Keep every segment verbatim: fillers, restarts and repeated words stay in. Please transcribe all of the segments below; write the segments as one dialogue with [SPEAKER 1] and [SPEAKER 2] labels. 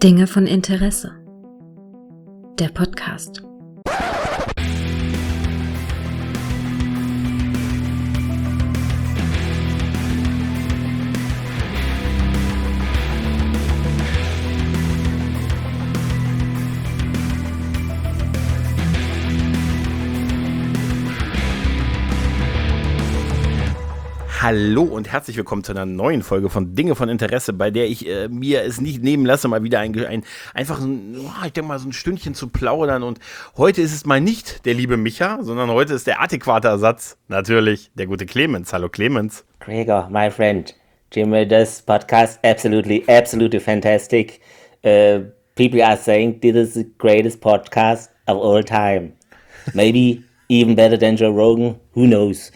[SPEAKER 1] Dinge von Interesse. Der Podcast.
[SPEAKER 2] Hallo und herzlich willkommen zu einer neuen Folge von Dinge von Interesse, bei der ich äh, mir es nicht nehmen lasse, mal wieder ein, ein einfach so ein, oh, ich denke mal so ein Stündchen zu plaudern. Und heute ist es mal nicht der liebe Micha, sondern heute ist der adäquate Ersatz, natürlich der gute Clemens. Hallo Clemens.
[SPEAKER 3] Gregor, my friend, Jim, this podcast absolutely, absolutely fantastic. Uh, people are saying this is the greatest podcast of all time. Maybe even better than Joe Rogan, who knows?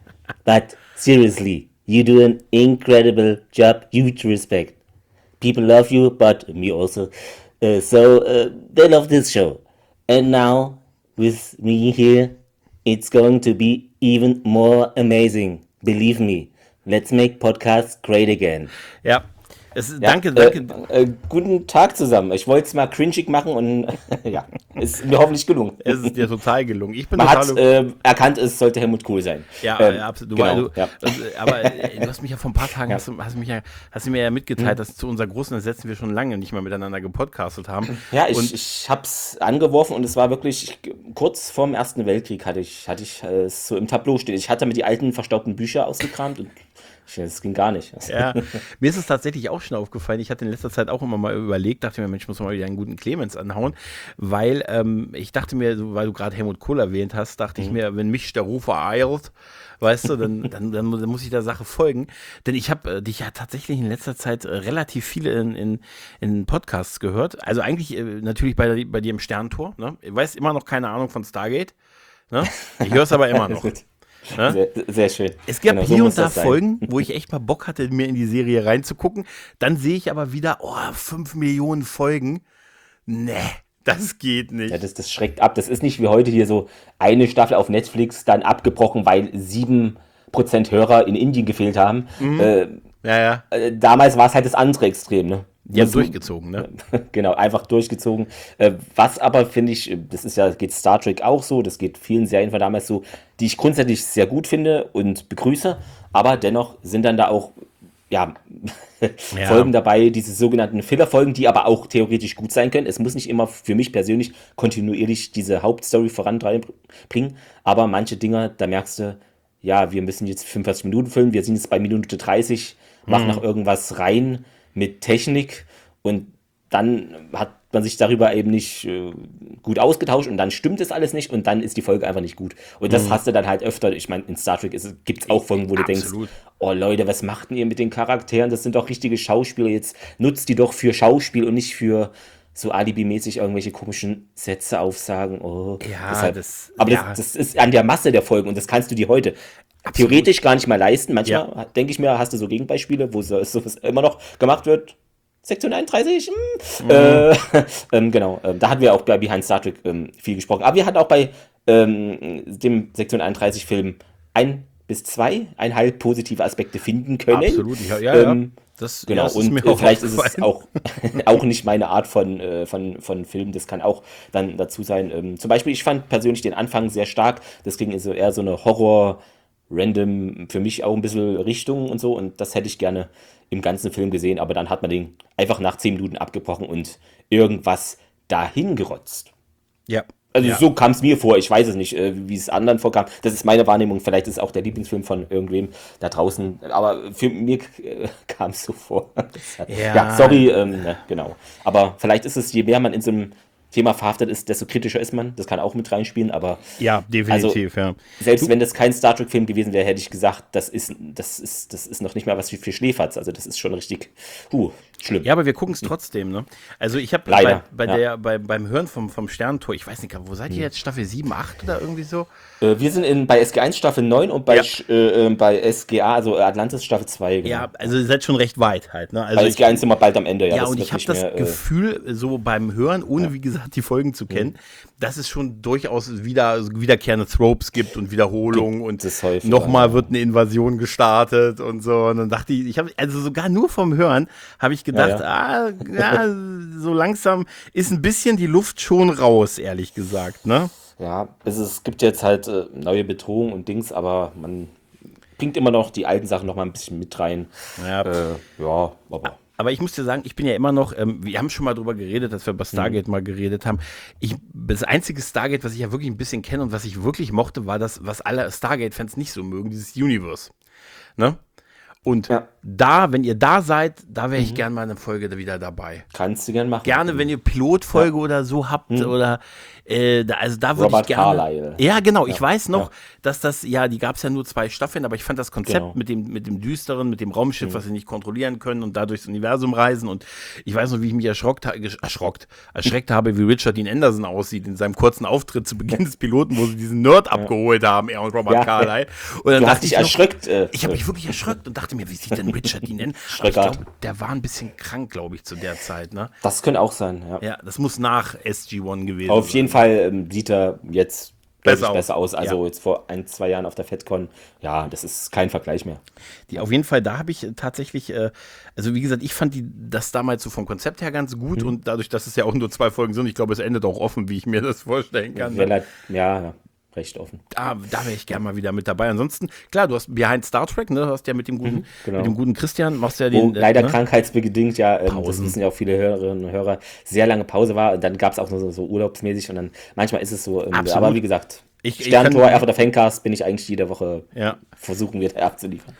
[SPEAKER 3] But seriously, you do an incredible job, huge respect. People love you, but me also. Uh, so uh, they love this show. And now, with me here, it's going to be even more amazing. Believe me. Let's make podcasts great again.
[SPEAKER 2] Ja. Es,
[SPEAKER 3] Ja,
[SPEAKER 2] danke, danke.
[SPEAKER 3] Äh, äh, guten Tag zusammen. Ich wollte es mal cringig machen und ja, ist mir hoffentlich gelungen.
[SPEAKER 2] Es ist dir total gelungen. Ich bin
[SPEAKER 3] Man
[SPEAKER 2] total
[SPEAKER 3] hat äh, erkannt, es sollte Helmut Kohl sein.
[SPEAKER 2] Ja,
[SPEAKER 3] Ähm,
[SPEAKER 2] ja, absolut.
[SPEAKER 3] genau,
[SPEAKER 2] Du,
[SPEAKER 3] ja.
[SPEAKER 2] das, aber äh, du hast mich ja vor ein paar Tagen,
[SPEAKER 3] Ja.
[SPEAKER 2] hast, du, hast, mich ja, hast du mir ja mitgeteilt, dass zu unserer großen Ersetzen wir schon lange nicht mehr miteinander gepodcastet haben.
[SPEAKER 3] Ja, ich,
[SPEAKER 2] und
[SPEAKER 3] ich hab's angeworfen und es war wirklich ich, kurz vorm Ersten Weltkrieg hatte ich, hatte ich äh, es so im Tableau stehen. Ich hatte mir die alten verstaubten Bücher ausgekramt und es ging gar nicht.
[SPEAKER 2] Ja, mir ist es tatsächlich auch schon aufgefallen. Ich hatte in letzter Zeit auch immer mal überlegt, dachte mir, Mensch, muss man mal wieder einen guten Clemens anhauen, weil ähm, ich dachte mir, so, weil du gerade Helmut Kohl erwähnt hast, dachte ich mir, wenn mich der Ruf ereilt, weißt du, dann, dann, dann, dann muss ich der Sache folgen. Denn ich habe äh, dich ja tatsächlich in letzter Zeit äh, relativ viele in, in, in Podcasts gehört. Also eigentlich äh, natürlich bei, bei dir im Sterntor. Ne? Ich weiß immer noch keine Ahnung von Stargate. Ne? Ich höre es aber immer noch. Ne?
[SPEAKER 3] Sehr, sehr schön.
[SPEAKER 2] Es gab
[SPEAKER 3] Genau, so
[SPEAKER 2] hier
[SPEAKER 3] muss
[SPEAKER 2] und da
[SPEAKER 3] das sein.
[SPEAKER 2] Folgen, wo ich echt mal Bock hatte, mir in die Serie reinzugucken. Dann sehe ich aber wieder, oh, fünf Millionen Folgen. Nee, das geht nicht.
[SPEAKER 3] Ja, das, das schreckt ab. Das ist nicht wie heute hier so eine Staffel auf Netflix, dann abgebrochen, weil sieben Prozent Hörer in Indien gefehlt haben. Äh,
[SPEAKER 2] Ja, ja.
[SPEAKER 3] äh, damals war es halt das andere Extrem, ne?
[SPEAKER 2] Die haben
[SPEAKER 3] So-
[SPEAKER 2] durchgezogen, ne?
[SPEAKER 3] Genau, einfach durchgezogen. Äh, was aber, finde ich, das ist ja, geht Star Trek auch so, das geht vielen Serien von damals so, die ich grundsätzlich sehr gut finde und begrüße, aber dennoch sind dann da auch, ja,
[SPEAKER 2] Ja.
[SPEAKER 3] Folgen dabei, diese sogenannten Filler-Folgen, die aber auch theoretisch gut sein können. Es muss nicht immer für mich persönlich kontinuierlich diese Hauptstory voranbringen, aber manche Dinger, da merkst du, ja, wir müssen jetzt fünfundvierzig Minuten füllen, wir sind jetzt bei Minute dreißig, machen noch irgendwas rein mit Technik und dann hat man sich darüber eben nicht äh, gut ausgetauscht und dann stimmt es alles nicht und dann ist die Folge einfach nicht gut. Und das hast du dann halt öfter, ich meine, in Star Trek gibt es auch Folgen, wo du
[SPEAKER 2] Absolut.
[SPEAKER 3] denkst, oh Leute, was macht denn ihr mit den Charakteren? Das sind doch richtige Schauspieler, jetzt nutzt die doch für Schauspiel und nicht für so alibimäßig irgendwelche komischen Sätze aufsagen. Oh,
[SPEAKER 2] Ja,
[SPEAKER 3] deshalb-
[SPEAKER 2] das-
[SPEAKER 3] aber
[SPEAKER 2] ja.
[SPEAKER 3] das, das ist an der Masse der Folgen und das kannst du dir heute theoretisch gar nicht mal leisten. Manchmal denke ich mir, hast du so Gegenbeispiele, wo so, sowas immer noch gemacht wird. Sektion einunddreißig, hm. äh, ähm, genau, ähm, da hatten wir auch bei Behind Star Trek ähm, viel gesprochen. Aber wir hatten auch bei ähm, dem Sektion einunddreißig Film ein bis zwei, eineinhalb positive Aspekte finden können.
[SPEAKER 2] Absolut. Ja, ja. ja.
[SPEAKER 3] Ähm,
[SPEAKER 2] Das,
[SPEAKER 3] Genau,
[SPEAKER 2] ja, das
[SPEAKER 3] und
[SPEAKER 2] mir
[SPEAKER 3] äh,
[SPEAKER 2] auch
[SPEAKER 3] vielleicht ist es
[SPEAKER 2] aufgefallen.
[SPEAKER 3] auch, auch nicht meine Art von, äh, von, von Film, das kann auch dann dazu sein. Ähm, zum Beispiel, ich fand persönlich den Anfang sehr stark, das ging so eher so eine Horror- random, für mich auch ein bisschen Richtung und so und das hätte ich gerne im ganzen Film gesehen, aber dann hat man den einfach nach zehn Minuten abgebrochen und irgendwas dahin gerotzt.
[SPEAKER 2] Ja.
[SPEAKER 3] Also
[SPEAKER 2] ja.
[SPEAKER 3] so kam es mir vor, ich weiß es nicht, äh, wie es anderen vorkam. Das ist meine Wahrnehmung, vielleicht ist es auch der Lieblingsfilm von irgendwem da draußen, aber für mir äh, kam es so vor. Das hat-
[SPEAKER 2] Ja.
[SPEAKER 3] ja, sorry, ähm, ne, genau. Aber vielleicht ist es, je mehr man in so einem Thema verhaftet ist, desto kritischer ist man. Das kann auch mit reinspielen, aber
[SPEAKER 2] Ja, definitiv, ja.
[SPEAKER 3] selbst wenn das kein Star Trek-Film gewesen wäre, hätte ich gesagt, das ist, das ist, das ist noch nicht mal was für, für Schläferz. Also das ist schon richtig, huh, schlimm.
[SPEAKER 2] Ja, aber wir gucken es trotzdem, ne? Also ich habe
[SPEAKER 3] Leider,
[SPEAKER 2] bei, bei
[SPEAKER 3] ja.
[SPEAKER 2] der, bei, beim Hören vom, vom Sterntor, ich weiß nicht, wo seid ihr jetzt? Staffel sieben, acht oder irgendwie so?
[SPEAKER 3] Äh, wir sind in, bei S G eins Staffel neun und bei,
[SPEAKER 2] Ja.
[SPEAKER 3] Sch- äh, äh, bei S G A, also Atlantis Staffel zwei. Genau.
[SPEAKER 2] Ja, also ihr seid schon recht weit halt, ne? Also
[SPEAKER 3] Bei
[SPEAKER 2] ich,
[SPEAKER 3] S G eins sind wir bald am Ende. Ja,
[SPEAKER 2] ja,
[SPEAKER 3] das
[SPEAKER 2] und
[SPEAKER 3] wird
[SPEAKER 2] ich habe
[SPEAKER 3] nicht
[SPEAKER 2] das
[SPEAKER 3] mehr, äh,
[SPEAKER 2] Gefühl, so beim Hören, ohne wie gesagt Interesse hat, die Folgen zu kennen, mhm. dass es schon durchaus wieder wiederkehrende Tropes gibt und Wiederholungen und nochmal wird eine Invasion gestartet und so. Und dann dachte ich, ich habe, also sogar nur vom Hören habe ich gedacht, ja, ja. ah, ja, so langsam ist ein bisschen die Luft schon raus, ehrlich gesagt, ne?
[SPEAKER 3] Ja, es, ist, es gibt jetzt halt äh, neue Bedrohungen und Dings, aber man bringt immer noch die alten Sachen noch mal ein bisschen mit rein. Ja, äh, ja aber...
[SPEAKER 2] Aber ich muss dir sagen, ich bin ja immer noch, ähm, wir haben schon mal drüber geredet, dass wir über Stargate mhm. mal geredet haben. Ich, das einzige Stargate, was ich ja wirklich ein bisschen kenne und was ich wirklich mochte, war das, was alle Stargate-Fans nicht so mögen, dieses Universe. Ne? Und ja. da, wenn ihr da seid, da wäre ich mhm. gern mal eine Folge wieder dabei.
[SPEAKER 3] Kannst du gern machen.
[SPEAKER 2] Gerne, wenn ihr Pilotfolge ja. oder so habt mhm. oder äh, da, also da würde ich gerne.
[SPEAKER 3] Carlyle.
[SPEAKER 2] Ja, genau. Ja. Ich weiß noch, ja. dass das, ja, die gab es ja nur zwei Staffeln, aber ich fand das Konzept genau. mit dem mit dem Düsteren, mit dem Raumschiff, mhm. was sie nicht kontrollieren können und da durchs Universum reisen und ich weiß noch, wie ich mich erschrockt, erschrockt, erschreckt habe, wie Richard Dean Anderson aussieht in seinem kurzen Auftritt zu Beginn des Piloten, wo sie diesen Nerd ja. abgeholt haben, er und Robert ja. Carlyle. Und dann
[SPEAKER 3] du
[SPEAKER 2] dachte
[SPEAKER 3] hast dich
[SPEAKER 2] ich noch,
[SPEAKER 3] erschreckt. Äh,
[SPEAKER 2] ich habe mich wirklich erschreckt und dachte mir, wie sieht denn Richard Dean Anderson? Ich glaube, der war ein bisschen krank, glaube ich, zu der Zeit. Ne?
[SPEAKER 3] Das könnte auch sein, ja.
[SPEAKER 2] Ja, das muss nach S G eins gewesen
[SPEAKER 3] Auf
[SPEAKER 2] sein.
[SPEAKER 3] Auf jeden Fall ähm, sieht er jetzt besser, besser aus. Also
[SPEAKER 2] ja.
[SPEAKER 3] jetzt vor ein, zwei Jahren auf der FedCon. Ja, das ist kein Vergleich mehr.
[SPEAKER 2] Die, auf jeden Fall, da habe ich tatsächlich, äh, also wie gesagt, ich fand die, das damals so vom Konzept her ganz gut mhm. und dadurch, dass es ja auch nur zwei Folgen sind, ich glaube, es endet auch offen, wie ich mir das vorstellen kann.
[SPEAKER 3] Ja, ne? ja, ja. Recht offen.
[SPEAKER 2] Da, da wäre ich gerne mal wieder mit dabei. Ansonsten, klar, du hast Behind Star Trek, ne? Du hast ja mit dem guten, mhm, genau. mit dem guten Christian, machst ja den.
[SPEAKER 3] Wo leider
[SPEAKER 2] ne?
[SPEAKER 3] krankheitsbedingt, ja, ähm, das wissen ja auch viele Hörerinnen und Hörer, sehr lange Pause war. Und dann gab es auch noch so, so urlaubsmäßig und dann manchmal ist es so. Ähm, aber wie gesagt, ich, Sterntor, Erfurter Fancast bin ich eigentlich jede Woche
[SPEAKER 2] ja.
[SPEAKER 3] versuchen, wieder abzuliefern.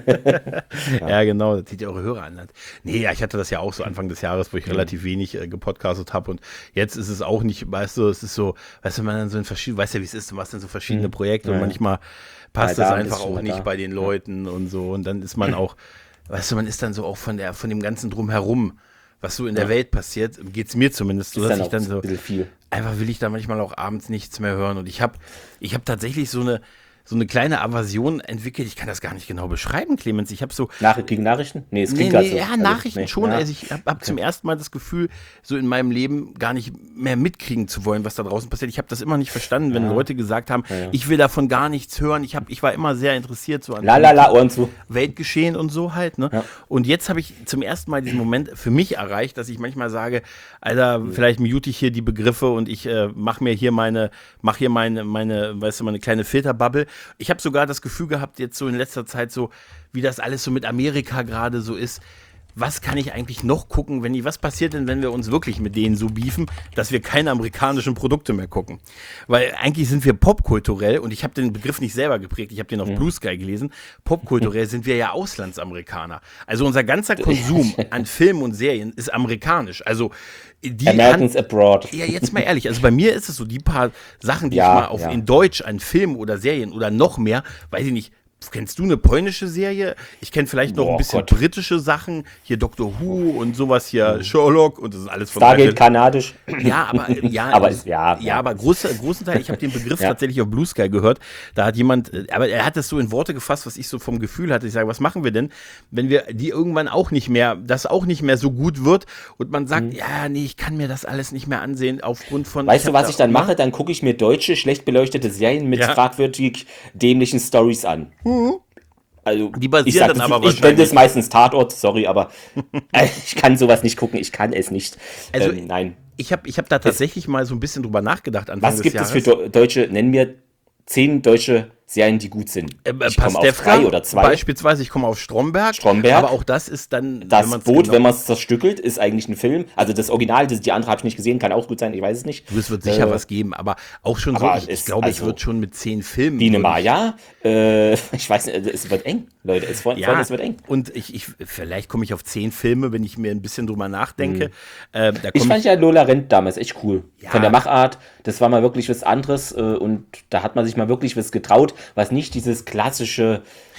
[SPEAKER 2] ja. ja, genau, das sieht ja eure Hörer an. Nee, ja, ich hatte das ja auch so Anfang des Jahres, wo ich mhm. relativ wenig äh, gepodcastet habe und jetzt ist es auch nicht, weißt du, es ist so, weißt du, man dann so in verschiedenen, weißt ja, wie es ist, du machst dann so verschiedene mhm. Projekte ja. und manchmal passt ja, es einfach auch nicht da. bei den Leuten ja. und so und dann ist man auch, weißt du, man ist dann so auch von der, von dem ganzen Drumherum, was so in der ja. Welt passiert, geht es mir zumindest so, dass ich dann so,
[SPEAKER 3] viel.
[SPEAKER 2] einfach will ich da manchmal auch abends nichts mehr hören und ich habe ich hab tatsächlich so eine, so eine kleine Aversion entwickelt, ich kann das gar nicht genau beschreiben, Clemens, ich habe so...
[SPEAKER 3] Nach, gegen Nachrichten? Nee, es klingt
[SPEAKER 2] nee, nee,
[SPEAKER 3] so.
[SPEAKER 2] Ja,
[SPEAKER 3] also,
[SPEAKER 2] Nachrichten
[SPEAKER 3] nee.
[SPEAKER 2] schon,
[SPEAKER 3] ja.
[SPEAKER 2] also ich habe hab okay. zum ersten Mal das Gefühl, so in meinem Leben gar nicht mehr mitkriegen zu wollen, was da draußen passiert. Ich habe das immer nicht verstanden, wenn ja. Leute gesagt haben, ja, ja. ich will davon gar nichts hören, ich, hab, ich war immer sehr interessiert so an
[SPEAKER 3] la, la, la, Ohren zu.
[SPEAKER 2] Weltgeschehen und so halt, ne? Ja. Und jetzt habe ich zum ersten Mal diesen Moment für mich erreicht, dass ich manchmal sage, Alter, mhm. vielleicht mute ich hier die Begriffe und ich äh, mache mir hier meine, mach hier meine, meine, weißt du, meine kleine Filterbubble. Ich habe sogar das Gefühl gehabt, jetzt so in letzter Zeit so, wie das alles so mit Amerika gerade so ist. Was kann ich eigentlich noch gucken, wenn ich, was passiert denn, wenn wir uns wirklich mit denen so beefen, dass wir keine amerikanischen Produkte mehr gucken? Weil eigentlich sind wir popkulturell, und ich habe den Begriff nicht selber geprägt, ich habe den auf ja. Blue Sky gelesen, popkulturell sind wir ja Auslandsamerikaner. Also unser ganzer Konsum an Filmen und Serien ist amerikanisch. Also die
[SPEAKER 3] Americans Hand, abroad.
[SPEAKER 2] Ja, jetzt mal ehrlich, also bei mir ist es so, die paar Sachen, die ja, ich mal auf, ja. in Deutsch an Filmen oder Serien oder noch mehr, weiß ich nicht, kennst du eine polnische Serie? Ich kenne vielleicht noch Boah, ein bisschen Gott. britische Sachen. Hier Doctor Who und sowas hier, mhm. Sherlock und das ist alles von
[SPEAKER 3] Stargate kanadisch.
[SPEAKER 2] Ja, aber ja,
[SPEAKER 3] aber,
[SPEAKER 2] also,
[SPEAKER 3] ja,
[SPEAKER 2] ja, aber große, großen Teil, ich habe den Begriff ja. tatsächlich auf Blue Sky gehört. Da hat jemand, aber er hat das so in Worte gefasst, was ich so vom Gefühl hatte. Ich sage, was machen wir denn, wenn wir die irgendwann auch nicht mehr, das auch nicht mehr so gut wird und man sagt, mhm. ja, nee, ich kann mir das alles nicht mehr ansehen aufgrund von...
[SPEAKER 3] Weißt du, was da ich dann mache? Dann gucke ich mir deutsche, schlecht beleuchtete Serien mit ja. fragwürdig dämlichen Storys an.
[SPEAKER 2] Mhm.
[SPEAKER 3] Also,
[SPEAKER 2] die basieren
[SPEAKER 3] ich sag,
[SPEAKER 2] dann
[SPEAKER 3] das,
[SPEAKER 2] aber
[SPEAKER 3] ich wahrscheinlich. Ich bin das meistens Tatort, sorry, aber ich kann sowas nicht gucken, ich kann es nicht.
[SPEAKER 2] Also,
[SPEAKER 3] ähm, nein.
[SPEAKER 2] Ich habe ich hab da tatsächlich es, mal so ein bisschen drüber nachgedacht. Anfang
[SPEAKER 3] was gibt
[SPEAKER 2] des
[SPEAKER 3] es für Do- deutsche, nennen wir zehn deutsche Serien, die gut sind.
[SPEAKER 2] Ich komme auf drei oder zwei. Beispielsweise, ich komme auf Stromberg.
[SPEAKER 3] Stromberg.
[SPEAKER 2] Aber auch das ist dann...
[SPEAKER 3] Das wenn Boot, genau wenn man es zerstückelt, ist eigentlich ein Film. Also das Original, das, die andere habe ich nicht gesehen, kann auch gut sein, ich weiß es nicht.
[SPEAKER 2] Es wird sicher äh, was geben, aber auch schon so, ich, ich glaube, also, ich würde schon mit zehn Filmen...
[SPEAKER 3] Biene Maya, äh, ich weiß nicht, es wird eng, Leute, es, ja, Freunde, es wird eng.
[SPEAKER 2] Und ich, ich vielleicht komme ich auf zehn Filme, wenn ich mir ein bisschen drüber nachdenke. Mhm.
[SPEAKER 3] Äh, da ich fand ich, ja Lola Rent damals echt cool. Ja. Von der Machart, das war mal wirklich was anderes äh, und da hat man sich mal wirklich was getraut, was nicht dieses klassische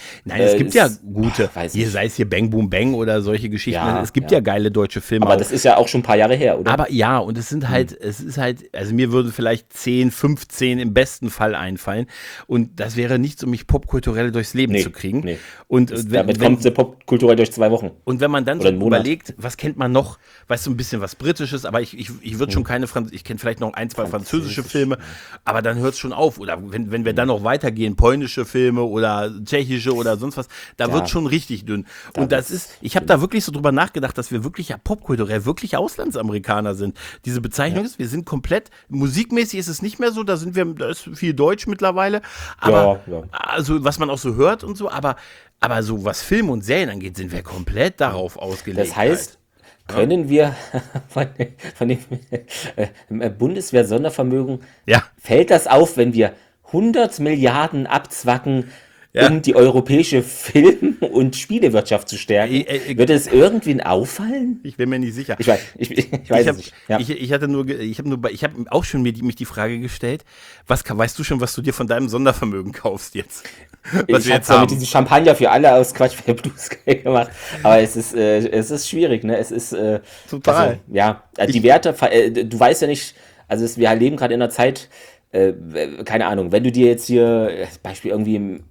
[SPEAKER 2] Nein, es
[SPEAKER 3] äh,
[SPEAKER 2] gibt
[SPEAKER 3] ist,
[SPEAKER 2] ja gute,
[SPEAKER 3] boah, weiß
[SPEAKER 2] hier
[SPEAKER 3] nicht.
[SPEAKER 2] sei es hier Bang Boom Bang oder solche Geschichten.
[SPEAKER 3] Ja,
[SPEAKER 2] Es gibt ja,
[SPEAKER 3] ja.
[SPEAKER 2] geile deutsche Filme
[SPEAKER 3] Aber
[SPEAKER 2] auch.
[SPEAKER 3] das ist ja auch schon ein paar Jahre her, oder?
[SPEAKER 2] Aber ja, und es sind halt, es ist halt, also mir würden vielleicht zehn, fünfzehn im besten Fall einfallen. Und das wäre nichts, um mich popkulturell durchs Leben
[SPEAKER 3] Nee,
[SPEAKER 2] zu kriegen.
[SPEAKER 3] nee.
[SPEAKER 2] Und
[SPEAKER 3] Das,
[SPEAKER 2] wenn,
[SPEAKER 3] damit
[SPEAKER 2] wenn,
[SPEAKER 3] kommt sie popkulturell durch zwei Wochen.
[SPEAKER 2] und wenn man dann so
[SPEAKER 3] Oder einen Monat.
[SPEAKER 2] überlegt, was kennt man noch, weißt du, ein bisschen was Britisches, aber ich, ich, ich würde schon keine Franz ich kenne vielleicht noch ein, zwei französische
[SPEAKER 3] Französisch,
[SPEAKER 2] Filme, aber dann hört es schon auf. Oder wenn, wenn wir dann noch weitergehen, polnische Filme oder tschechische oder sonst was, da
[SPEAKER 3] Ja.
[SPEAKER 2] wird schon richtig dünn.
[SPEAKER 3] Da
[SPEAKER 2] Und das
[SPEAKER 3] wird's
[SPEAKER 2] ist, ich habe da wirklich so drüber nachgedacht, dass wir wirklich ja popkulturell wirklich Auslandsamerikaner sind. Diese Bezeichnung ist, wir sind komplett, musikmäßig ist es nicht mehr so, da sind wir, da ist viel Deutsch mittlerweile, aber
[SPEAKER 3] Ja, ja.
[SPEAKER 2] also was man auch so hört und so, aber, aber so was Filme und Serien angeht, sind wir komplett darauf ausgelegt.
[SPEAKER 3] Das heißt, können wir von, von dem äh, Bundeswehr-Sondervermögen,
[SPEAKER 2] Ja.
[SPEAKER 3] fällt das auf, wenn wir hundert Milliarden abzwacken,
[SPEAKER 2] Ja.
[SPEAKER 3] um die europäische Film- und Spielewirtschaft zu stärken?
[SPEAKER 2] Äh, äh,
[SPEAKER 3] Wird es irgendwen auffallen?
[SPEAKER 2] Ich bin mir nicht sicher.
[SPEAKER 3] Ich weiß, ich, ich weiß
[SPEAKER 2] ich hab,
[SPEAKER 3] es nicht. Ja.
[SPEAKER 2] ich, ich hatte nur, ge- ich habe nur, bei- ich habe auch schon mir die, mich die Frage gestellt, was ka- weißt du schon, was du dir von deinem Sondervermögen kaufst jetzt? Was
[SPEAKER 3] Ich habe zwar mit diesem Champagner für alle aus Quatsch für Blue Sky gemacht, aber es ist, äh, es ist schwierig, ne? Es ist äh,
[SPEAKER 2] Total.
[SPEAKER 3] Also, ja, äh, die Werte, ver- äh, du weißt ja nicht, also es, wir leben gerade in einer Zeit, äh, keine Ahnung, wenn du dir jetzt hier, äh, Beispiel irgendwie im,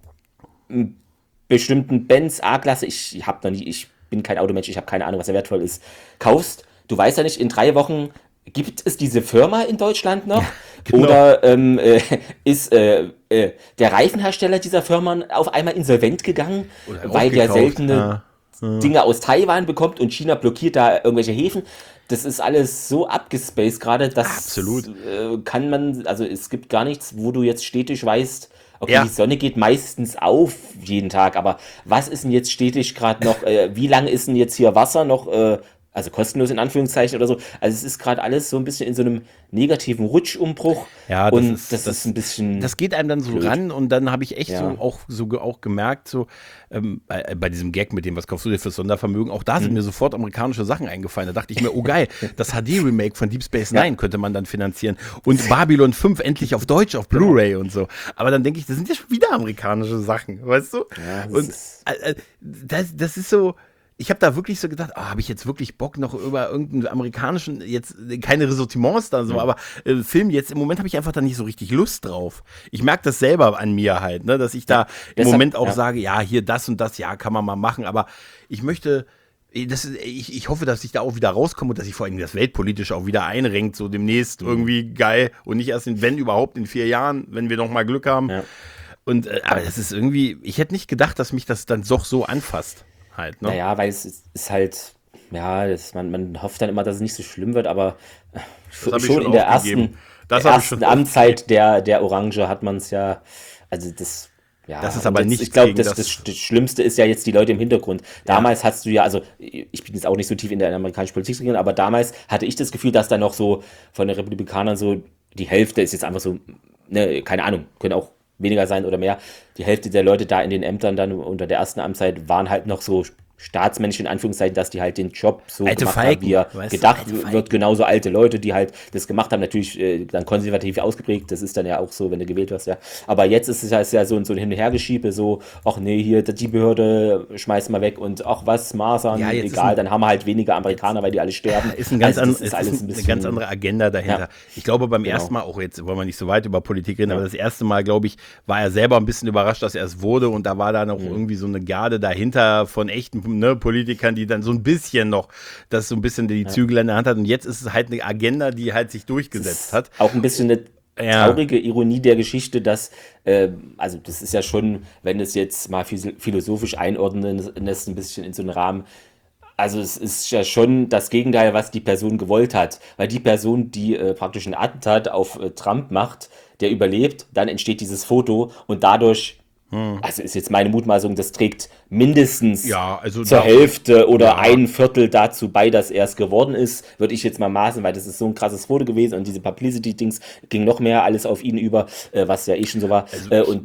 [SPEAKER 3] im bestimmten Benz A-Klasse, ich habe noch nie, ich bin kein Automensch, ich habe keine Ahnung, was da wertvoll ist, kaufst, du weißt ja nicht, in drei Wochen gibt es diese Firma in Deutschland noch?
[SPEAKER 2] genau.
[SPEAKER 3] Oder ähm, äh, ist äh, äh, der Reifenhersteller dieser Firma auf einmal insolvent gegangen,
[SPEAKER 2] Oder
[SPEAKER 3] weil der
[SPEAKER 2] aufgekauft,
[SPEAKER 3] seltene
[SPEAKER 2] ja.
[SPEAKER 3] Dinge aus Taiwan bekommt und China blockiert da irgendwelche Häfen? Das ist alles so abgespaced gerade, dass
[SPEAKER 2] Absolut.
[SPEAKER 3] Äh, kann man, also es gibt gar nichts, wo du jetzt stetig weißt, okay,
[SPEAKER 2] Ja.
[SPEAKER 3] die Sonne geht meistens auf jeden Tag, aber was ist denn jetzt stetig gerade noch, äh, wie lange ist denn jetzt hier Wasser noch, äh, also kostenlos in Anführungszeichen oder so. Also es ist gerade alles so ein bisschen in so einem negativen Rutschumbruch.
[SPEAKER 2] Ja, das
[SPEAKER 3] und
[SPEAKER 2] ist-
[SPEAKER 3] das,
[SPEAKER 2] das-
[SPEAKER 3] ist ein bisschen.
[SPEAKER 2] Das geht einem dann so
[SPEAKER 3] blöd.
[SPEAKER 2] ran und dann habe ich echt
[SPEAKER 3] Ja.
[SPEAKER 2] so auch so ge- auch gemerkt, so ähm, bei, bei diesem Gag mit dem, was kaufst du dir fürs Sondervermögen, auch da
[SPEAKER 3] Hm.
[SPEAKER 2] sind mir sofort amerikanische Sachen eingefallen. Da dachte ich mir, oh geil, das H D-Remake von Deep Space Nine könnte man dann finanzieren und Babylon fünf endlich auf Deutsch, auf Blu-ray und so. Aber dann denke ich, das sind ja schon wieder amerikanische Sachen, weißt du?
[SPEAKER 3] Ja, das
[SPEAKER 2] und
[SPEAKER 3] ist-
[SPEAKER 2] äh, äh, das, das ist so. Ich habe da wirklich so gedacht, ah, habe ich jetzt wirklich Bock noch über irgendeinen amerikanischen, jetzt äh, keine Ressortiments da so, aber äh, Film jetzt, im Moment habe ich einfach da nicht so richtig Lust drauf. Ich merke das selber an mir halt, ne, dass ich da im
[SPEAKER 3] deshalb-
[SPEAKER 2] Moment auch
[SPEAKER 3] ja.
[SPEAKER 2] sage, ja, hier das und das, ja, kann man mal machen, aber ich möchte, äh, das, ist- ich, ich hoffe, dass ich da auch wieder rauskomme und dass sich vor allem das weltpolitisch auch wieder einrenkt, so demnächst irgendwie geil und nicht erst, in, wenn überhaupt in vier Jahren, wenn wir noch mal Glück haben.
[SPEAKER 3] Ja.
[SPEAKER 2] Und, äh, aber das ist irgendwie, ich hätte nicht gedacht, dass mich das dann doch so anfasst. Halt, ne?
[SPEAKER 3] Naja, weil es ist, ist halt, ja, das, man, man hofft dann immer, dass es nicht so schlimm wird, aber äh, schon,
[SPEAKER 2] hab ich
[SPEAKER 3] schon
[SPEAKER 2] schon
[SPEAKER 3] in der
[SPEAKER 2] aufgegeben.
[SPEAKER 3] ersten,
[SPEAKER 2] Das
[SPEAKER 3] der
[SPEAKER 2] hab ich schon
[SPEAKER 3] ersten Amtszeit der, der Orange hat man es ja, also das, ja.
[SPEAKER 2] Das ist
[SPEAKER 3] und
[SPEAKER 2] aber
[SPEAKER 3] jetzt,
[SPEAKER 2] nichts
[SPEAKER 3] ich glaube,
[SPEAKER 2] gegen
[SPEAKER 3] das,
[SPEAKER 2] das-
[SPEAKER 3] das, das Schlimmste ist ja jetzt die Leute im Hintergrund. Damals hast du ja, also ich bin jetzt auch nicht so tief in der amerikanischen Politik drin, aber damals hatte ich das Gefühl, dass da noch so von den Republikanern so, die Hälfte ist jetzt einfach so, ne, keine Ahnung, können auch weniger sein oder mehr. Die Hälfte der Leute da in den Ämtern dann unter der ersten Amtszeit waren halt noch so Staatsmenschen in Anführungszeichen, dass die halt den Job so
[SPEAKER 2] Alte
[SPEAKER 3] gemacht
[SPEAKER 2] Falken,
[SPEAKER 3] haben, wie er
[SPEAKER 2] weißt du,
[SPEAKER 3] gedacht
[SPEAKER 2] alte Falken.
[SPEAKER 3] wird. Genauso alte Leute, die halt das gemacht haben, natürlich äh, dann konservativ ausgeprägt. Das ist dann ja auch so, wenn du gewählt wirst, ja. Aber jetzt ist es ja, ist ja so, so ein Hin- und Hergeschiebe, so, ach nee, hier die Behörde schmeißen wir weg und ach was, Masern,
[SPEAKER 2] Ja, jetzt ist
[SPEAKER 3] egal,
[SPEAKER 2] ein-
[SPEAKER 3] dann haben wir halt weniger Amerikaner, weil die alle sterben.
[SPEAKER 2] Ist, ein ganz
[SPEAKER 3] Also
[SPEAKER 2] an,
[SPEAKER 3] das
[SPEAKER 2] ist,
[SPEAKER 3] alles
[SPEAKER 2] ist
[SPEAKER 3] ein
[SPEAKER 2] eine
[SPEAKER 3] bisschen-
[SPEAKER 2] ganz andere Agenda dahinter.
[SPEAKER 3] Ja.
[SPEAKER 2] Ich glaube, beim
[SPEAKER 3] Genau.
[SPEAKER 2] ersten Mal, auch jetzt wollen wir nicht so weit über Politik reden, aber das erste Mal, glaube ich, war er selber ein bisschen überrascht, dass er es wurde und da war da noch
[SPEAKER 3] Mhm.
[SPEAKER 2] irgendwie so eine Garde dahinter von echten ne, Politikern, die dann so ein bisschen noch, das so ein bisschen die Zügel in der Hand hat und jetzt ist es halt eine Agenda, die halt sich durchgesetzt hat.
[SPEAKER 3] Auch ein bisschen eine
[SPEAKER 2] Ja.
[SPEAKER 3] traurige Ironie der Geschichte, dass, äh, also das ist ja schon, wenn du es jetzt mal phys- philosophisch einordnen lässt, ein bisschen in so einen Rahmen, also es ist ja schon das Gegenteil, was die Person gewollt hat. Weil die Person, die äh, praktisch ein Attentat auf äh, Trump macht, der überlebt, dann entsteht dieses Foto und dadurch, also ist jetzt meine Mutmaßung, das trägt mindestens
[SPEAKER 2] Ja, also
[SPEAKER 3] zur
[SPEAKER 2] da-
[SPEAKER 3] Hälfte oder
[SPEAKER 2] Ja.
[SPEAKER 3] ein Viertel dazu bei, dass er es geworden ist, würde ich jetzt mal maßen, weil das ist so ein krasses Foto gewesen und diese Publicity-Dings ging noch mehr alles auf ihn über, äh, was ja eh schon so war.
[SPEAKER 2] Also
[SPEAKER 3] äh, und dies,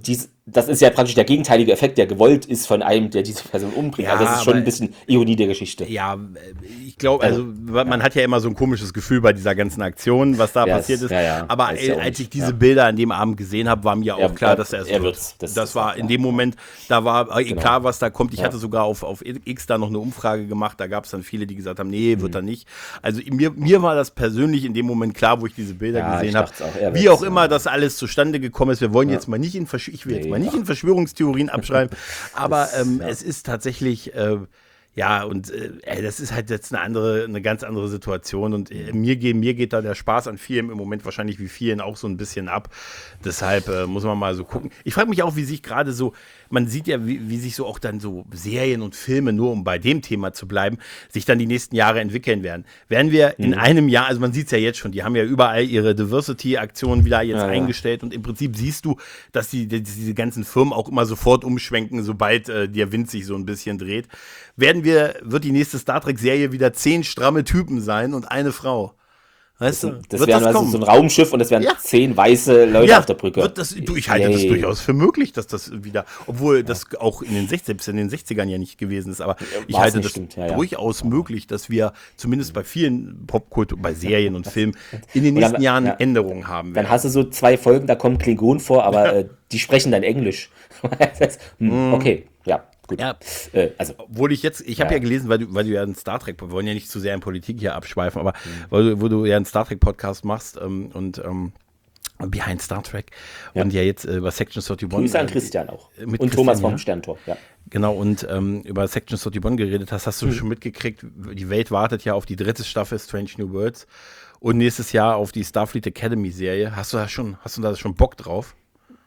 [SPEAKER 3] das ist ja praktisch der gegenteilige Effekt, der gewollt ist von einem, der diese Person umbringt.
[SPEAKER 2] Ja,
[SPEAKER 3] also das ist schon
[SPEAKER 2] aber-
[SPEAKER 3] ein bisschen Ironie der Geschichte.
[SPEAKER 2] Ja, ich glaube, also man hat ja immer so ein komisches Gefühl bei dieser ganzen Aktion, was da
[SPEAKER 3] Ja,
[SPEAKER 2] passiert
[SPEAKER 3] es-
[SPEAKER 2] ist.
[SPEAKER 3] ja, ja,
[SPEAKER 2] Aber
[SPEAKER 3] weiß ja auch
[SPEAKER 2] als
[SPEAKER 3] nicht,
[SPEAKER 2] ich diese
[SPEAKER 3] ja.
[SPEAKER 2] Bilder an dem Abend gesehen habe, war mir auch
[SPEAKER 3] Er-
[SPEAKER 2] klar,
[SPEAKER 3] er-
[SPEAKER 2] dass er es
[SPEAKER 3] er
[SPEAKER 2] wird.
[SPEAKER 3] wird's.
[SPEAKER 2] Das,
[SPEAKER 3] Das ist
[SPEAKER 2] war
[SPEAKER 3] klar,
[SPEAKER 2] in
[SPEAKER 3] ja.
[SPEAKER 2] dem Moment, da war äh,
[SPEAKER 3] Genau.
[SPEAKER 2] klar, was da kommt. Ich
[SPEAKER 3] Ja.
[SPEAKER 2] hatte sogar auf, auf X da noch eine Umfrage gemacht, da gab es dann viele, die gesagt haben, nee,
[SPEAKER 3] Mhm.
[SPEAKER 2] wird er nicht. Also mir, mir war das persönlich in dem Moment klar, wo ich diese Bilder
[SPEAKER 3] Ja,
[SPEAKER 2] gesehen
[SPEAKER 3] ich
[SPEAKER 2] habe.
[SPEAKER 3] dachte auch, er
[SPEAKER 2] Wie
[SPEAKER 3] wird's,
[SPEAKER 2] auch immer
[SPEAKER 3] ja.
[SPEAKER 2] das alles zustande gekommen ist. Wir wollen jetzt mal nicht in Verschw ich will jetzt
[SPEAKER 3] Nee,
[SPEAKER 2] mal nicht
[SPEAKER 3] ach.
[SPEAKER 2] in Verschwörungstheorien abschreiben, aber ähm,
[SPEAKER 3] ja.
[SPEAKER 2] es ist tatsächlich äh, ja, und äh, ey, das ist halt jetzt eine andere, eine ganz andere Situation und äh, mir, geht, mir geht da der Spaß an Filmen im Moment wahrscheinlich wie vielen auch so ein bisschen ab. Deshalb äh, muss man mal so gucken. Ich frage mich auch, wie sich gerade so, man sieht ja, wie, wie sich so auch dann so Serien und Filme, nur um bei dem Thema zu bleiben, sich dann die nächsten Jahre entwickeln werden. Werden wir in einem Jahr, also man sieht es ja jetzt schon, die haben ja überall ihre Diversity-Aktionen wieder jetzt
[SPEAKER 3] Ja, ja.
[SPEAKER 2] eingestellt und im Prinzip siehst du, dass die, die, diese ganzen Firmen auch immer sofort umschwenken, sobald äh, der Wind sich so ein bisschen dreht. Werden wir, wird die nächste Star Trek-Serie wieder zehn stramme Typen sein und eine Frau. Weißt du,
[SPEAKER 3] Das
[SPEAKER 2] wird
[SPEAKER 3] wäre
[SPEAKER 2] das
[SPEAKER 3] also
[SPEAKER 2] kommen?
[SPEAKER 3] so ein Raumschiff und es wären
[SPEAKER 2] Ja.
[SPEAKER 3] zehn weiße Leute
[SPEAKER 2] Ja,
[SPEAKER 3] auf der Brücke.
[SPEAKER 2] wird das, du, ich halte das
[SPEAKER 3] Yay.
[SPEAKER 2] durchaus für möglich, dass das wieder, obwohl das auch in den sechzigern, selbst in den sechzigern ja nicht gewesen ist, aber ich
[SPEAKER 3] war's
[SPEAKER 2] halte
[SPEAKER 3] nicht,
[SPEAKER 2] das
[SPEAKER 3] stimmt, ja, ja.
[SPEAKER 2] durchaus möglich, dass wir zumindest bei vielen Popkultur, bei Serien und Filmen in den
[SPEAKER 3] Und dann-
[SPEAKER 2] nächsten Jahren
[SPEAKER 3] ja.
[SPEAKER 2] Änderungen haben
[SPEAKER 3] Dann
[SPEAKER 2] werden.
[SPEAKER 3] hast du so zwei Folgen, da kommen Klingonen vor, aber äh, die sprechen dann Englisch. hm, okay, ja, gut.
[SPEAKER 2] Ja.
[SPEAKER 3] Äh, also,
[SPEAKER 2] Obwohl ich jetzt, ich habe
[SPEAKER 3] Ja.
[SPEAKER 2] ja gelesen, weil du, weil du ja einen Star Trek, wir wollen ja nicht zu sehr in Politik hier abschweifen, aber
[SPEAKER 3] Mhm.
[SPEAKER 2] weil du, wo du ja einen Star Trek Podcast machst ähm, und ähm, Behind Star Trek
[SPEAKER 3] Ja.
[SPEAKER 2] und ja jetzt äh, über Section einunddreißig
[SPEAKER 3] Grüße an
[SPEAKER 2] äh,
[SPEAKER 3] Christian auch.
[SPEAKER 2] mit
[SPEAKER 3] Und
[SPEAKER 2] Christian,
[SPEAKER 3] Thomas
[SPEAKER 2] ja.
[SPEAKER 3] vom Sterntor. Ja.
[SPEAKER 2] Genau, und ähm, über Section einunddreißig geredet hast, hast du schon mitgekriegt, die Welt wartet ja auf die dritte Staffel Strange New Worlds und nächstes Jahr auf die Starfleet Academy Serie. Hast du da schon, hast du da schon Bock drauf?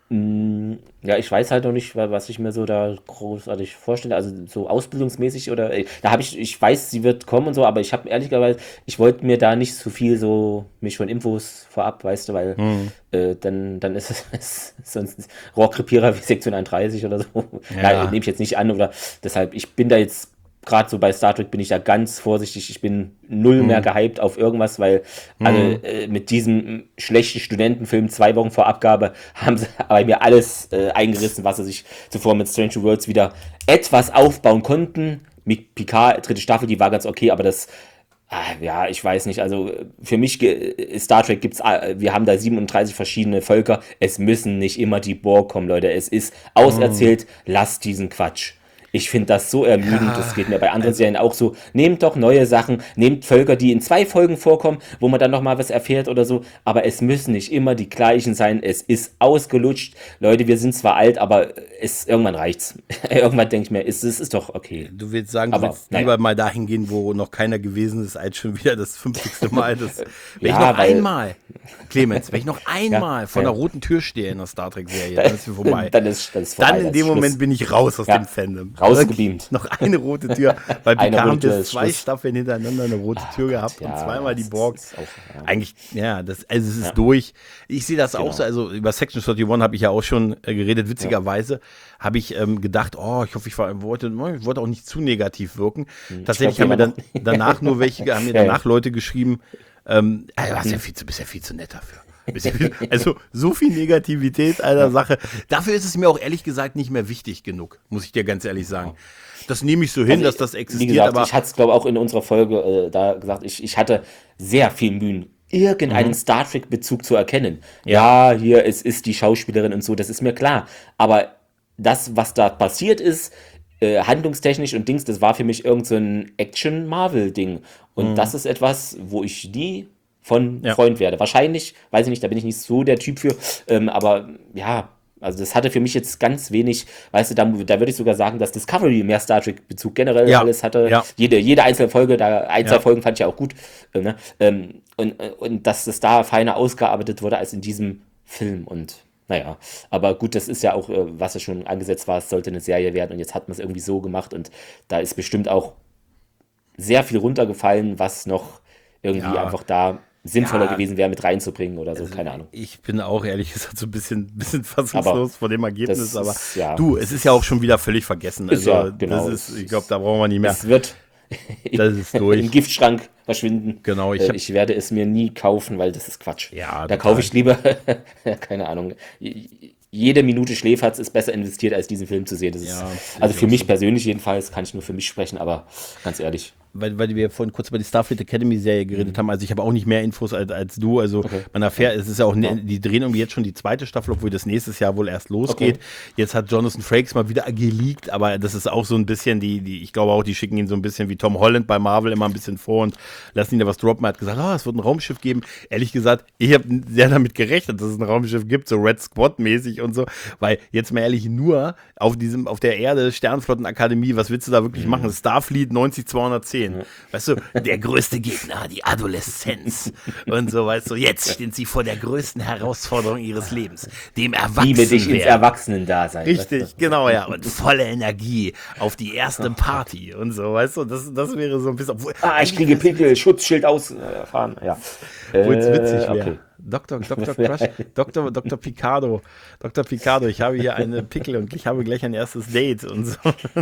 [SPEAKER 3] Ja, ich weiß halt noch nicht, wa- was ich mir so da großartig vorstelle. Also so ausbildungsmäßig oder äh, da habe ich, ich weiß, sie wird kommen und so, aber ich habe ehrlicherweise, ich wollte mir da nicht so viel so mich von Infos vorab, weißt du, weil äh, dann, dann ist es sonst Rohrkrepierer wie Sektion einunddreißig oder so.
[SPEAKER 2] Ja.
[SPEAKER 3] Ja, nehme ich jetzt nicht an oder deshalb, ich bin da jetzt gerade so bei Star Trek bin ich da ganz vorsichtig. Ich bin null mehr gehypt auf irgendwas, weil alle äh, mit diesem schlechten Studentenfilm zwei Wochen vor Abgabe haben sie bei mir alles äh, eingerissen, was sie sich zuvor mit Strange New Worlds wieder etwas aufbauen konnten. Mit Picard, dritte Staffel, die war ganz okay, aber das, ah, ja, ich weiß nicht. Also äh, für mich, ge- Star Trek gibt's, äh, wir haben da siebenunddreißig verschiedene Völker. Es müssen nicht immer die Borg kommen, Leute. Es ist auserzählt, lasst diesen Quatsch. Ich finde das so ermüdend, das geht mir bei anderen Serien auch so. Nehmt doch neue Sachen, nehmt Völker, die in zwei Folgen vorkommen, wo man dann nochmal was erfährt oder so, aber es müssen nicht immer die gleichen sein, es ist ausgelutscht. Leute, wir sind zwar alt, aber es, irgendwann reicht's. Irgendwann denke ich mir, es, es ist doch okay.
[SPEAKER 2] Du willst sagen, du
[SPEAKER 3] Aber,
[SPEAKER 2] willst
[SPEAKER 3] naja.
[SPEAKER 2] lieber mal dahin gehen, wo noch keiner gewesen ist, als schon wieder das fünfzigste Mal. Das, wenn
[SPEAKER 3] Ja,
[SPEAKER 2] ich noch
[SPEAKER 3] weil-
[SPEAKER 2] einmal, Clemens, wenn ich noch einmal vor
[SPEAKER 3] ja.
[SPEAKER 2] der roten Tür stehe in der Star Trek-Serie, dann ist sie vorbei.
[SPEAKER 3] Dann ist, dann ist
[SPEAKER 2] Dann
[SPEAKER 3] vorbei,
[SPEAKER 2] in
[SPEAKER 3] das
[SPEAKER 2] dem
[SPEAKER 3] ist Schluss.
[SPEAKER 2] Moment bin ich raus aus
[SPEAKER 3] Ja.
[SPEAKER 2] dem Fandom.
[SPEAKER 3] Rausgebeamt.
[SPEAKER 2] Noch eine rote Tür, weil
[SPEAKER 3] Eine
[SPEAKER 2] Picard
[SPEAKER 3] rote
[SPEAKER 2] haben
[SPEAKER 3] Tür
[SPEAKER 2] jetzt
[SPEAKER 3] ist
[SPEAKER 2] zwei
[SPEAKER 3] Schluss.
[SPEAKER 2] Staffeln hintereinander eine rote Tür gehabt und
[SPEAKER 3] ja,
[SPEAKER 2] zweimal die
[SPEAKER 3] das
[SPEAKER 2] Borg.
[SPEAKER 3] ist auch, ja.
[SPEAKER 2] Eigentlich, ja, das, also es ist durch. Ich sehe das auch
[SPEAKER 3] Genau.
[SPEAKER 2] so, also über Section einunddreißig habe ich ja auch schon äh, geredet. Witzigerweise habe ich ähm, gedacht, oh, ich hoffe, ich war, wollte, ich wollte auch nicht zu negativ wirken. Tatsächlich
[SPEAKER 3] glaub,
[SPEAKER 2] haben mir dann
[SPEAKER 3] jemand
[SPEAKER 2] danach nur welche, haben mir
[SPEAKER 3] Ja, ja.
[SPEAKER 2] danach Leute geschrieben, ähm, ey, du hast ja viel zu, bist ja viel zu nett dafür. Bist ja viel, also so viel Negativität einer Sache. Dafür ist es mir auch ehrlich gesagt nicht mehr wichtig genug, muss ich dir ganz ehrlich sagen. Das nehme ich so hin,
[SPEAKER 3] Also,
[SPEAKER 2] dass das
[SPEAKER 3] Wie
[SPEAKER 2] existiert,
[SPEAKER 3] gesagt,
[SPEAKER 2] aber
[SPEAKER 3] ich hatte es, glaube ich, auch in unserer Folge äh, da gesagt, ich, ich hatte sehr viel Mühen, irgendeinen Star Trek-Bezug zu erkennen. Ja, hier, es ist die Schauspielerin und so, das ist mir klar. Aber das, was da passiert ist, äh, handlungstechnisch und Dings, das war für mich irgend so ein Action-Marvel-Ding. Und das ist etwas, wo ich nie von
[SPEAKER 2] Ja.
[SPEAKER 3] Freund werde. Wahrscheinlich, weiß ich nicht, da bin ich nicht so der Typ für, ähm, aber ja, also das hatte für mich jetzt ganz wenig, weißt du, da, da würde ich sogar sagen, dass Discovery mehr Star Trek-Bezug generell
[SPEAKER 2] Ja,
[SPEAKER 3] alles hatte.
[SPEAKER 2] ja.
[SPEAKER 3] Jede, jede einzelne Folge, da ein, zwei
[SPEAKER 2] Ja.
[SPEAKER 3] Folgen fand ich ja auch gut. äh, Ne? Ähm, und, und dass das da feiner ausgearbeitet wurde als in diesem Film. Und naja, aber gut, das ist ja auch, äh, was ja schon angesetzt war, es sollte eine Serie werden und jetzt hat man es irgendwie so gemacht und da ist bestimmt auch sehr viel runtergefallen, was noch irgendwie
[SPEAKER 2] Ja.
[SPEAKER 3] einfach da sinnvoller
[SPEAKER 2] Ja.
[SPEAKER 3] gewesen wäre, mit reinzubringen oder so, keine Ahnung.
[SPEAKER 2] Ich bin auch ehrlich gesagt so ein bisschen, bisschen fassungslos
[SPEAKER 3] Aber
[SPEAKER 2] vor dem Ergebnis,
[SPEAKER 3] das
[SPEAKER 2] aber
[SPEAKER 3] ist, ja,
[SPEAKER 2] du, es ist ja auch schon wieder völlig vergessen.
[SPEAKER 3] Ist
[SPEAKER 2] Also,
[SPEAKER 3] ja, genau,
[SPEAKER 2] das ist,
[SPEAKER 3] es
[SPEAKER 2] ich glaube, da brauchen wir nicht mehr.
[SPEAKER 3] Es wird
[SPEAKER 2] Das ist durch.
[SPEAKER 3] im Giftschrank verschwinden.
[SPEAKER 2] Genau, ich
[SPEAKER 3] ich,
[SPEAKER 2] hab-
[SPEAKER 3] äh, ich werde es mir nie kaufen, weil das ist Quatsch.
[SPEAKER 2] Ja,
[SPEAKER 3] da
[SPEAKER 2] total.
[SPEAKER 3] kaufe ich lieber, keine Ahnung, jede Minute Schläferz ist besser investiert, als diesen Film zu sehen. Das ist,
[SPEAKER 2] Ja,
[SPEAKER 3] also
[SPEAKER 2] ich
[SPEAKER 3] für
[SPEAKER 2] auch
[SPEAKER 3] mich
[SPEAKER 2] so.
[SPEAKER 3] persönlich jedenfalls, kann ich nur für mich sprechen, aber ganz ehrlich.
[SPEAKER 2] Weil, weil wir vorhin kurz über die Starfleet Academy Serie geredet
[SPEAKER 3] Mhm.
[SPEAKER 2] haben. Also ich habe auch nicht mehr Infos als, als du. Also
[SPEAKER 3] Okay.
[SPEAKER 2] man erfährt, es ist ja auch, ne,
[SPEAKER 3] Ja.
[SPEAKER 2] die drehen irgendwie jetzt schon die zweite Staffel, obwohl das nächstes Jahr wohl erst losgeht.
[SPEAKER 3] Okay.
[SPEAKER 2] Jetzt hat Jonathan Frakes mal wieder geleakt, aber das ist auch so ein bisschen, die, die, ich glaube auch, die schicken ihn so ein bisschen wie Tom Holland bei Marvel immer ein bisschen vor und lassen ihn da was droppen. Er hat gesagt, oh, es wird ein Raumschiff geben. Ehrlich gesagt, ich habe sehr damit gerechnet, dass es ein Raumschiff gibt, so Red Squad-mäßig und so, weil jetzt mal ehrlich, nur auf diesem, auf der Erde, Sternflottenakademie, was willst du da wirklich machen? Starfleet neunzig zweihundertzehn. Weißt du, der größte Gegner, die Adoleszenz und so, weißt du, jetzt stehen sie vor der größten Herausforderung ihres Lebens, dem
[SPEAKER 3] Liebe dich ins
[SPEAKER 2] Erwachsenwerden.
[SPEAKER 3] Erwachsenen-Dasein.
[SPEAKER 2] Richtig,
[SPEAKER 3] weißt
[SPEAKER 2] genau, ja. Und volle Energie auf die erste Party und so, weißt du, das, das wäre so ein bisschen. Obwohl,
[SPEAKER 3] du? Ah, ich kriege Pickel, Schutzschild ausfahren. Ja.
[SPEAKER 2] Obwohl es witzig
[SPEAKER 3] Äh,
[SPEAKER 2] wäre.
[SPEAKER 3] okay.
[SPEAKER 2] Doktor Doktor Crush, Doktor Doktor Picardo, Doktor Picardo, ich habe hier eine Pickel und ich habe gleich ein erstes Date und so.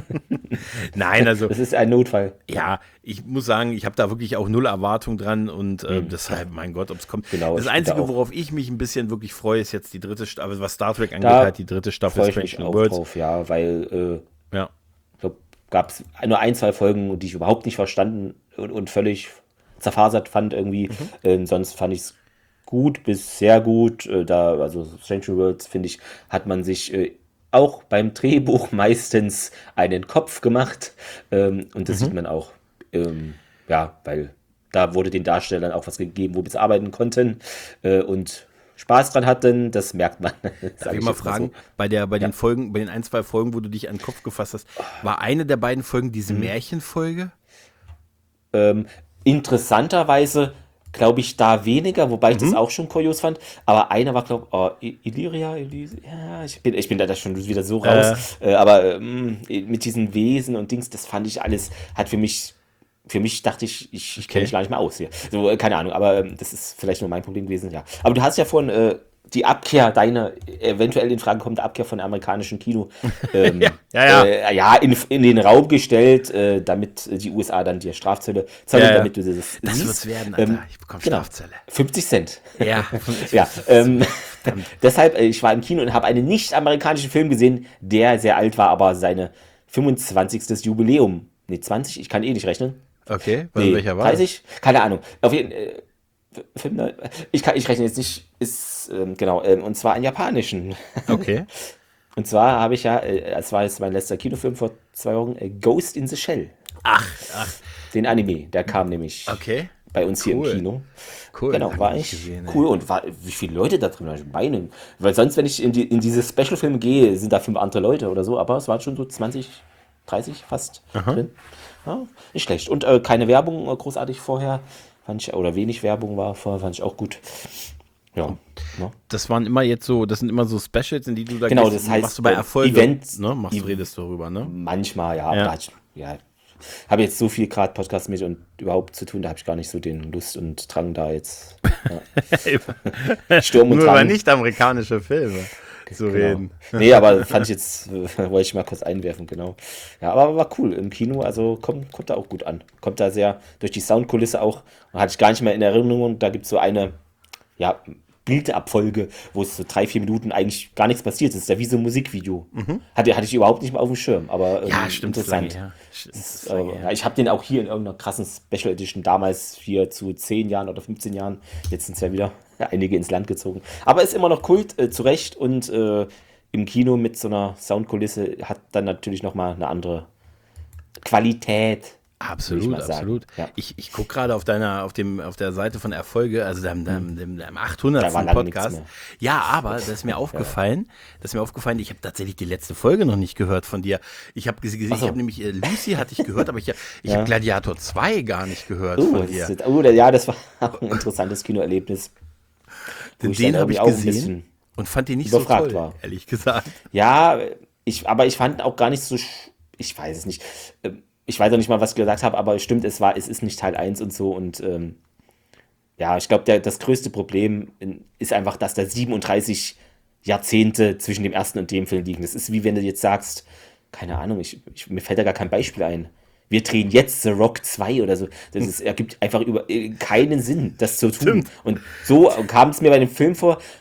[SPEAKER 2] Nein, also
[SPEAKER 3] Das ist ein Notfall.
[SPEAKER 2] ja, ich muss sagen, ich habe da wirklich auch null Erwartung dran und äh, deshalb, mein Gott, ob es kommt.
[SPEAKER 3] Genau,
[SPEAKER 2] das
[SPEAKER 3] ich
[SPEAKER 2] Einzige,
[SPEAKER 3] bin da auch.
[SPEAKER 2] worauf ich mich ein bisschen wirklich freue, ist jetzt die dritte Staffel, was Star Trek angeht,
[SPEAKER 3] Da
[SPEAKER 2] halt die dritte Staffel
[SPEAKER 3] Freue ich mich
[SPEAKER 2] Strange
[SPEAKER 3] auch
[SPEAKER 2] New Worlds.
[SPEAKER 3] drauf, ja, weil äh,
[SPEAKER 2] Ja.
[SPEAKER 3] ich glaube, gab es nur ein, zwei Folgen, die ich überhaupt nicht verstanden und, und völlig zerfasert fand irgendwie.
[SPEAKER 2] Mhm.
[SPEAKER 3] Äh, sonst fand ich es gut bis sehr gut. Äh, da, also Strange New Worlds, finde ich, hat man sich äh, auch beim Drehbuch meistens einen Kopf gemacht. Ähm, und das
[SPEAKER 2] Mhm.
[SPEAKER 3] sieht man auch. Ähm, ja, weil da wurde den Darstellern auch was gegeben, wo sie arbeiten konnten äh, und Spaß dran hatten. Das merkt man. Sag
[SPEAKER 2] Darf ich mal
[SPEAKER 3] jetzt
[SPEAKER 2] fragen,
[SPEAKER 3] so.
[SPEAKER 2] bei, der, bei den Folgen, bei den ein, zwei Folgen, wo du dich an den Kopf gefasst hast, war eine der beiden Folgen diese
[SPEAKER 3] Mhm.
[SPEAKER 2] Märchenfolge?
[SPEAKER 3] Ähm, interessanterweise glaube ich da weniger, wobei ich das auch schon kurios fand. Aber einer war, glaube ich, oh, I- Illyria, Elysi- ja, ich bin, ich bin da schon wieder so raus. Äh, aber ähm, mit diesen Wesen und Dings, das fand ich alles, hat für mich, für mich dachte ich, ich, ich kenne
[SPEAKER 2] Okay.
[SPEAKER 3] mich gar nicht mehr aus hier. So, äh, keine Ahnung, aber ähm, das ist vielleicht nur mein Problem gewesen, ja. Aber du hast ja vorhin äh, die Abkehr, deine eventuell in Frage kommende Abkehr von amerikanischem Kino, ähm,
[SPEAKER 2] Ja, ja, ja.
[SPEAKER 3] Äh, ja in, in den Raum gestellt, äh, damit die U S A dann dir Strafzölle zahlen,
[SPEAKER 2] Ja, ja.
[SPEAKER 3] damit du das
[SPEAKER 2] Das
[SPEAKER 3] siehst.
[SPEAKER 2] wird's werden, Alter.
[SPEAKER 3] Ähm,
[SPEAKER 2] Ich bekomme
[SPEAKER 3] genau.
[SPEAKER 2] Strafzölle.
[SPEAKER 3] fünfzig Cent.
[SPEAKER 2] Ja.
[SPEAKER 3] Ja, ähm, deshalb, äh, ich war im Kino und habe einen nicht-amerikanischen Film gesehen, der sehr alt war, aber seine fünfundzwanzigstes Jubiläum. Nee, zwanzig? Ich kann eh nicht rechnen.
[SPEAKER 2] Okay,
[SPEAKER 3] Nee,
[SPEAKER 2] welcher war das?
[SPEAKER 3] dreißig? Keine Ahnung. Auf jeden äh, fünfundneunzig ich, kann, ich rechne jetzt nicht, ist, ähm, genau, ähm, und zwar einen japanischen.
[SPEAKER 2] Okay.
[SPEAKER 3] Und zwar habe ich ja, äh, das war jetzt mein letzter Kinofilm vor zwei Wochen, äh, Ghost in the Shell.
[SPEAKER 2] Ach, ach,
[SPEAKER 3] Den Anime, der kam nämlich
[SPEAKER 2] okay.
[SPEAKER 3] bei uns hier
[SPEAKER 2] Cool.
[SPEAKER 3] im Kino.
[SPEAKER 2] Cool.
[SPEAKER 3] Genau,
[SPEAKER 2] Hab
[SPEAKER 3] war
[SPEAKER 2] ich
[SPEAKER 3] echt
[SPEAKER 2] nicht gesehen, ey.
[SPEAKER 3] cool. Und war, wie viele Leute da drin waren? Meine. Weil sonst, wenn ich in, die, in diese Special-Filme gehe, sind da fünf andere Leute oder so. Aber es waren schon so zwanzig, dreißig fast drin. Ja, nicht schlecht. Und äh, keine Werbung äh, großartig vorher. Fand ich, oder wenig Werbung war vorher, fand ich auch gut. Ja. ja.
[SPEAKER 2] Das waren immer jetzt so, das sind immer so Specials, in die du da
[SPEAKER 3] Genau,
[SPEAKER 2] gehst,
[SPEAKER 3] das heißt,
[SPEAKER 2] machst du bei
[SPEAKER 3] äh,
[SPEAKER 2] Erfolg,
[SPEAKER 3] Events-
[SPEAKER 2] ne? Machst,
[SPEAKER 3] Ev-
[SPEAKER 2] redest du darüber, ne?
[SPEAKER 3] Manchmal, ja.
[SPEAKER 2] Ja.
[SPEAKER 3] Aber da hat, ja. Habe jetzt so viel gerade Podcast mit und überhaupt zu tun, da habe ich gar nicht so den Lust und Drang da jetzt. Ja. Sturm und
[SPEAKER 2] Nur über
[SPEAKER 3] Drang.
[SPEAKER 2] nicht-amerikanische Filme zu
[SPEAKER 3] Genau.
[SPEAKER 2] reden.
[SPEAKER 3] Nee, aber fand ich jetzt, äh, wollte ich mal kurz einwerfen, genau. Ja, aber war cool im Kino, also kommt, kommt da auch gut an. Kommt da sehr durch die Soundkulisse auch. Und hatte ich gar nicht mehr in Erinnerung. Da gibt es so eine, ja, Bildabfolge, wo es so drei, vier Minuten eigentlich gar nichts passiert. Das ist ja wie so ein Musikvideo. Hatte, hatte ich überhaupt nicht mehr auf dem Schirm, aber ähm,
[SPEAKER 2] Ja, stimmt. das ist lange
[SPEAKER 3] interessant.
[SPEAKER 2] her. Stimmt, das ist
[SPEAKER 3] Äh,
[SPEAKER 2] lange her.
[SPEAKER 3] ja, ich habe den auch hier in irgendeiner krassen Special Edition damals hier zu zehn Jahren oder fünfzehn Jahren. Jetzt sind es ja wieder einige ins Land gezogen. Aber ist immer noch Kult, äh, zu Recht. Und äh, im Kino mit so einer Soundkulisse hat dann natürlich nochmal eine andere Qualität. würde ich
[SPEAKER 2] Absolut,
[SPEAKER 3] mal sagen.
[SPEAKER 2] absolut.
[SPEAKER 3] Ja.
[SPEAKER 2] Ich, ich gucke gerade auf deiner, auf dem, auf der Seite von Erfolge, also deinem, deinem, deinem, deinem
[SPEAKER 3] Da war
[SPEAKER 2] achthundertsten
[SPEAKER 3] lange nichts
[SPEAKER 2] Podcast.
[SPEAKER 3] mehr.
[SPEAKER 2] Ja, aber das ist mir aufgefallen, das ist mir aufgefallen, ich habe tatsächlich die letzte Folge noch nicht gehört von dir. Ich habe gesehen,
[SPEAKER 3] Ach
[SPEAKER 2] ich
[SPEAKER 3] so.
[SPEAKER 2] habe nämlich äh, Lucy hatte ich gehört, aber ich, ich
[SPEAKER 3] Ja.
[SPEAKER 2] habe Gladiator zwei gar nicht gehört
[SPEAKER 3] Oh,
[SPEAKER 2] von
[SPEAKER 3] das
[SPEAKER 2] dir.
[SPEAKER 3] ist, oh, da- ja, das war auch ein interessantes Kinoerlebnis. wo
[SPEAKER 2] Den,
[SPEAKER 3] ich dann
[SPEAKER 2] den habe ich
[SPEAKER 3] irgendwie auch ein
[SPEAKER 2] gesehen
[SPEAKER 3] bisschen
[SPEAKER 2] und fand den nicht so
[SPEAKER 3] überfragt
[SPEAKER 2] toll,
[SPEAKER 3] war.
[SPEAKER 2] ehrlich gesagt.
[SPEAKER 3] Ja, ich, aber ich fand auch gar nicht so, sch- ich weiß es nicht. Ähm, Ich weiß auch nicht mal, was ich gesagt habe, aber stimmt, es war, es ist nicht Teil eins und so und ähm, ja, ich glaube, das größte Problem in- ist einfach, dass da siebenunddreißig Jahrzehnte zwischen dem ersten und dem Film liegen. Das ist wie wenn du jetzt sagst, keine Ahnung, ich, ich, mir fällt da gar kein Beispiel ein. Wir drehen jetzt The Rock zwei oder so. Das ist, ergibt einfach über, äh, keinen Sinn, das zu tun. Und so kam es mir bei dem Film vor.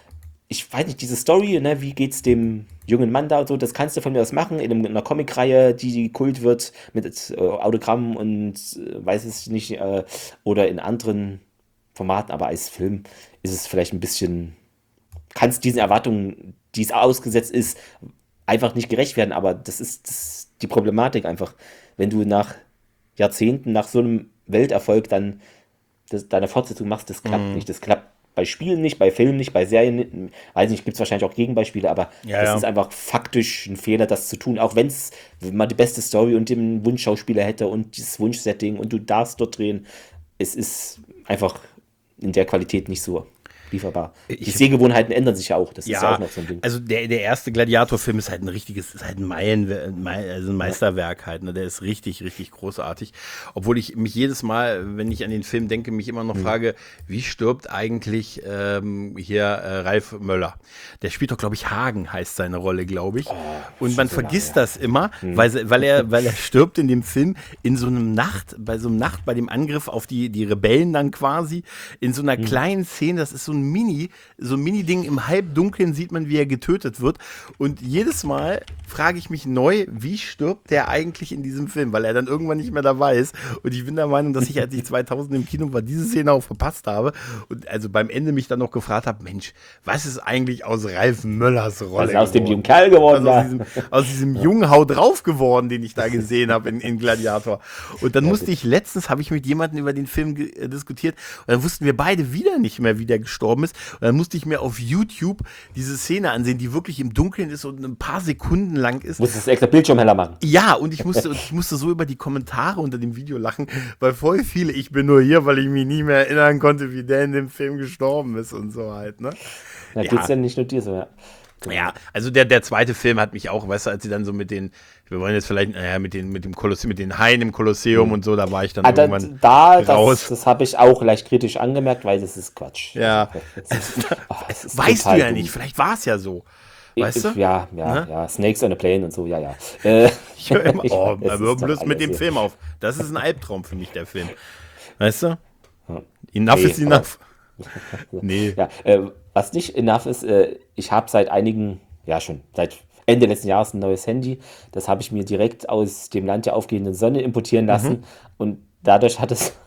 [SPEAKER 3] ich weiß nicht, diese Story, ne, wie geht's dem jungen Mann da und so, das kannst du von mir aus machen, in, einem, in einer Comicreihe, die Kult wird, mit äh, Autogrammen und äh, weiß es nicht, äh, oder in anderen Formaten, aber als Film ist es vielleicht ein bisschen, kann es diesen Erwartungen, die es ausgesetzt ist, einfach nicht gerecht werden, aber das ist, das ist die Problematik einfach, wenn du nach Jahrzehnten, nach so einem Welterfolg dann das, deine Fortsetzung machst, das klappt
[SPEAKER 2] Mhm.
[SPEAKER 3] nicht, das klappt bei Spielen nicht, bei Filmen nicht, bei Serien nicht. Weiß nicht, gibt es wahrscheinlich auch Gegenbeispiele, aber
[SPEAKER 2] Ja,
[SPEAKER 3] das
[SPEAKER 2] ja.
[SPEAKER 3] ist einfach faktisch ein Fehler, das zu tun. Auch wenn es mal die beste Story und den Wunschschauspieler hätte und dieses Wunschsetting und du darfst dort drehen. Es ist einfach in der Qualität nicht so lieferbar. Die
[SPEAKER 2] Ich-
[SPEAKER 3] Sehgewohnheiten ändern sich ja auch. Das ist ja
[SPEAKER 2] Ja,
[SPEAKER 3] auch noch so ein Ding.
[SPEAKER 2] also der, der erste Gladiator-Film ist halt ein richtiges, ist halt ein Meilen, Mei- also ein Meisterwerk halt, ne? Der ist richtig, richtig großartig. Obwohl ich mich jedes Mal, wenn ich an den Film denke, mich immer
[SPEAKER 3] Hm.
[SPEAKER 2] noch frage, wie stirbt eigentlich ähm, hier äh, Ralf Möller? Der spielt doch, glaube ich, Hagen heißt seine Rolle, glaube ich. Und man
[SPEAKER 3] Oh, so lange,
[SPEAKER 2] vergisst
[SPEAKER 3] ja.
[SPEAKER 2] das immer, weil, sie- weil, er, weil er stirbt in dem Film in so einem Nacht, bei so einem Nacht, bei dem Angriff auf die, die Rebellen dann quasi, in so
[SPEAKER 3] Hm.
[SPEAKER 2] einer kleinen Szene, das ist so ein Mini, so ein Mini-Ding, im Halbdunkeln sieht man, wie er getötet wird. Und jedes Mal frage ich mich neu, wie stirbt der eigentlich in diesem Film, weil er dann irgendwann nicht mehr dabei ist. Und ich bin der Meinung, dass ich, als ich zweitausend im Kino war, diese Szene auch verpasst habe. Und also beim Ende mich dann noch gefragt habe, Mensch, was ist eigentlich aus Ralf Möllers Rolle
[SPEAKER 3] Was ist aus dem
[SPEAKER 2] geworden?
[SPEAKER 3] jungen Kerl geworden?
[SPEAKER 2] Also aus
[SPEAKER 3] Ja.
[SPEAKER 2] diesem, aus diesem jungen Hau drauf geworden, den ich da gesehen habe in, in Gladiator. Und dann musste ich, letztens habe ich mit jemandem über den Film ge- äh, diskutiert und dann wussten wir beide wieder nicht mehr, wie der gestorben ist. Und dann musste ich mir auf YouTube diese Szene ansehen, die wirklich im Dunkeln ist und ein paar Sekunden lang ist.
[SPEAKER 3] Muss das extra Bildschirm heller machen.
[SPEAKER 2] Ja, und ich musste, ich musste so über die Kommentare unter dem Video lachen, weil voll viele, ich bin nur hier, weil ich mich nie mehr erinnern konnte, wie der in dem Film gestorben ist und so halt, ne?
[SPEAKER 3] Da
[SPEAKER 2] Ja.
[SPEAKER 3] geht's ja nicht nur dir so, ja.
[SPEAKER 2] Ja, also der, der zweite Film hat mich auch, weißt du, als sie dann so mit den, wir wollen jetzt vielleicht, naja, mit den, mit dem Kolosseum, mit den Haien im Kolosseum und so, da war ich dann
[SPEAKER 3] Ah, da,
[SPEAKER 2] irgendwann
[SPEAKER 3] da
[SPEAKER 2] raus.
[SPEAKER 3] das, das habe ich auch leicht kritisch angemerkt, weil das ist Quatsch.
[SPEAKER 2] Ja.
[SPEAKER 3] Das ist, oh, es ist
[SPEAKER 2] Weißt du
[SPEAKER 3] total
[SPEAKER 2] ja
[SPEAKER 3] dumm.
[SPEAKER 2] nicht, vielleicht war es ja so. Weißt du?
[SPEAKER 3] Ja, ja,
[SPEAKER 2] Ne?
[SPEAKER 3] ja. Snakes on a Plane und so, ja, ja. Äh,
[SPEAKER 2] Ich höre immer,
[SPEAKER 3] ich-
[SPEAKER 2] oh,
[SPEAKER 3] es ist
[SPEAKER 2] hör
[SPEAKER 3] doch
[SPEAKER 2] bloß mit
[SPEAKER 3] alles
[SPEAKER 2] dem
[SPEAKER 3] so.
[SPEAKER 2] Film auf. Das ist ein Albtraum für mich, der Film. Weißt du?
[SPEAKER 3] Ja.
[SPEAKER 2] Enough
[SPEAKER 3] Nee,
[SPEAKER 2] is enough.
[SPEAKER 3] aber-
[SPEAKER 2] Nee.
[SPEAKER 3] Ja, äh, was nicht enough ist, äh, ich habe seit einigen, ja schon, seit Ende letzten Jahres ein neues Handy. Das habe ich mir direkt aus dem Land der aufgehenden Sonne importieren lassen.
[SPEAKER 2] Mhm.
[SPEAKER 3] Und dadurch hat es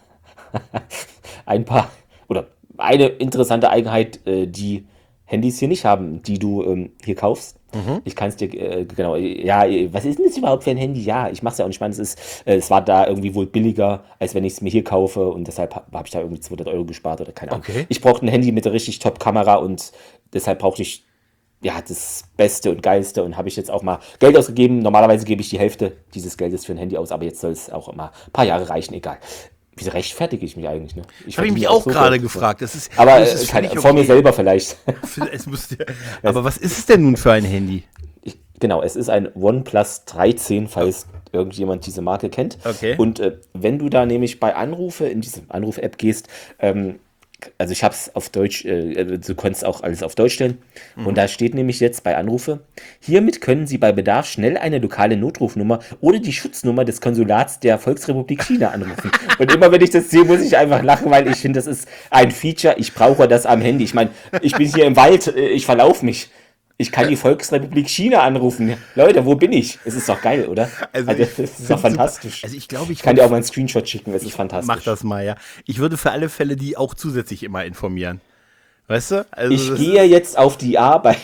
[SPEAKER 3] ein paar, oder eine interessante Eigenheit, äh, die Handys hier nicht haben, die du ähm, hier kaufst.
[SPEAKER 2] Mhm.
[SPEAKER 3] Ich kann es dir, äh, genau, ja, was ist denn das überhaupt für ein Handy? Ja, ich mache es ja auch nicht, ich meine, es ist, äh, es war da irgendwie wohl billiger, als wenn ich es mir hier kaufe und deshalb ha- habe ich da irgendwie zweihundert Euro gespart oder keine Ahnung.
[SPEAKER 2] Okay.
[SPEAKER 3] Ich brauchte ein Handy mit einer richtig Top-Kamera und deshalb brauchte ich ja das Beste und Geilste und habe ich jetzt auch mal Geld ausgegeben. Normalerweise gebe ich die Hälfte dieses Geldes für ein Handy aus, aber jetzt soll es auch immer ein paar Jahre reichen, egal. Wieso rechtfertige ich mich eigentlich? Ne?
[SPEAKER 2] Habe ich
[SPEAKER 3] verdiene
[SPEAKER 2] mich auch
[SPEAKER 3] so
[SPEAKER 2] gerade
[SPEAKER 3] Geld.
[SPEAKER 2] gefragt. Das ist,
[SPEAKER 3] Aber
[SPEAKER 2] das
[SPEAKER 3] äh,
[SPEAKER 2] ist
[SPEAKER 3] keine,
[SPEAKER 2] völlig
[SPEAKER 3] vor mir
[SPEAKER 2] okay.
[SPEAKER 3] selber vielleicht.
[SPEAKER 2] Es müsste, aber was ist es denn nun für ein Handy?
[SPEAKER 3] Ich, genau, es ist ein OnePlus dreizehn, falls irgendjemand diese Marke kennt.
[SPEAKER 2] Okay.
[SPEAKER 3] Und äh, wenn du da nämlich bei Anrufe in diese Anruf-App gehst, ähm, also ich habe es auf Deutsch, äh, du konntest auch alles auf Deutsch stellen. Und da steht nämlich jetzt bei Anrufe, hiermit können Sie bei Bedarf schnell eine lokale Notrufnummer oder die Schutznummer des Konsulats der Volksrepublik China anrufen. Und immer wenn ich das sehe, muss ich einfach lachen, weil ich finde, das ist ein Feature, ich brauche das am Handy. Ich meine, ich bin hier im Wald, äh, ich verlaufe mich. Ich kann die Volksrepublik China anrufen. Leute, wo bin ich? Es ist doch geil, oder?
[SPEAKER 2] Also
[SPEAKER 3] Also,
[SPEAKER 2] ich
[SPEAKER 3] das ist
[SPEAKER 2] find's
[SPEAKER 3] doch
[SPEAKER 2] super.
[SPEAKER 3] fantastisch.
[SPEAKER 2] Also ich glaube, ich
[SPEAKER 3] Ich kann dir auch mal einen Screenshot schicken, es ist fantastisch.
[SPEAKER 2] mach das mal, ja. Ich würde für alle Fälle die auch zusätzlich immer informieren. Weißt du? Also
[SPEAKER 3] Ich
[SPEAKER 2] das
[SPEAKER 3] gehe jetzt auf die Arbeit.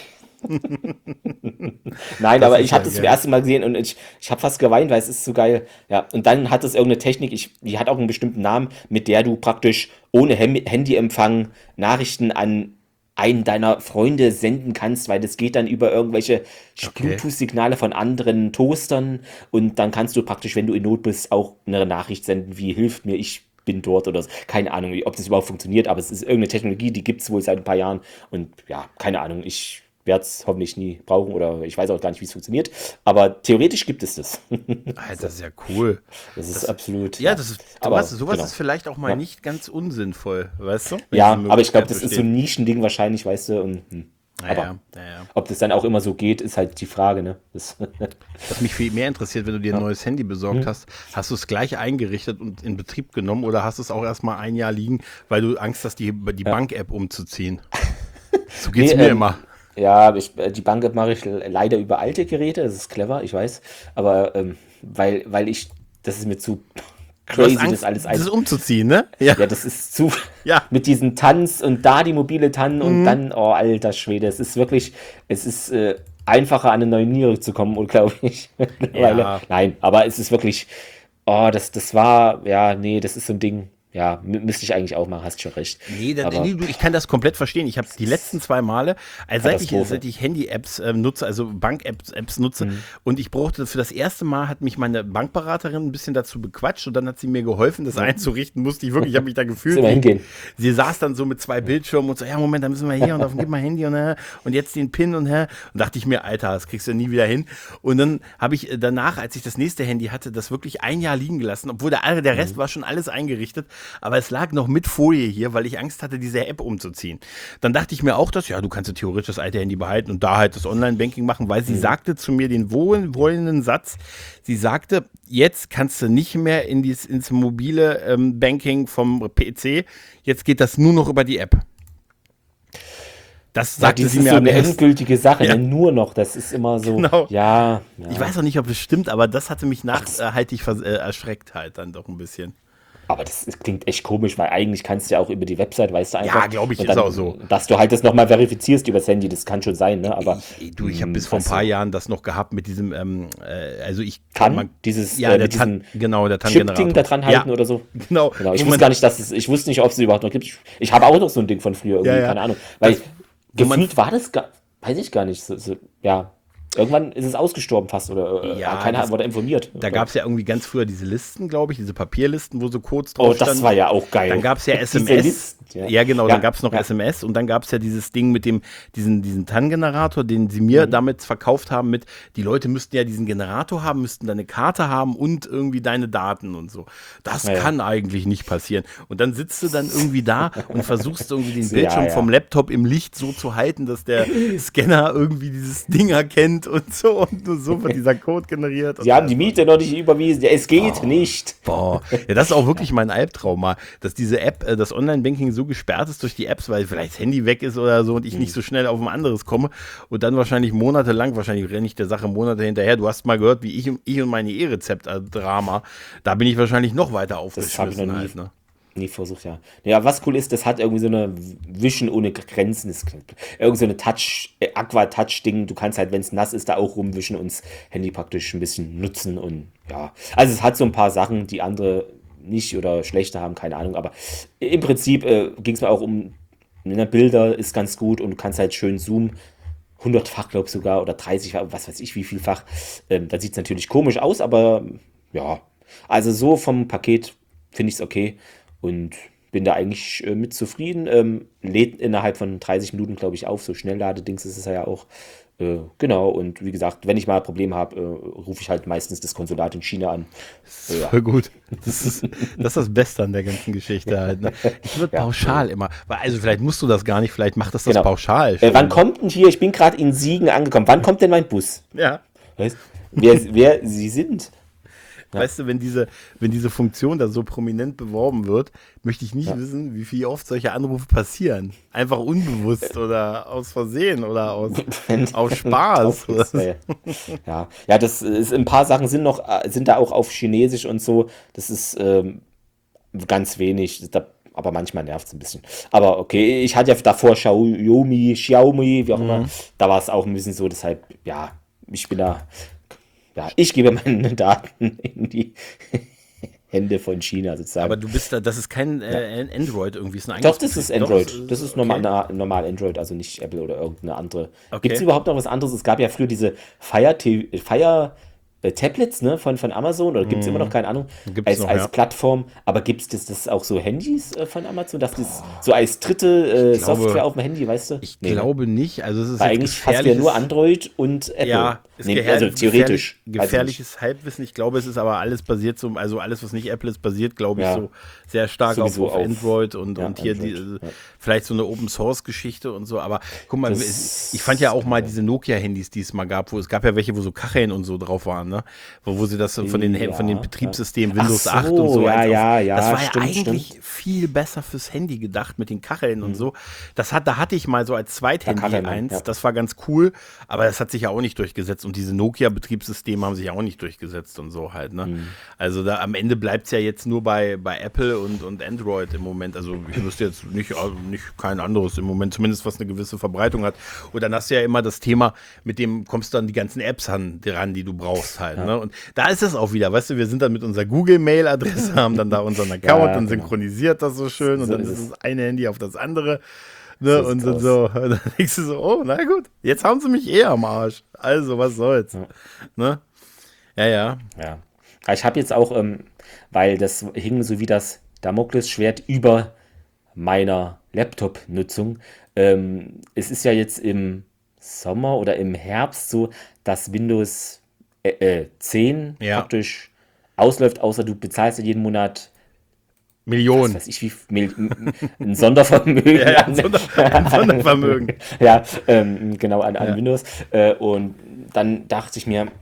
[SPEAKER 3] Nein, aber
[SPEAKER 2] ist
[SPEAKER 3] ich habe
[SPEAKER 2] ja
[SPEAKER 3] das zum
[SPEAKER 2] geil.
[SPEAKER 3] ersten Mal gesehen und ich, ich habe fast geweint, weil es ist so geil. Ja, und dann hat es irgendeine Technik, ich, die hat auch einen bestimmten Namen, mit der du praktisch ohne Hem Handyempfang Nachrichten an einen deiner Freunde senden kannst, weil das geht dann über irgendwelche
[SPEAKER 2] Okay.
[SPEAKER 3] Bluetooth-Signale von anderen Toastern und dann kannst du praktisch, wenn du in Not bist, auch eine Nachricht senden, wie hilft mir, ich bin dort oder so. Keine Ahnung, wie- ob das überhaupt funktioniert, aber es ist irgendeine Technologie, die gibt es wohl seit ein paar Jahren und ja, keine Ahnung, ich werde es hoffentlich nie brauchen oder ich weiß auch gar nicht, wie es funktioniert, aber theoretisch gibt es das.
[SPEAKER 2] Alter, das ist ja cool.
[SPEAKER 3] Das ist absolut.
[SPEAKER 2] Ja, das ist,
[SPEAKER 3] aber
[SPEAKER 2] sowas, sowas
[SPEAKER 3] genau.
[SPEAKER 2] ist vielleicht auch mal
[SPEAKER 3] Ja.
[SPEAKER 2] nicht ganz unsinnvoll, weißt du? Wenn
[SPEAKER 3] Ja,
[SPEAKER 2] diese
[SPEAKER 3] aber ich glaube,
[SPEAKER 2] Möglichkeit
[SPEAKER 3] das ist so
[SPEAKER 2] besteht.
[SPEAKER 3] ein Nischending wahrscheinlich, weißt du, und hm.
[SPEAKER 2] Ja,
[SPEAKER 3] aber
[SPEAKER 2] ja, ja, ja.
[SPEAKER 3] ob das dann auch immer so geht, ist halt die Frage, ne? Das,
[SPEAKER 2] Was mich viel mehr interessiert, wenn du dir ein neues Handy besorgt
[SPEAKER 3] Mhm.
[SPEAKER 2] hast, hast du es gleich eingerichtet und in Betrieb genommen oder hast du es auch erstmal ein Jahr liegen, weil du Angst hast, die, die Bank-App umzuziehen? So geht's
[SPEAKER 3] Nee,
[SPEAKER 2] mir
[SPEAKER 3] ähm,
[SPEAKER 2] immer.
[SPEAKER 3] Ja, ich, äh, die Bank-App mache ich l- leider über alte Geräte, das ist clever, ich weiß. Aber ähm, weil, weil ich, das ist mir zu
[SPEAKER 2] Du hast
[SPEAKER 3] crazy, das
[SPEAKER 2] Angst,
[SPEAKER 3] alles
[SPEAKER 2] das
[SPEAKER 3] ein.
[SPEAKER 2] umzuziehen, ne? Ja.
[SPEAKER 3] Ja, das ist zu.
[SPEAKER 2] Ja.
[SPEAKER 3] Mit diesen Tanz und da die mobile Tann und
[SPEAKER 2] Mhm.
[SPEAKER 3] dann, oh, alter Schwede, es ist wirklich, es ist äh, einfacher an eine neue Niere zu kommen, glaube ich. Mittlerweile.
[SPEAKER 2] Ja.
[SPEAKER 3] Nein, aber es ist wirklich, oh, das, das war, ja, nee, das ist so ein Ding, ja, mü- müsste ich eigentlich auch machen, hast schon recht.
[SPEAKER 2] Nee, da,
[SPEAKER 3] Aber
[SPEAKER 2] nee, du, ich kann das komplett verstehen. Ich habe die letzten zwei Male, also seit ich,
[SPEAKER 3] Katastrophe.
[SPEAKER 2] seit ich Handy-Apps ähm, nutze, also Bank-Apps Apps nutze,
[SPEAKER 3] Mhm.
[SPEAKER 2] und ich brauchte für das erste Mal, hat mich meine Bankberaterin ein bisschen dazu bequatscht und dann hat sie mir geholfen, das einzurichten. Musste ich wirklich, ich habe mich da gefühlt.
[SPEAKER 3] Muss immer
[SPEAKER 2] wie-
[SPEAKER 3] hingehen.
[SPEAKER 2] Sie saß dann so mit zwei Bildschirmen und so, ja, Moment, da müssen wir hier und auf gib mal Handy und, äh, und jetzt den PIN und, äh, und dachte ich mir, Alter, das kriegst du nie wieder hin. Und dann habe ich äh, danach, als ich das nächste Handy hatte, das wirklich ein Jahr liegen gelassen, obwohl der, der
[SPEAKER 3] Mhm.
[SPEAKER 2] Rest war schon alles eingerichtet, aber es lag noch mit Folie hier, weil ich Angst hatte, diese App umzuziehen. Dann dachte ich mir auch, dass, ja, du kannst ja theoretisch das alte Handy behalten und da halt das Online-Banking machen, weil sie sagte zu mir den wohlwollenden Satz, sie sagte, jetzt kannst du nicht mehr in dies, ins mobile ähm, Banking vom P C, jetzt geht das nur noch über die App. Das
[SPEAKER 3] Ja,
[SPEAKER 2] sagte
[SPEAKER 3] das
[SPEAKER 2] sie
[SPEAKER 3] ist
[SPEAKER 2] mir
[SPEAKER 3] so
[SPEAKER 2] am
[SPEAKER 3] eine
[SPEAKER 2] ersten.
[SPEAKER 3] endgültige Sache,
[SPEAKER 2] Ja.
[SPEAKER 3] ne? Nur noch, das ist immer so,
[SPEAKER 2] Genau.
[SPEAKER 3] ja, ja.
[SPEAKER 2] Ich weiß auch nicht, ob es stimmt, aber das hatte mich nachhaltig vers- äh, erschreckt halt dann doch ein bisschen.
[SPEAKER 3] Aber das ist, klingt echt komisch, weil eigentlich kannst du ja auch über die Website, weißt du einfach.
[SPEAKER 2] Ja, glaub ich,
[SPEAKER 3] und
[SPEAKER 2] ist auch so.
[SPEAKER 3] Dass du halt das nochmal verifizierst übers Handy, das kann schon sein, ne? Aber
[SPEAKER 2] Ich, du, ich habe
[SPEAKER 3] mh,
[SPEAKER 2] bis vor ein
[SPEAKER 3] weißt
[SPEAKER 2] paar
[SPEAKER 3] du,
[SPEAKER 2] Jahren das noch gehabt mit diesem, ähm, äh, also ich
[SPEAKER 3] TAN,
[SPEAKER 2] man-
[SPEAKER 3] dieses,
[SPEAKER 2] ja,
[SPEAKER 3] äh,
[SPEAKER 2] der
[SPEAKER 3] mit
[SPEAKER 2] TAN,
[SPEAKER 3] diesem
[SPEAKER 2] genau, der
[SPEAKER 3] Chip-Ding
[SPEAKER 2] TAN-Generator.
[SPEAKER 3] da dran halten
[SPEAKER 2] Ja,
[SPEAKER 3] oder so.
[SPEAKER 2] genau.
[SPEAKER 3] Genau, ich
[SPEAKER 2] Wo
[SPEAKER 3] wusste
[SPEAKER 2] man-
[SPEAKER 3] gar nicht, dass es, ich wusste nicht, ob es überhaupt noch gibt. Ich, ich habe auch noch so ein Ding von früher irgendwie,
[SPEAKER 2] Ja, ja.
[SPEAKER 3] keine Ahnung. Weil
[SPEAKER 2] Das- wo man-
[SPEAKER 3] gefühlt war das gar, weiß ich gar nicht, so, so, ja. Irgendwann ist es ausgestorben fast oder äh,
[SPEAKER 2] Ja,
[SPEAKER 3] keiner
[SPEAKER 2] das-
[SPEAKER 3] wurde informiert.
[SPEAKER 2] Da gab es ja irgendwie ganz früher diese Listen, glaube ich, diese Papierlisten, wo so Codes
[SPEAKER 3] Oh,
[SPEAKER 2] drauf
[SPEAKER 3] das
[SPEAKER 2] standen.
[SPEAKER 3] war ja auch geil.
[SPEAKER 2] Dann gab es ja
[SPEAKER 3] Diese
[SPEAKER 2] S M S.
[SPEAKER 3] Listen,
[SPEAKER 2] ja.
[SPEAKER 3] ja.
[SPEAKER 2] genau,
[SPEAKER 3] Ja,
[SPEAKER 2] dann gab es noch
[SPEAKER 3] ja.
[SPEAKER 2] S M S und dann gab es ja dieses Ding mit dem, diesen, diesen T A N-Generator, den sie
[SPEAKER 3] Mhm.
[SPEAKER 2] mir damit verkauft haben mit, die Leute müssten ja diesen Generator haben, müssten deine Karte haben und irgendwie deine Daten und so. Das
[SPEAKER 3] Ja, ja.
[SPEAKER 2] kann eigentlich nicht passieren. Und dann sitzt du dann irgendwie da und versuchst irgendwie den
[SPEAKER 3] Ja,
[SPEAKER 2] Bildschirm
[SPEAKER 3] ja.
[SPEAKER 2] vom Laptop im Licht so zu halten, dass der Scanner irgendwie dieses Ding erkennt und so und nur so wird dieser Code generiert.
[SPEAKER 3] Sie haben die Miete noch nicht überwiesen. Ja, es geht nicht.
[SPEAKER 2] Boah, ja, das ist auch wirklich mein Albtraum mal, dass diese App, äh, das Online-Banking so gesperrt ist durch die Apps, weil vielleicht das Handy weg ist oder so und ich nicht so schnell auf ein anderes komme und dann wahrscheinlich monatelang, wahrscheinlich renne ich der Sache Monate hinterher. Du hast mal gehört, wie ich, ich und meine E-Rezept-Drama, da bin ich wahrscheinlich noch weiter
[SPEAKER 3] Das habe ich
[SPEAKER 2] aufgeschmissen
[SPEAKER 3] noch nie,
[SPEAKER 2] halt, ne?
[SPEAKER 3] nie versucht, ja. Ja, was cool ist, das hat irgendwie so eine Wischen ohne Grenzen. Das, irgend so eine Touch, äh, Aqua-Touch-Ding. Du kannst halt, wenn es nass ist, da auch rumwischen und das Handy praktisch ein bisschen nutzen und ja. Also es hat so ein paar Sachen, die andere nicht oder schlechter haben, keine Ahnung. Aber im Prinzip äh, ging es mir auch um, ne, Bilder ist ganz gut und du kannst halt schön zoomen. hundertfach, glaube ich sogar, oder dreißigfach, was weiß ich, wie vielfach. Ähm, da sieht es natürlich komisch aus, aber ja. Also so vom Paket finde ich es okay und bin da eigentlich äh, mit zufrieden. Ähm, lädt innerhalb von dreißig Minuten, glaube ich, auf. So Schnellladedings ist es ja auch. Äh, genau, und wie gesagt, wenn ich mal ein Problem habe, äh, rufe ich halt meistens das Konsulat in China an. Äh, ja.
[SPEAKER 2] Voll gut. Das ist, das ist das Beste an der ganzen Geschichte halt. Ne? Ich würde
[SPEAKER 3] Ja.
[SPEAKER 2] pauschal immer, weil- also vielleicht musst du das gar nicht, vielleicht macht das das
[SPEAKER 3] Genau.
[SPEAKER 2] pauschal.
[SPEAKER 3] Äh, wann kommt denn hier, ich bin gerade in Siegen angekommen, wann kommt denn mein Bus?
[SPEAKER 2] Ja.
[SPEAKER 3] Weißt, wer, wer Sie sind?
[SPEAKER 2] Weißt du, wenn diese, wenn diese Funktion da so prominent beworben wird, möchte ich nicht wissen, wie viel oft solche Anrufe passieren. Einfach unbewusst oder aus Versehen oder aus, aus Spaß.
[SPEAKER 3] Drauf ist, äh, ja, ja, das ist, ein paar Sachen sind noch, äh, sind da auch auf Chinesisch und so. Das ist ähm, ganz wenig. Da, aber manchmal nervt es ein bisschen. Aber okay, ich hatte ja davor Xiaomi, Xiaomi, wie auch immer. Da war es auch ein bisschen so, deshalb, ja, ich bin da, ja, ich gebe meine Daten in die Hände von China sozusagen.
[SPEAKER 2] Aber du bist da, das ist kein äh, Android irgendwie. Ist ein
[SPEAKER 3] Doch,
[SPEAKER 2] eigenes
[SPEAKER 3] das ist
[SPEAKER 2] Betrieb.
[SPEAKER 3] Android.
[SPEAKER 2] Doch,
[SPEAKER 3] Das ist
[SPEAKER 2] okay.
[SPEAKER 3] normal, na, normal Android, also nicht Apple oder irgendeine andere.
[SPEAKER 2] Okay.
[SPEAKER 3] Gibt es überhaupt noch was anderes? Es gab ja früher diese Fire, Fire äh, Tablets, ne, von, von Amazon, oder gibt es immer noch, keine Ahnung,
[SPEAKER 2] Gibt's
[SPEAKER 3] als,
[SPEAKER 2] noch,
[SPEAKER 3] als
[SPEAKER 2] ja.
[SPEAKER 3] Plattform. Aber gibt es das, das auch so Handys äh, von Amazon, dass das so als dritte äh,
[SPEAKER 2] glaube-
[SPEAKER 3] Software auf dem Handy, weißt du?
[SPEAKER 2] Ich
[SPEAKER 3] Nee, ne?
[SPEAKER 2] glaube nicht. Also es ist
[SPEAKER 3] Weil
[SPEAKER 2] jetzt
[SPEAKER 3] eigentlich hast du ja
[SPEAKER 2] gefährliches-
[SPEAKER 3] nur Android und Apple.
[SPEAKER 2] Ja, ist
[SPEAKER 3] nee,
[SPEAKER 2] gefähr-
[SPEAKER 3] also theoretisch.
[SPEAKER 2] Gefährlich,
[SPEAKER 3] weiß ich
[SPEAKER 2] gefährliches Halbwissen. Ich glaube, es ist aber alles basiert so, also alles, was nicht Apple ist, basiert, glaube ich,
[SPEAKER 3] Ja.
[SPEAKER 2] so sehr stark auf,
[SPEAKER 3] Sowieso
[SPEAKER 2] auf
[SPEAKER 3] auf-
[SPEAKER 2] Android und,
[SPEAKER 3] ja,
[SPEAKER 2] und hier
[SPEAKER 3] Android,
[SPEAKER 2] die, äh,
[SPEAKER 3] ja.
[SPEAKER 2] vielleicht so eine Open Source Geschichte und so. Aber guck mal,
[SPEAKER 3] Das-
[SPEAKER 2] ich fand ja auch mal diese Nokia-Handys, die es mal gab, wo es gab ja welche, wo so Kacheln und so drauf waren, ne? Wo, wo sie das so von den,
[SPEAKER 3] Ja,
[SPEAKER 2] von den
[SPEAKER 3] ja.
[SPEAKER 2] Betriebssystemen
[SPEAKER 3] Ach
[SPEAKER 2] Windows
[SPEAKER 3] so,
[SPEAKER 2] acht und so.
[SPEAKER 3] ja,
[SPEAKER 2] als
[SPEAKER 3] ja,
[SPEAKER 2] auf,
[SPEAKER 3] ja,
[SPEAKER 2] das war ja
[SPEAKER 3] stimmt,
[SPEAKER 2] eigentlich
[SPEAKER 3] stimmt.
[SPEAKER 2] viel besser fürs Handy gedacht mit den Kacheln und so. Das hat, da hatte ich mal so als Zweithandy
[SPEAKER 3] Kacheln,
[SPEAKER 2] eins,
[SPEAKER 3] ja.
[SPEAKER 2] das war ganz cool, aber das hat sich ja auch nicht durchgesetzt und diese Nokia-Betriebssysteme haben sich auch nicht durchgesetzt und so halt, ne?
[SPEAKER 3] Mhm.
[SPEAKER 2] Also da am Ende bleibt es ja jetzt nur bei, bei Apple und, und Android im Moment. Also ich wüsste jetzt nicht, also nicht kein anderes im Moment, zumindest was eine gewisse Verbreitung hat. Und dann hast du ja immer das Thema, mit dem kommst du an die ganzen Apps ran, ran die du brauchst halt.
[SPEAKER 3] Ja.
[SPEAKER 2] Ne? Und da ist es auch wieder, weißt du, wir sind dann mit unserer Google-Mail-Adresse, haben dann da unseren Account
[SPEAKER 3] Ja,
[SPEAKER 2] und
[SPEAKER 3] genau.
[SPEAKER 2] synchronisiert das so schön und
[SPEAKER 3] So
[SPEAKER 2] dann
[SPEAKER 3] ist
[SPEAKER 2] ist
[SPEAKER 3] es.
[SPEAKER 2] das eine Handy auf das andere. Ne?
[SPEAKER 3] So
[SPEAKER 2] Und
[SPEAKER 3] sieht's
[SPEAKER 2] dann
[SPEAKER 3] aus.
[SPEAKER 2] so, und dann denkst du so, oh, na gut, jetzt haben sie mich eh am Arsch. Also, was soll's.
[SPEAKER 3] Ja.
[SPEAKER 2] Ne? Ja, ja.
[SPEAKER 3] Ja. Ich habe jetzt auch, ähm, weil das hing so wie das Damoklesschwert über meiner Laptop-Nutzung. Ähm, es ist ja jetzt im Sommer oder im Herbst so, dass Windows äh, äh, zehn
[SPEAKER 2] Ja.
[SPEAKER 3] praktisch ausläuft, außer du bezahlst ja jeden Monat, was
[SPEAKER 2] Millionen.
[SPEAKER 3] weiß ich, wie viel, ein Sondervermögen
[SPEAKER 2] Ja, ja, ein,
[SPEAKER 3] an,
[SPEAKER 2] Sonder, ein Sondervermögen.
[SPEAKER 3] ja, ähm, genau, an, an
[SPEAKER 2] Ja.
[SPEAKER 3] Windows. Äh, und dann dachte ich mir,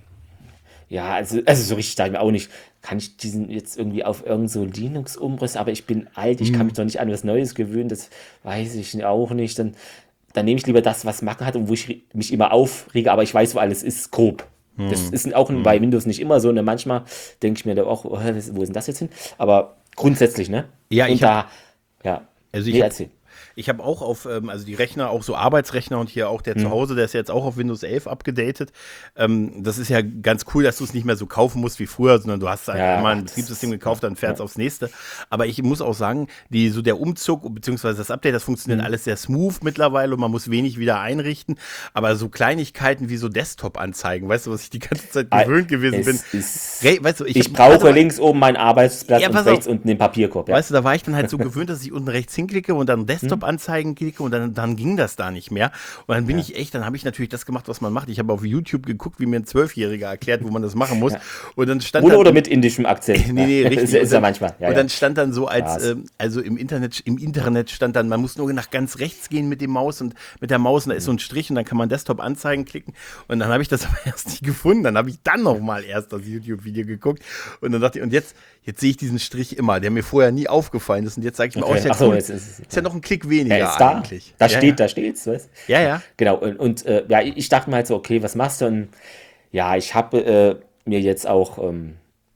[SPEAKER 3] ja, also, also so richtig dachte ich mir auch nicht, kann ich diesen jetzt irgendwie auf irgend so Linux umrüsten, aber ich bin alt, ich kann mich doch nicht an was Neues gewöhnen, das weiß ich auch nicht. Dann, dann nehme ich lieber das, was Macken hat und wo ich mich immer aufrege, aber ich weiß, wo alles ist, grob. Das ist auch bei Windows nicht immer so, ne? Manchmal denke ich mir da auch, oh, was- wo ist denn das jetzt hin? Aber grundsätzlich, ne?
[SPEAKER 2] Ja,
[SPEAKER 3] und
[SPEAKER 2] ich
[SPEAKER 3] da, ja,
[SPEAKER 2] Also ich
[SPEAKER 3] nee,
[SPEAKER 2] hab-
[SPEAKER 3] erzähl.
[SPEAKER 2] Ich habe auch auf, ähm, also die Rechner, auch so Arbeitsrechner und hier auch der zu Hause, der ist jetzt auch auf Windows elf abgedatet. Ähm, das ist ja ganz cool, dass du es nicht mehr so kaufen musst wie früher, sondern du hast halt
[SPEAKER 3] Ja,
[SPEAKER 2] einmal ein
[SPEAKER 3] das
[SPEAKER 2] Betriebssystem
[SPEAKER 3] ist-
[SPEAKER 2] gekauft, dann fährst aufs nächste. Aber ich muss auch sagen, die, so der Umzug bzw. das Update, das funktioniert alles sehr smooth mittlerweile und man muss wenig wieder einrichten. Aber so Kleinigkeiten wie so Desktop-Anzeigen, weißt du, was ich die ganze Zeit gewöhnt gewesen
[SPEAKER 3] Es
[SPEAKER 2] bin.
[SPEAKER 3] ist-
[SPEAKER 2] Re- weißt du, ich
[SPEAKER 3] Ich
[SPEAKER 2] hab-
[SPEAKER 3] brauche
[SPEAKER 2] warte mal.
[SPEAKER 3] links oben meinen Arbeitsplatz
[SPEAKER 2] Ja,
[SPEAKER 3] und
[SPEAKER 2] pass
[SPEAKER 3] rechts
[SPEAKER 2] auf.
[SPEAKER 3] unten den Papierkorb. Ja.
[SPEAKER 2] Weißt du, da war ich dann halt so gewöhnt, dass ich unten rechts hinklicke und dann Desktop-Anzeigen klicke und dann, dann ging das da nicht mehr. Und dann bin ich echt, dann habe ich natürlich das gemacht, was man macht. Ich habe auf YouTube geguckt, wie mir ein Zwölfjähriger erklärt, wo man das machen muss. Und dann stand
[SPEAKER 3] Ohne
[SPEAKER 2] dann,
[SPEAKER 3] oder mit indischem Akzent.
[SPEAKER 2] Nee, nee, richtig.
[SPEAKER 3] Ist, ist
[SPEAKER 2] Und
[SPEAKER 3] ja
[SPEAKER 2] dann-
[SPEAKER 3] manchmal. Ja,
[SPEAKER 2] und
[SPEAKER 3] ja.
[SPEAKER 2] dann stand dann so als,
[SPEAKER 3] Krass.
[SPEAKER 2] ähm, also im Internet, im Internet stand dann, man muss nur nach ganz rechts gehen mit dem Maus und mit der Maus und da ist so ein Strich und dann kann man Desktop-Anzeigen klicken. Und dann habe ich das aber erst nicht gefunden. Dann habe ich dann nochmal erst das YouTube-Video geguckt und dann dachte ich, und jetzt, jetzt sehe ich diesen Strich immer, der mir vorher nie aufgefallen ist. Und jetzt sage ich mir, oh,
[SPEAKER 3] Okay.
[SPEAKER 2] ist ja
[SPEAKER 3] Ach so,
[SPEAKER 2] cool.
[SPEAKER 3] jetzt ist es-
[SPEAKER 2] ist ja noch ein Klick weniger
[SPEAKER 3] Er ist da.
[SPEAKER 2] eigentlich.
[SPEAKER 3] Da
[SPEAKER 2] Ja,
[SPEAKER 3] steht,
[SPEAKER 2] ja.
[SPEAKER 3] da steht's, weißt?
[SPEAKER 2] Ja, ja.
[SPEAKER 3] Genau. Und, und äh, ja, ich dachte mir halt so, okay, was machst du? Und ja, ich habe äh, mir jetzt auch, ähm,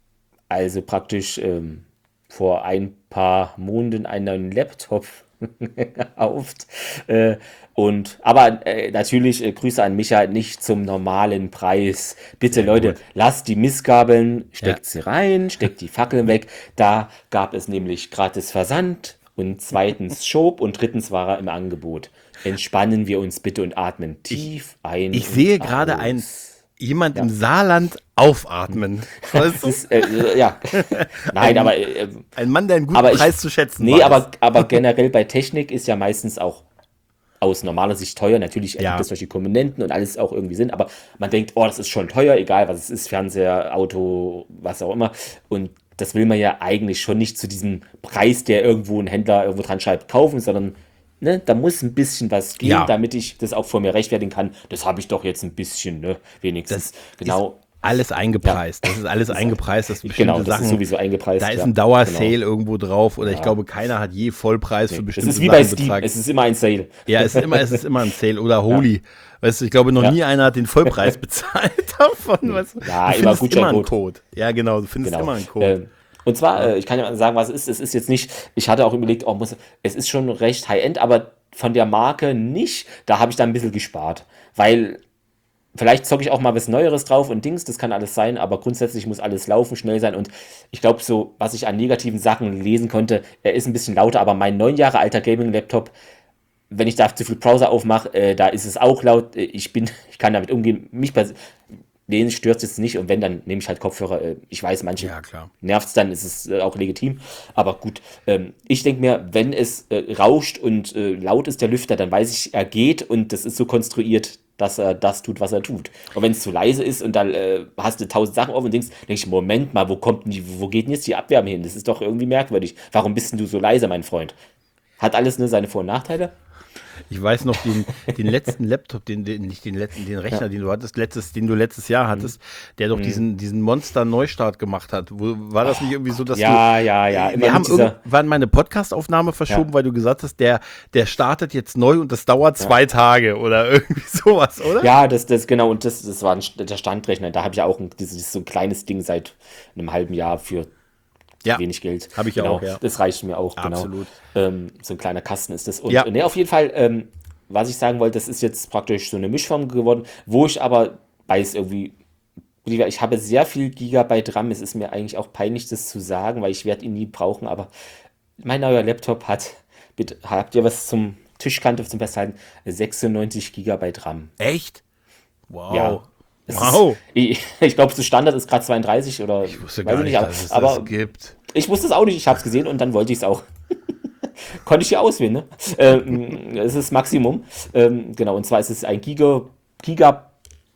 [SPEAKER 3] also praktisch ähm, vor ein paar Monaten einen neuen Laptop gekauft. Äh, und aber äh, natürlich äh, Grüße an Micha, nicht zum normalen Preis. Bitte Leute,
[SPEAKER 2] gut.
[SPEAKER 3] lasst die Mistgabeln, steckt
[SPEAKER 2] Ja.
[SPEAKER 3] sie rein, steckt die Fackeln weg. Da gab es nämlich gratis Versand und zweitens Schob und drittens war er im Angebot. Entspannen wir uns bitte und atmen tief ein.
[SPEAKER 2] Ich
[SPEAKER 3] und
[SPEAKER 2] sehe gerade
[SPEAKER 3] aus.
[SPEAKER 2] ein, jemand im Saarland aufatmen. Weißt
[SPEAKER 3] Das
[SPEAKER 2] du?
[SPEAKER 3] ist, äh, äh, ja. Nein, aber äh,
[SPEAKER 2] Ein Mann, der einen guten
[SPEAKER 3] Aber ich-
[SPEAKER 2] Preis zu schätzen
[SPEAKER 3] nee,
[SPEAKER 2] weiß.
[SPEAKER 3] aber, aber generell bei Technik ist ja meistens auch aus normaler Sicht teuer. Natürlich
[SPEAKER 2] Ja.
[SPEAKER 3] ergibt es solche Komponenten und alles auch irgendwie Sinn, aber man denkt, oh, das ist schon teuer, egal was es ist, Fernseher, Auto, was auch immer. Und das will man ja eigentlich schon nicht zu diesem Preis, der irgendwo ein Händler irgendwo dran schreibt, kaufen, sondern ne, da muss ein bisschen was gehen,
[SPEAKER 2] Ja.
[SPEAKER 3] damit ich das auch vor mir rechtfertigen kann. Das habe ich doch jetzt ein bisschen, ne, wenigstens. genau.
[SPEAKER 2] Alles eingepreist. Das ist alles eingepreist. Das bestimmte
[SPEAKER 3] Genau, das
[SPEAKER 2] Sachen.
[SPEAKER 3] ist sowieso eingepreist.
[SPEAKER 2] Da ist
[SPEAKER 3] ja,
[SPEAKER 2] ein Dauersale
[SPEAKER 3] genau.
[SPEAKER 2] irgendwo drauf oder ich glaube, keiner hat je Vollpreis für
[SPEAKER 3] Das
[SPEAKER 2] bestimmte
[SPEAKER 3] ist wie bei
[SPEAKER 2] Sachen
[SPEAKER 3] Steam,
[SPEAKER 2] bezahlt.
[SPEAKER 3] es ist immer ein Sale.
[SPEAKER 2] Ja, es ist immer, es ist immer ein Sale oder Holy. Weißt du, ich glaube, noch
[SPEAKER 3] Ja.
[SPEAKER 2] nie einer hat den Vollpreis bezahlt davon. Weißt du?
[SPEAKER 3] Ja,
[SPEAKER 2] du
[SPEAKER 3] immer
[SPEAKER 2] findest immer einen
[SPEAKER 3] Gutscheincode.
[SPEAKER 2] Code. Ja, genau, du findest
[SPEAKER 3] Genau.
[SPEAKER 2] immer einen Code.
[SPEAKER 3] Ähm, und zwar, äh, ich kann ja mal sagen, was es ist. Es ist jetzt nicht, ich hatte auch überlegt, oh, muss, es ist schon recht High-End, aber von der Marke nicht. Da habe ich dann ein bisschen gespart. Weil vielleicht zocke ich auch mal was Neueres drauf und Dings, das kann alles sein, aber grundsätzlich muss alles laufen, schnell sein. Und ich glaube, so, was ich an negativen Sachen lesen konnte, er ist ein bisschen lauter, aber mein neun Jahre alter Gaming-Laptop, wenn ich da zu viel Browser aufmache, äh, da ist es auch laut. Äh, Ich bin, ich kann damit umgehen. Mich pers- den stört es jetzt nicht und wenn, dann nehme ich halt Kopfhörer. Äh, ich weiß, manche
[SPEAKER 2] Ja, klar.
[SPEAKER 3] nervt es dann, ist es äh, auch legitim. Aber gut, ähm, ich denke mir, wenn es äh, rauscht und äh, laut ist der Lüfter, dann weiß ich, er geht und das ist so konstruiert, dass er das tut, was er tut. Und wenn es zu leise ist und dann äh, hast du tausend Sachen offen und denkst, denk ich, Moment mal, wo kommt denn die, wo geht denn jetzt die Abwärme hin? Das ist doch irgendwie merkwürdig. Warum bist denn du so leise, mein Freund? Hat alles ne, seine Vor- und Nachteile.
[SPEAKER 2] Ich weiß noch, den, den letzten Laptop, den, den, nicht den letzten, den Rechner, den du hattest, letztes, den du letztes Jahr hattest, der doch
[SPEAKER 3] Mhm.
[SPEAKER 2] diesen, diesen Monster-Neustart gemacht hat. Wo, war das nicht irgendwie so, dass
[SPEAKER 3] Ja,
[SPEAKER 2] du.
[SPEAKER 3] ja, ja. Immer
[SPEAKER 2] Wir haben
[SPEAKER 3] mit dieser,
[SPEAKER 2] irgendwann meine Podcast-Aufnahme verschoben,
[SPEAKER 3] Ja.
[SPEAKER 2] weil du gesagt hast, der, der startet jetzt neu und das dauert zwei Tage oder irgendwie sowas, oder?
[SPEAKER 3] ja, das, das, genau, und das, das war ein, St- der Standrechner. Da habe ich ja auch ein, dieses, so ein kleines Ding seit einem halben Jahr für
[SPEAKER 2] Ja,
[SPEAKER 3] wenig Geld.
[SPEAKER 2] hab ich
[SPEAKER 3] genau,
[SPEAKER 2] auch, ja.
[SPEAKER 3] Das reicht mir auch, genau.
[SPEAKER 2] Absolut.
[SPEAKER 3] Ähm, so ein kleiner Kasten ist das. Und
[SPEAKER 2] Ja.
[SPEAKER 3] ne, auf jeden Fall, ähm, was ich sagen wollte, das ist jetzt praktisch so eine Mischform geworden, wo ich aber weiß irgendwie, ich habe sehr viel Gigabyte RAM. Es ist mir eigentlich auch peinlich, das zu sagen, weil ich werde ihn nie brauchen, aber mein neuer Laptop hat, bitte, habt ihr was zum Tischkante zum Festhalten? sechsundneunzig Gigabyte RAM.
[SPEAKER 2] Echt? Wow.
[SPEAKER 3] Ja. Es
[SPEAKER 2] Wow.
[SPEAKER 3] Ist, ich ich glaube, das Standard ist gerade zweiunddreißig oder
[SPEAKER 2] Ich wusste
[SPEAKER 3] weiß
[SPEAKER 2] gar nicht,
[SPEAKER 3] aber,
[SPEAKER 2] dass es
[SPEAKER 3] aber
[SPEAKER 2] das gibt.
[SPEAKER 3] ich wusste es auch nicht, ich habe es gesehen und dann wollte ich es auch. Konnte ich hier auswählen, ne? Ähm, es ist Maximum. Ähm, genau, und zwar ist es ein Giga, Gigabyte.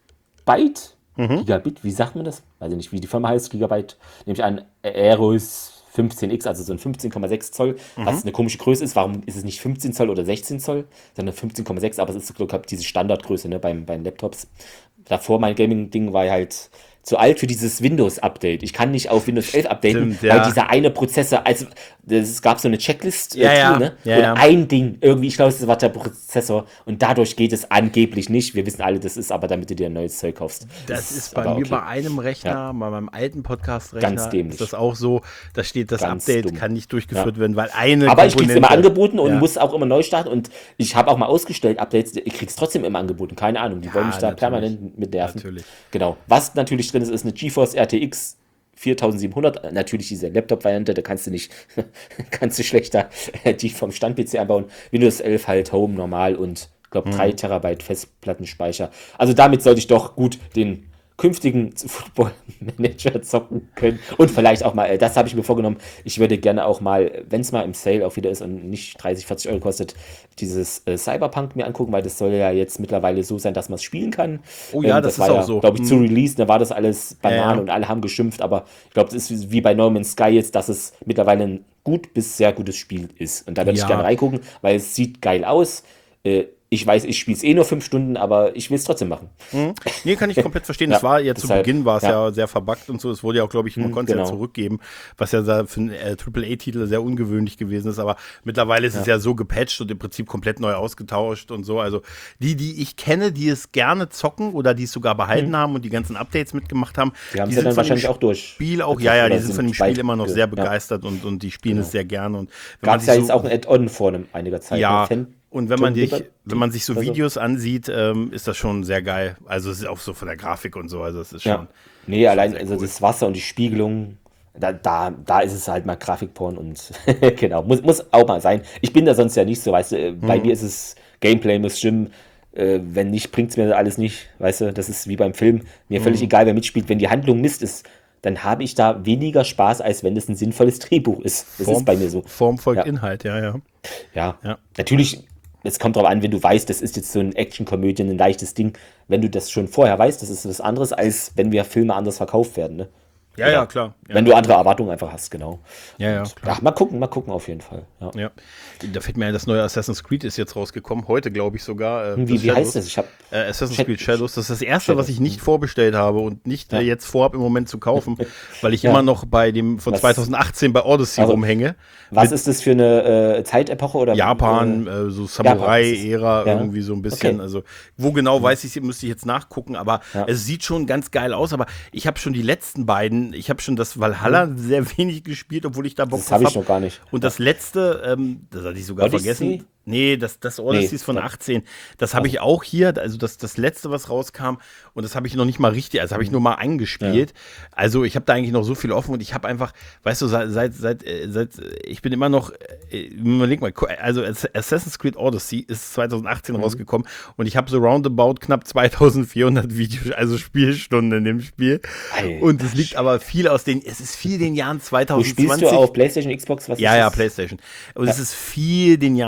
[SPEAKER 3] Gigabit, wie sagt man das? Weiß ich nicht, wie die Firma heißt, Gigabyte. Nehme ich an, Aeros fünfzehn X, also so ein fünfzehn Komma sechs Zoll, was eine komische Größe ist. Warum ist es nicht fünfzehn Zoll oder sechzehn Zoll, sondern fünfzehn Komma sechs, aber es ist, glaube ich, diese Standardgröße, ne, beim, beim Laptops. Davor mein Gaming-Ding war halt zu alt für dieses Windows-Update. Ich kann nicht auf Windows elf updaten,
[SPEAKER 2] Stimmt, ja.
[SPEAKER 3] weil dieser eine Prozessor, also es gab so eine Checklist, äh,
[SPEAKER 2] Ja, ja,
[SPEAKER 3] ne?
[SPEAKER 2] ja,
[SPEAKER 3] und
[SPEAKER 2] ja.
[SPEAKER 3] ein Ding, irgendwie, ich glaube, das war der Prozessor und dadurch geht es angeblich nicht. Wir wissen alle, das ist aber, damit du dir ein neues Zeug kaufst.
[SPEAKER 2] Das ist bei
[SPEAKER 3] aber
[SPEAKER 2] mir
[SPEAKER 3] okay.
[SPEAKER 2] bei einem Rechner, bei meinem alten Podcast-Rechner,
[SPEAKER 3] Ganz dämlich.
[SPEAKER 2] ist das auch so, da steht, das
[SPEAKER 3] Ganz
[SPEAKER 2] Update
[SPEAKER 3] dumm.
[SPEAKER 2] kann nicht durchgeführt
[SPEAKER 3] Ja.
[SPEAKER 2] werden, weil eine
[SPEAKER 3] Aber ich krieg's immer
[SPEAKER 2] Komponente-
[SPEAKER 3] angeboten und
[SPEAKER 2] Ja.
[SPEAKER 3] muss auch immer neu starten und ich habe auch mal ausgestellt Updates, ich krieg's trotzdem immer angeboten, keine Ahnung, die
[SPEAKER 2] Ja,
[SPEAKER 3] wollen mich da
[SPEAKER 2] natürlich.
[SPEAKER 3] permanent mit nerven.
[SPEAKER 2] Natürlich.
[SPEAKER 3] Genau. Was natürlich drin ist, ist eine GeForce R T X viertausendsiebenhundert, natürlich diese Laptop-Variante, da kannst du nicht, kannst du schlechter äh, die vom Stand-P C einbauen. Windows elf halt Home normal und ich glaube drei Terabyte Festplattenspeicher. Also damit sollte ich doch gut den künftigen Football Manager zocken können und vielleicht auch mal, äh, das habe ich mir vorgenommen, ich würde gerne auch mal, wenn es mal im Sale auch wieder ist und nicht dreißig, vierzig Euro kostet, dieses äh, Cyberpunk mir angucken, weil das soll ja jetzt mittlerweile so sein, dass man es spielen kann.
[SPEAKER 2] Oh ja, das
[SPEAKER 3] war
[SPEAKER 2] ist auch
[SPEAKER 3] ja,
[SPEAKER 2] so.
[SPEAKER 3] glaube ich, zu
[SPEAKER 2] Mhm.
[SPEAKER 3] Release, da war das alles Banane
[SPEAKER 2] Ja, ja.
[SPEAKER 3] und alle haben geschimpft, aber ich glaube, das ist wie bei No Man's Sky jetzt, dass es mittlerweile ein gut bis sehr gutes Spiel ist. Und da würde
[SPEAKER 2] Ja.
[SPEAKER 3] ich gerne reingucken, weil es sieht geil aus. Äh, ich weiß, ich spiele es eh nur fünf Stunden, aber ich will es trotzdem machen.
[SPEAKER 2] Mhm. Nee, kann ich komplett verstehen.
[SPEAKER 3] Ja,
[SPEAKER 2] Es war ja zu
[SPEAKER 3] deshalb,
[SPEAKER 2] Beginn war es ja.
[SPEAKER 3] ja.
[SPEAKER 2] sehr verbuggt und so. Es wurde ja auch, glaube ich, man
[SPEAKER 3] Mhm,
[SPEAKER 2] konnte es ja
[SPEAKER 3] genau.
[SPEAKER 2] zurückgeben, was ja da für einen äh, Triple A-Titel sehr ungewöhnlich gewesen ist. Aber mittlerweile ist es ja so gepatcht und im Prinzip komplett neu ausgetauscht und so. Also die, die ich kenne, die es gerne zocken oder die es sogar behalten haben und die ganzen Updates mitgemacht haben,
[SPEAKER 3] Die haben es
[SPEAKER 2] die
[SPEAKER 3] ja
[SPEAKER 2] sind
[SPEAKER 3] dann
[SPEAKER 2] von dem
[SPEAKER 3] wahrscheinlich auch durch.
[SPEAKER 2] Spiel auch, ja, ja, die
[SPEAKER 3] Oder
[SPEAKER 2] sind von dem
[SPEAKER 3] sind weit-
[SPEAKER 2] Spiel immer noch
[SPEAKER 3] ja.
[SPEAKER 2] sehr begeistert und, und die spielen es sehr gerne. Und wenn man
[SPEAKER 3] Gab es
[SPEAKER 2] sich
[SPEAKER 3] ja
[SPEAKER 2] so-
[SPEAKER 3] jetzt auch ein Add-on vor einem, einiger Zeit.
[SPEAKER 2] ja,
[SPEAKER 3] ne? Fan-
[SPEAKER 2] und wenn man,
[SPEAKER 3] John
[SPEAKER 2] dich,
[SPEAKER 3] Liberty
[SPEAKER 2] wenn man sich so
[SPEAKER 3] oder so.
[SPEAKER 2] Videos ansieht, ähm, ist das schon sehr geil. Also es ist auch so von der Grafik und so, also es ist schon.
[SPEAKER 3] Ja. Nee, allein
[SPEAKER 2] sehr
[SPEAKER 3] also
[SPEAKER 2] cool.
[SPEAKER 3] das Wasser und die Spiegelung, da, da, da ist es halt mal Grafikporn und genau, muss, muss auch mal sein. Ich bin da sonst ja nicht so, weißt du, äh, bei
[SPEAKER 2] Mhm.
[SPEAKER 3] mir ist es Gameplay muss stimmen, äh, wenn nicht, bringt es mir alles nicht, weißt du, das ist wie beim Film, mir
[SPEAKER 2] Mhm.
[SPEAKER 3] völlig egal, wer mitspielt, wenn die Handlung Mist ist, dann habe ich da weniger Spaß, als wenn es ein sinnvolles Drehbuch ist. Das ist bei mir so.
[SPEAKER 2] Form folgt
[SPEAKER 3] Ja.
[SPEAKER 2] Inhalt, ja, ja.
[SPEAKER 3] Ja,
[SPEAKER 2] Ja.
[SPEAKER 3] natürlich, es kommt drauf an, wenn du weißt, das ist jetzt so ein Action-Komödie, ein leichtes Ding. Wenn du das schon vorher weißt, das ist was anderes, als wenn wir Filme anders verkauft werden. Ne?
[SPEAKER 2] Ja, ja, klar. Ja.
[SPEAKER 3] Wenn du andere Erwartungen einfach hast, genau.
[SPEAKER 2] Ja, ja,
[SPEAKER 3] Und,
[SPEAKER 2] klar.
[SPEAKER 3] ja, mal gucken, mal gucken auf jeden Fall. Ja.
[SPEAKER 2] Ja. Da fällt mir ein, das neue Assassin's Creed ist jetzt rausgekommen, heute glaube ich sogar. äh,
[SPEAKER 3] Wie,
[SPEAKER 2] das
[SPEAKER 3] wie heißt
[SPEAKER 2] Shadows.
[SPEAKER 3] das? Ich habe
[SPEAKER 2] Äh, Assassin's
[SPEAKER 3] Shad-
[SPEAKER 2] Creed Shadows, das ist das erste, was
[SPEAKER 3] Shadows,
[SPEAKER 2] ich nicht vorbestellt habe und nicht äh,
[SPEAKER 3] Ja.
[SPEAKER 2] jetzt vorhab im Moment zu kaufen, weil ich
[SPEAKER 3] Ja.
[SPEAKER 2] immer noch bei dem von
[SPEAKER 3] Was-
[SPEAKER 2] zweitausendachtzehn bei Odyssey
[SPEAKER 3] Also,
[SPEAKER 2] rumhänge.
[SPEAKER 3] Was ist das für eine äh, Zeitepoche? Oder,
[SPEAKER 2] Japan,
[SPEAKER 3] Äh,
[SPEAKER 2] äh, so
[SPEAKER 3] Japan ist
[SPEAKER 2] Samurai-Ära,
[SPEAKER 3] es. Ja.
[SPEAKER 2] irgendwie so ein bisschen.
[SPEAKER 3] Okay.
[SPEAKER 2] Also, wo genau weiß ich, müsste ich jetzt nachgucken, aber
[SPEAKER 3] Ja.
[SPEAKER 2] es sieht schon ganz geil aus. Aber ich habe schon die letzten beiden, ich habe schon das Valhalla sehr wenig gespielt, obwohl ich da Bock
[SPEAKER 3] das
[SPEAKER 2] drauf
[SPEAKER 3] habe ich
[SPEAKER 2] hab.
[SPEAKER 3] noch gar nicht.
[SPEAKER 2] Und das letzte, ähm, das hatte ich sogar
[SPEAKER 3] Odyssey?
[SPEAKER 2] vergessen. Nee, das, das Odyssey
[SPEAKER 3] Nee.
[SPEAKER 2] ist von achtzehn. Das habe ich auch hier, also das, das letzte, was rauskam. Und das habe ich noch nicht mal richtig, also habe ich nur mal angespielt. Also ich habe da eigentlich noch so viel offen und ich habe einfach, weißt du, seit, seit, seit, äh, seit äh, ich bin immer noch, äh, überleg mal, also Assassin's Creed Odyssey ist zweitausendachtzehn
[SPEAKER 3] Mhm.
[SPEAKER 2] rausgekommen und ich habe so roundabout knapp zweitausendvierhundert Videos, also Spielstunden in dem Spiel.
[SPEAKER 3] Alter.
[SPEAKER 2] Und es liegt aber viel aus den, es ist viel den Jahren
[SPEAKER 3] Wo
[SPEAKER 2] zweitausendzwanzig.
[SPEAKER 3] spielst du auf PlayStation, Xbox? Was
[SPEAKER 2] Ja,
[SPEAKER 3] ist
[SPEAKER 2] ja,
[SPEAKER 3] das?
[SPEAKER 2] PlayStation. Und es ist viel den Jahren zweitausend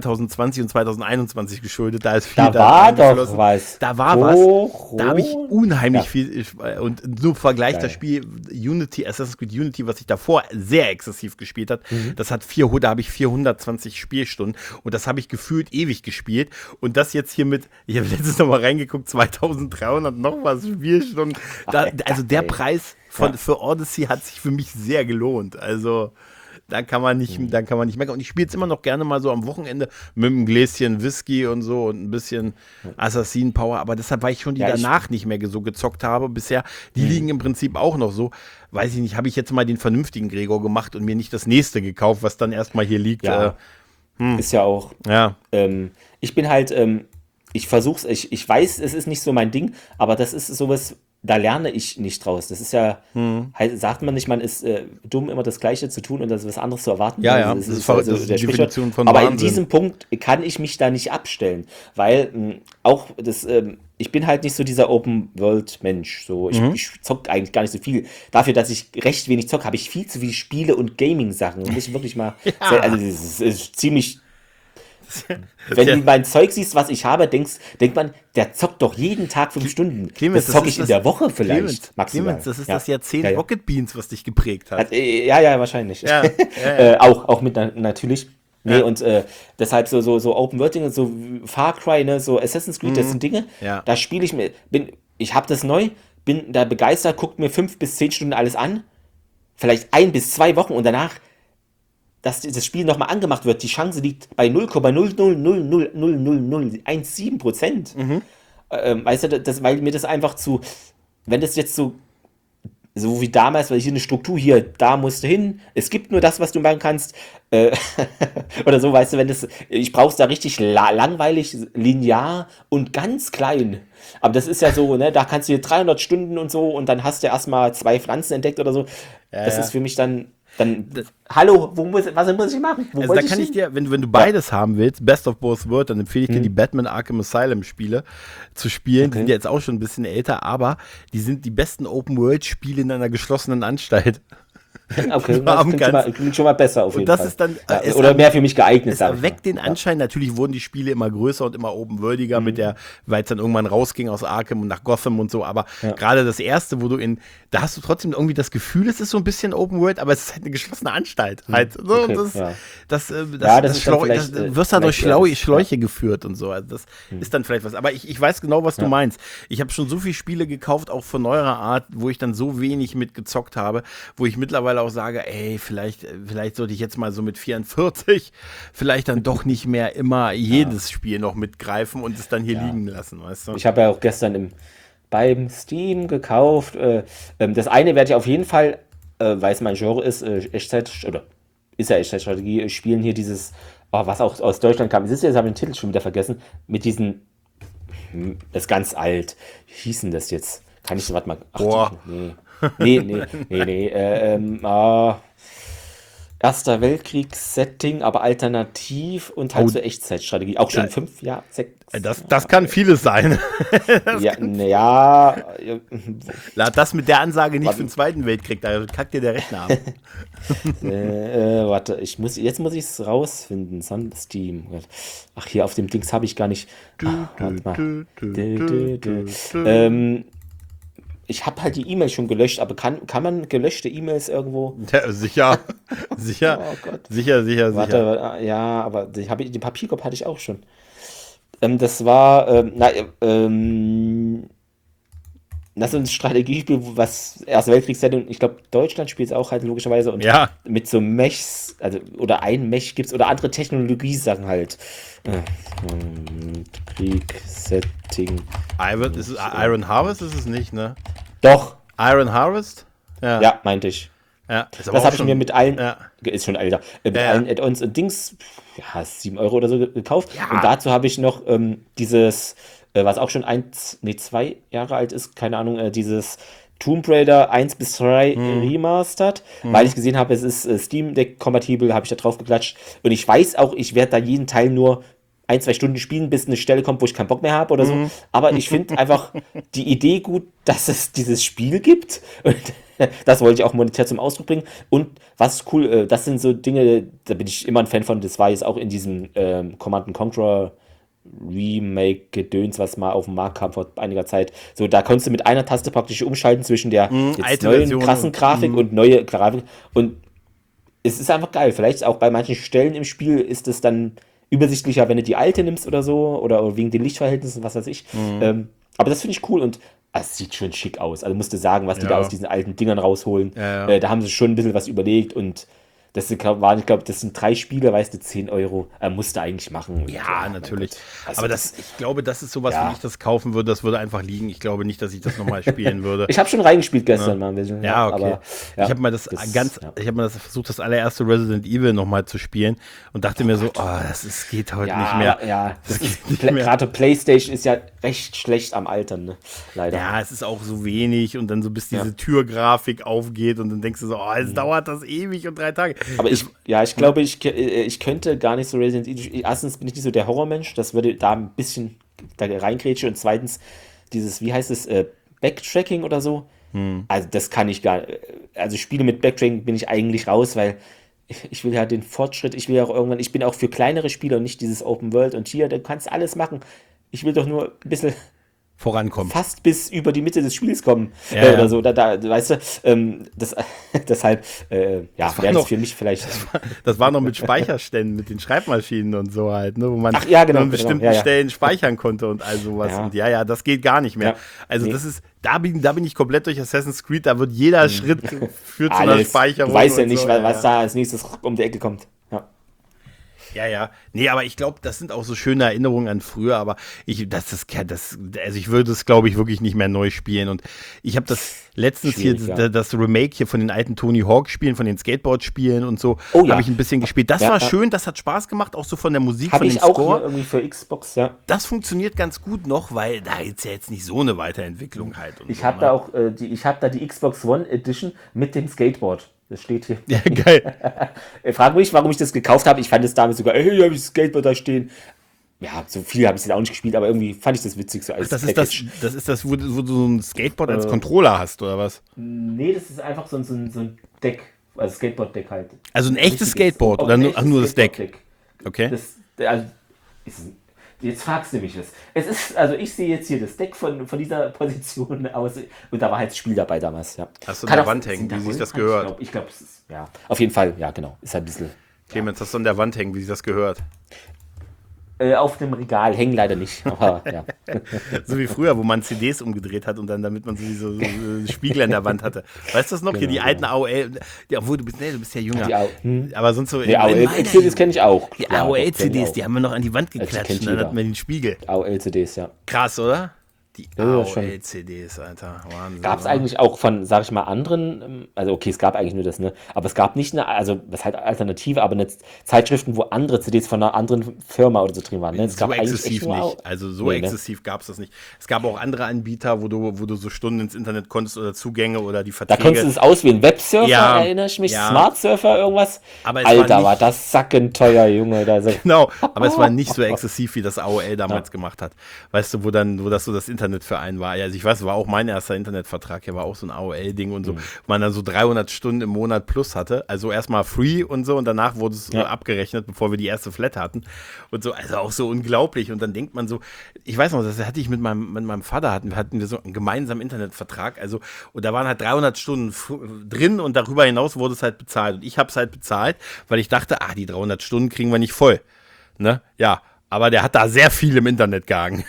[SPEAKER 2] zwanzig zwanzig und zwanzig einundzwanzig geschuldet. Da ist viel
[SPEAKER 3] Da
[SPEAKER 2] da
[SPEAKER 3] war doch
[SPEAKER 2] reingeflossen.
[SPEAKER 3] was.
[SPEAKER 2] Da war
[SPEAKER 3] Hoch,
[SPEAKER 2] was. Da habe ich
[SPEAKER 3] hoch.
[SPEAKER 2] unheimlich
[SPEAKER 3] Ja.
[SPEAKER 2] viel. Und so Vergleich
[SPEAKER 3] Geil.
[SPEAKER 2] das Spiel Unity, Assassin's Creed Unity, was ich davor sehr exzessiv gespielt habe,
[SPEAKER 3] Mhm.
[SPEAKER 2] das hat vierhundert, da habe ich vierhundertzwanzig Spielstunden und das habe ich gefühlt ewig gespielt. Und das jetzt hier mit, ich habe letztens noch mal reingeguckt, zweitausenddreihundert noch was Spielstunden. Da, also der
[SPEAKER 3] ey.
[SPEAKER 2] Preis von,
[SPEAKER 3] Ja.
[SPEAKER 2] für Odyssey hat sich für mich sehr gelohnt. Also da kann man nicht,
[SPEAKER 3] Mhm.
[SPEAKER 2] da kann man nicht meckern. Und ich spiele es immer noch gerne mal so am Wochenende mit einem Gläschen Whisky und so und ein bisschen Assassin Power. Aber deshalb, weil ich schon die
[SPEAKER 3] Ja, ich-
[SPEAKER 2] danach nicht mehr so gezockt habe bisher, die liegen im Prinzip auch noch so. Weiß ich nicht, habe ich jetzt mal den vernünftigen Gregor gemacht und mir nicht das nächste gekauft, was dann erstmal hier liegt.
[SPEAKER 3] Ja. Ist ja auch.
[SPEAKER 2] Äh, ja.
[SPEAKER 3] Ähm, ich bin halt, ähm, ich versuch's, ich, ich weiß, es ist nicht so mein Ding, aber das ist sowas, da lerne ich nicht draus. Das ist ja,
[SPEAKER 2] Hm.
[SPEAKER 3] halt, sagt man nicht, man ist äh, dumm, immer das Gleiche zu tun und das was anderes zu erwarten.
[SPEAKER 2] Ja, ja,
[SPEAKER 3] Also,
[SPEAKER 2] das
[SPEAKER 3] es
[SPEAKER 2] ist verrückt,
[SPEAKER 3] also
[SPEAKER 2] das ist
[SPEAKER 3] der
[SPEAKER 2] die
[SPEAKER 3] Sprichwort.
[SPEAKER 2] Definition von
[SPEAKER 3] Aber in
[SPEAKER 2] Wahnsinn.
[SPEAKER 3] diesem Punkt kann ich mich da nicht abstellen, weil mh, auch das, ähm, ich bin halt nicht so dieser Open-World-Mensch. So, ich,
[SPEAKER 2] Mhm.
[SPEAKER 3] ich zock eigentlich gar nicht so viel. Dafür, dass ich recht wenig zocke, habe ich viel zu viele Spiele und Gaming-Sachen. Muss ich wirklich mal, also das ist, ist ziemlich. Wenn
[SPEAKER 2] ja-
[SPEAKER 3] du mein Zeug siehst, was ich habe, denkst, denkt man, der zockt doch jeden Tag fünf Stunden.
[SPEAKER 2] Clemens,
[SPEAKER 3] das zocke
[SPEAKER 2] ist
[SPEAKER 3] ich in der Woche vielleicht.
[SPEAKER 2] Clemens,
[SPEAKER 3] maximal.
[SPEAKER 2] Clemens, das ist
[SPEAKER 3] Ja.
[SPEAKER 2] das Jahrzehnt
[SPEAKER 3] Ja, ja.
[SPEAKER 2] Rocket Beans, was dich geprägt hat.
[SPEAKER 3] Also, äh, ja, ja, wahrscheinlich.
[SPEAKER 2] Ja, ja, ja.
[SPEAKER 3] äh, auch, auch mit na- natürlich. Nee,
[SPEAKER 2] Ja.
[SPEAKER 3] und äh, deshalb so, so, so Open World Dinge, so Far Cry, ne, so Assassin's Creed, das sind Dinge,
[SPEAKER 2] Mhm. Ja.
[SPEAKER 3] da spiele ich mir, bin, ich habe das neu, bin da begeistert, guckt mir fünf bis zehn Stunden alles an, vielleicht ein bis zwei Wochen und danach, dass dieses Spiel nochmal angemacht wird, die Chance liegt bei null Komma null null null null null null null eins sieben Prozent. Ähm, weißt du, das, weil mir das einfach zu, wenn das jetzt so so wie damals, weil hier eine Struktur hier, da musst du hin, es gibt nur das, was du machen kannst, äh, oder so, weißt du, wenn das, ich brauch's da richtig la langweilig, linear und ganz klein, aber das ist ja so, ne, da kannst du hier dreihundert Stunden und so und dann hast du erstmal zwei Pflanzen entdeckt oder so, das
[SPEAKER 2] ja.
[SPEAKER 3] ist für mich dann, dann, hallo, wo muss, was muss ich machen? Wo
[SPEAKER 2] Also da
[SPEAKER 3] wollte
[SPEAKER 2] kann ich
[SPEAKER 3] hin?
[SPEAKER 2] dir, wenn, wenn du beides haben willst, Best of Both Worlds, dann empfehle ich dir die Batman Arkham Asylum Spiele zu spielen. Die sind ja jetzt auch schon ein bisschen älter, aber die sind die besten Open-World-Spiele in einer geschlossenen Anstalt.
[SPEAKER 3] Okay,
[SPEAKER 2] du
[SPEAKER 3] das
[SPEAKER 2] haben
[SPEAKER 3] klingt schon, mal,
[SPEAKER 2] kannst.
[SPEAKER 3] klingt schon mal besser auf
[SPEAKER 2] Und
[SPEAKER 3] jeden
[SPEAKER 2] das
[SPEAKER 3] Fall.
[SPEAKER 2] ist dann,
[SPEAKER 3] ja,
[SPEAKER 2] äh, es
[SPEAKER 3] oder
[SPEAKER 2] er-
[SPEAKER 3] mehr für mich geeignet,
[SPEAKER 2] Es
[SPEAKER 3] sag ich
[SPEAKER 2] erweckt
[SPEAKER 3] mal.
[SPEAKER 2] den Anschein, natürlich wurden die Spiele immer größer und immer open-worldiger mit der, weil es dann irgendwann rausging aus Arkham und nach Gotham und so, aber
[SPEAKER 3] Ja.
[SPEAKER 2] gerade das erste, wo du in, da hast du trotzdem irgendwie das Gefühl, es ist so ein bisschen Open-World, aber es ist halt eine geschlossene Anstalt halt. So,
[SPEAKER 3] okay,
[SPEAKER 2] und das,
[SPEAKER 3] ja.
[SPEAKER 2] das, äh, das,
[SPEAKER 3] Ja, das
[SPEAKER 2] das,
[SPEAKER 3] ist dann
[SPEAKER 2] Schlau-
[SPEAKER 3] vielleicht,
[SPEAKER 2] das,
[SPEAKER 3] äh,
[SPEAKER 2] du wirst da durch
[SPEAKER 3] vielleicht eher
[SPEAKER 2] Schlau
[SPEAKER 3] das,
[SPEAKER 2] Schläuche geführt und so, also das ist dann vielleicht was, aber ich, ich weiß genau, was du meinst. Ich habe schon so viele Spiele gekauft, auch von neuerer Art, wo ich dann so wenig mit gezockt habe, wo ich mittlerweile auch sage, ey, vielleicht, vielleicht sollte ich jetzt mal so mit vierundvierzig vielleicht dann doch nicht mehr immer jedes Spiel noch mitgreifen und es dann hier liegen lassen, weißt du?
[SPEAKER 3] Ich habe ja auch gestern im, beim Steam gekauft. Äh, ähm, das eine werde ich auf jeden Fall, äh, weil es mein Genre ist, äh, Echtzeit, oder ist ja Echtzeitstrategie, äh, spielen hier dieses, oh, was auch aus Deutschland kam. Es ist jetzt, habe ich den Titel schon wieder vergessen, mit diesen, hm, das ist ganz alt. Wie hieß denn das jetzt? Kann ich so, warte mal. Ach,
[SPEAKER 2] Boah.
[SPEAKER 3] Nee, nee, nee, nee, nee. Äh, ähm, ah, Erster Weltkriegs-Setting, aber alternativ und halt
[SPEAKER 2] Oh.
[SPEAKER 3] so Echtzeitstrategie. Auch schon
[SPEAKER 2] Ja.
[SPEAKER 3] fünf Jahre, sechs.
[SPEAKER 2] Das, das kann vieles sein.
[SPEAKER 3] Ja, na ja, ja,
[SPEAKER 2] Lad das mit der Ansage nicht für den Zweiten Weltkrieg, da kackt dir der Rechner ab.
[SPEAKER 3] äh, äh, warte, ich muss, jetzt muss ich es rausfinden. Sun Steam. Ach, hier auf dem Dings habe ich gar nicht. Ah, warte mal.
[SPEAKER 2] Du, du,
[SPEAKER 3] Dö,
[SPEAKER 2] du,
[SPEAKER 3] dö,
[SPEAKER 2] du,
[SPEAKER 3] dö.
[SPEAKER 2] du.
[SPEAKER 3] Ähm, ich habe halt die E-Mail schon gelöscht, aber kann, kann man gelöschte E-Mails irgendwo?
[SPEAKER 2] Ja, sicher, sicher,
[SPEAKER 3] Oh Gott.
[SPEAKER 2] sicher, sicher,
[SPEAKER 3] Warte,
[SPEAKER 2] sicher.
[SPEAKER 3] warte, ja, aber die, hab ich, den Papierkorb hatte ich auch schon. Ähm, das war, ähm, na, ähm, das ist ein Strategiespiel, was Erste Weltkriegssetting, ich glaube, Deutschland spielt es auch halt logischerweise und
[SPEAKER 2] Ja.
[SPEAKER 3] mit so Mechs, also oder ein Mech gibt es oder andere Technologie-Sachen halt. Äh, ähm, Krieg-Setting.
[SPEAKER 2] Iron, ist es, Iron Harvest ist es nicht, ne?
[SPEAKER 3] Doch,
[SPEAKER 2] Iron Harvest? Ja.
[SPEAKER 3] ja, meinte ich.
[SPEAKER 2] ja ist aber
[SPEAKER 3] Das
[SPEAKER 2] auch
[SPEAKER 3] habe ich
[SPEAKER 2] schon-
[SPEAKER 3] mir mit allen,
[SPEAKER 2] Ja.
[SPEAKER 3] ist schon älter, äh, mit
[SPEAKER 2] Ja, ja.
[SPEAKER 3] allen Add-ons und Dings, ja, sieben Euro oder so ge- gekauft. Und dazu habe ich noch ähm, dieses, äh, was auch schon eins, nee, zwei Jahre alt ist, keine Ahnung, äh, dieses Tomb Raider eins bis drei
[SPEAKER 2] Hm.
[SPEAKER 3] remastered, weil ich gesehen habe, es ist äh, Steam Deck kompatibel, habe ich da drauf geklatscht. Und ich weiß auch, ich werde da jeden Teil nur ein, zwei Stunden spielen, bis eine Stelle kommt, wo ich keinen Bock mehr habe oder so.
[SPEAKER 2] Mhm.
[SPEAKER 3] Aber ich finde einfach die Idee gut, dass es dieses Spiel gibt. Und das wollte ich auch monetär zum Ausdruck bringen. Und was cool, äh, das sind so Dinge, da bin ich immer ein Fan von, das war jetzt auch in diesem ähm, Command and Conquer Remake-Gedöns, was mal auf den Markt kam vor einiger Zeit. So, da konntest du mit einer Taste praktisch umschalten zwischen der
[SPEAKER 2] Mm,
[SPEAKER 3] jetzt
[SPEAKER 2] alte
[SPEAKER 3] neuen
[SPEAKER 2] Version
[SPEAKER 3] krassen
[SPEAKER 2] und-
[SPEAKER 3] Grafik
[SPEAKER 2] mm.
[SPEAKER 3] und neue Grafik. Und es ist einfach geil. Vielleicht auch bei manchen Stellen im Spiel ist es dann übersichtlicher, wenn du die alte nimmst oder so, oder wegen den Lichtverhältnissen, was weiß ich.
[SPEAKER 2] Mhm.
[SPEAKER 3] Ähm, aber das finde ich cool und es sieht schon schick aus. Also musst du sagen, was die
[SPEAKER 2] Ja.
[SPEAKER 3] da aus diesen alten Dingern rausholen.
[SPEAKER 2] Ja, ja.
[SPEAKER 3] Äh, da haben sie schon ein bisschen was überlegt und das sind, glaub- waren, ich glaube, das sind drei Spiele, weißt du, zehn Euro. Äh, musst du eigentlich machen. Und,
[SPEAKER 2] Ja,
[SPEAKER 3] mein
[SPEAKER 2] natürlich.
[SPEAKER 3] Gott. Also
[SPEAKER 2] Aber das, ich glaube, das ist sowas,
[SPEAKER 3] Ja.
[SPEAKER 2] wenn ich das kaufen würde, das würde einfach liegen. Ich glaube nicht, dass ich das nochmal spielen würde.
[SPEAKER 3] Ich habe schon reingespielt gestern mal ein bisschen.
[SPEAKER 2] Ja, okay.
[SPEAKER 3] Aber, ja,
[SPEAKER 2] ich habe mal das,
[SPEAKER 3] das-
[SPEAKER 2] ganz,
[SPEAKER 3] ja.
[SPEAKER 2] ich habe mal das versucht, das allererste Resident Evil nochmal zu spielen und dachte mir so, oh, das ist, geht heute
[SPEAKER 3] Ja,
[SPEAKER 2] nicht mehr.
[SPEAKER 3] ja, das
[SPEAKER 2] Das
[SPEAKER 3] ist,
[SPEAKER 2] geht nicht
[SPEAKER 3] Pla-
[SPEAKER 2] mehr.
[SPEAKER 3] gerade PlayStation ist ja recht schlecht am Altern, ne? Leider.
[SPEAKER 2] Ja, es ist auch so wenig und dann so bis diese
[SPEAKER 3] Ja.
[SPEAKER 2] Türgrafik aufgeht und dann denkst du so, oh, jetzt dauert das ewig und drei Tage.
[SPEAKER 3] Aber ich, ja, ich glaube, ich, äh, ich könnte gar nicht so Resident Evil. Erstens bin ich nicht so der Horrormensch, das würde da ein bisschen da reingrätschen. Und zweitens, dieses, wie heißt es, äh, Backtracking oder so. Also, das kann ich gar nicht. Also, Spiele mit Backtracking bin ich eigentlich raus, weil ich, ich will ja den Fortschritt, ich will ja auch irgendwann, ich bin auch für kleinere Spiele und nicht dieses Open World und hier, du kannst alles machen. Ich will doch nur ein bisschen
[SPEAKER 2] Vorankommen.
[SPEAKER 3] fast bis über die Mitte des Spiels kommen
[SPEAKER 2] Ja,
[SPEAKER 3] äh,
[SPEAKER 2] ja.
[SPEAKER 3] oder so. Da, da, weißt du, ähm, das, deshalb, äh, ja,
[SPEAKER 2] war
[SPEAKER 3] wäre
[SPEAKER 2] noch-
[SPEAKER 3] das für mich vielleicht.
[SPEAKER 2] Das war noch mit Speicherständen, mit den Schreibmaschinen und so halt, ne, wo man
[SPEAKER 3] Ach, ja, genau,
[SPEAKER 2] nur an
[SPEAKER 3] genau,
[SPEAKER 2] bestimmten
[SPEAKER 3] ja, ja.
[SPEAKER 2] Stellen speichern konnte und all sowas.
[SPEAKER 3] Ja.
[SPEAKER 2] Und ja, ja, das geht gar nicht mehr.
[SPEAKER 3] Ja.
[SPEAKER 2] Also
[SPEAKER 3] Nee.
[SPEAKER 2] das ist, da bin, da bin ich komplett durch Assassin's Creed, da wird jeder Schritt führt zu einer
[SPEAKER 3] Alles.
[SPEAKER 2] Speicherung.
[SPEAKER 3] Du weißt ja
[SPEAKER 2] und
[SPEAKER 3] nicht,
[SPEAKER 2] so,
[SPEAKER 3] was, was
[SPEAKER 2] ja.
[SPEAKER 3] da als nächstes um die Ecke kommt. Ja.
[SPEAKER 2] Ja, ja. Nee, aber ich glaube, das sind auch so schöne Erinnerungen an früher, aber ich, das ist, das, also ich würde es, glaube ich, wirklich nicht mehr neu spielen. Und ich habe das letztens hier,
[SPEAKER 3] Schwierig, ja.
[SPEAKER 2] das, das Remake hier von den alten Tony Hawk-Spielen, von den Skateboard-Spielen und so,
[SPEAKER 3] Oh ja.
[SPEAKER 2] habe ich ein bisschen gespielt. Das
[SPEAKER 3] Ja,
[SPEAKER 2] war
[SPEAKER 3] ja.
[SPEAKER 2] schön, das hat Spaß gemacht, auch so von der Musik,
[SPEAKER 3] Habe
[SPEAKER 2] von dem
[SPEAKER 3] ich auch
[SPEAKER 2] Score.
[SPEAKER 3] hier irgendwie für Xbox, ja.
[SPEAKER 2] Das funktioniert ganz gut noch, weil da ist ja jetzt nicht so eine Weiterentwicklung halt. Und
[SPEAKER 3] Ich
[SPEAKER 2] so,
[SPEAKER 3] habe
[SPEAKER 2] ne?
[SPEAKER 3] da auch äh, die, ich habe da die Xbox One Edition mit dem Skateboard. Das steht hier.
[SPEAKER 2] Ja, geil.
[SPEAKER 3] Äh, Frag mich, warum ich das gekauft habe. Ich fand es damals sogar, hey, hier habe ich das Skateboard da stehen. Ja, so viel habe ich jetzt auch nicht gespielt, aber irgendwie fand ich das witzig so als
[SPEAKER 2] Das ist das,
[SPEAKER 3] Package.
[SPEAKER 2] das ist das, wo, du- wo du so ein Skateboard
[SPEAKER 3] Äh.
[SPEAKER 2] als Controller hast, oder was?
[SPEAKER 3] Nee, das ist einfach so ein, so ein, so ein Deck, also Skateboard-Deck halt.
[SPEAKER 2] Also ein echtes
[SPEAKER 3] Richtiges.
[SPEAKER 2] Skateboard
[SPEAKER 3] Oh,
[SPEAKER 2] oder
[SPEAKER 3] ein
[SPEAKER 2] nur,
[SPEAKER 3] echtes
[SPEAKER 2] ach, nur das Deck?
[SPEAKER 3] Skateboard-Deck.
[SPEAKER 2] Okay.
[SPEAKER 3] Das, also, ist, jetzt fragst du mich was. Es ist, also ich sehe jetzt hier das Deck von, von dieser Position aus und da war halt das Spiel dabei damals, ja.
[SPEAKER 2] Hast du
[SPEAKER 3] Kann
[SPEAKER 2] an der
[SPEAKER 3] auch-
[SPEAKER 2] Wand hängen,
[SPEAKER 3] sind da
[SPEAKER 2] wie sich das
[SPEAKER 3] Holzrand?
[SPEAKER 2] gehört?
[SPEAKER 3] Ich glaube, ich glaub, es ist, ja. Auf jeden Fall, ja, genau. Ist halt ein bisschen.
[SPEAKER 2] Clemens, hast du an der Wand hängen, wie sich das gehört?
[SPEAKER 3] Äh, auf dem Regal hängen leider nicht. Aber, ja.
[SPEAKER 2] So wie früher, wo man C Ds umgedreht hat und dann, damit man so diese so, so Spiegel an der Wand hatte. Weißt du das noch? Hier die
[SPEAKER 3] Genau,
[SPEAKER 2] alten A O L, ja, obwohl du bist, nee, du bist ja jünger.
[SPEAKER 3] Die A O hm.
[SPEAKER 2] Aber sonst so.
[SPEAKER 3] Die A O L-C Ds kenne ich auch.
[SPEAKER 2] Die
[SPEAKER 3] Klar,
[SPEAKER 2] A O
[SPEAKER 3] doch, kenn
[SPEAKER 2] L-C Ds,
[SPEAKER 3] ich
[SPEAKER 2] die
[SPEAKER 3] auch.
[SPEAKER 2] haben wir noch an die Wand
[SPEAKER 3] kennt
[SPEAKER 2] geklatscht und dann
[SPEAKER 3] jeder.
[SPEAKER 2] hatten wir den Spiegel.
[SPEAKER 3] A O L-C Ds, ja.
[SPEAKER 2] Krass, oder? Die
[SPEAKER 3] Ja,
[SPEAKER 2] A O
[SPEAKER 3] schon.
[SPEAKER 2] L-C Ds, Alter. Wahnsinn.
[SPEAKER 3] Gab es
[SPEAKER 2] oder?
[SPEAKER 3] eigentlich auch von, sag ich mal, anderen, ähm, also okay, es gab eigentlich nur das, ne? Aber es gab nicht eine, also was halt Alternative, aber eine Zeitschriften, wo andere C Ds von einer anderen Firma oder so drin waren. Ne? Es
[SPEAKER 2] So
[SPEAKER 3] gab eigentlich
[SPEAKER 2] exzessiv
[SPEAKER 3] echt nur
[SPEAKER 2] nicht.
[SPEAKER 3] Au-
[SPEAKER 2] Also so
[SPEAKER 3] Nee, ne?
[SPEAKER 2] exzessiv gab es das nicht. Es gab auch andere Anbieter, wo du, wo du so Stunden ins Internet konntest oder Zugänge oder die
[SPEAKER 3] Da
[SPEAKER 2] Verträge.
[SPEAKER 3] konntest du es auswählen. Websurfer,
[SPEAKER 2] Ja,
[SPEAKER 3] erinnere ich mich,
[SPEAKER 2] ja.
[SPEAKER 3] Smart Surfer, irgendwas.
[SPEAKER 2] Aber es war
[SPEAKER 3] Alter,
[SPEAKER 2] nicht-
[SPEAKER 3] war das sackenteuer, Junge. Da so.
[SPEAKER 2] Genau, aber es war nicht so exzessiv, wie das A O L damals gemacht hat. Weißt du, wo dann, wo das so das Internet für einen war. Also ich weiß, war auch mein erster Internetvertrag, hier war auch so ein A O L-Ding und so, wo man dann so dreihundert Stunden im Monat plus hatte. Also erstmal free und so und danach wurde es
[SPEAKER 3] Ja.
[SPEAKER 2] äh, abgerechnet, bevor wir die erste Flat hatten. Und so, also auch so unglaublich. Und dann denkt man so, ich weiß noch, das hatte ich mit meinem, mit meinem Vater, hatten, hatten wir so einen gemeinsamen Internetvertrag. Also, und da waren halt dreihundert Stunden f- drin und darüber hinaus wurde es halt bezahlt. Und ich habe es halt bezahlt, weil ich dachte, ah, die dreihundert Stunden kriegen wir nicht voll. Ne? Ja, aber der hat da sehr viel im Internet gehangen.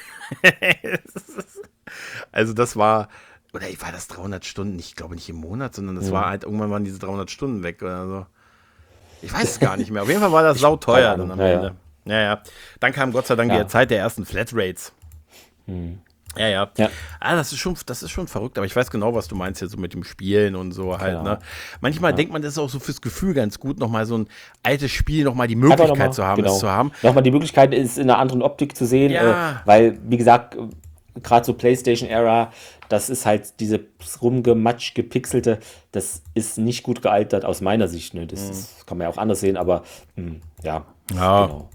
[SPEAKER 2] Also das war, oder war das dreihundert Stunden? Ich glaube nicht im Monat, sondern das war halt, irgendwann waren diese dreihundert Stunden weg oder so. Ich weiß es gar nicht mehr. Auf jeden Fall war das sauteuer
[SPEAKER 3] keine
[SPEAKER 2] dann am
[SPEAKER 3] Ahnung. Ja,
[SPEAKER 2] Ende. Ja, ja. Dann kam Gott sei Dank
[SPEAKER 3] Ja.
[SPEAKER 2] die Zeit der ersten Flatrates. Ja, ja.
[SPEAKER 3] Ja.
[SPEAKER 2] Ah, das ist schon, das ist schon verrückt, aber ich weiß genau, was du meinst hier so mit dem Spielen und so halt,
[SPEAKER 3] Genau.
[SPEAKER 2] ne? Manchmal denkt man, das ist auch so fürs Gefühl ganz gut, nochmal so ein altes Spiel, nochmal die Möglichkeit
[SPEAKER 3] Einfach noch mal,
[SPEAKER 2] zu haben,
[SPEAKER 3] genau.
[SPEAKER 2] es zu haben.
[SPEAKER 3] Nochmal die Möglichkeit ist, in einer anderen Optik zu sehen,
[SPEAKER 2] Ja.
[SPEAKER 3] äh, weil, wie gesagt, gerade so PlayStation-Ära, das ist halt diese rumgematsch gepixelte, das ist nicht gut gealtert aus meiner Sicht. Ne? Das, das kann man ja auch anders sehen, aber mh, ja.
[SPEAKER 2] Ja.
[SPEAKER 3] Genau.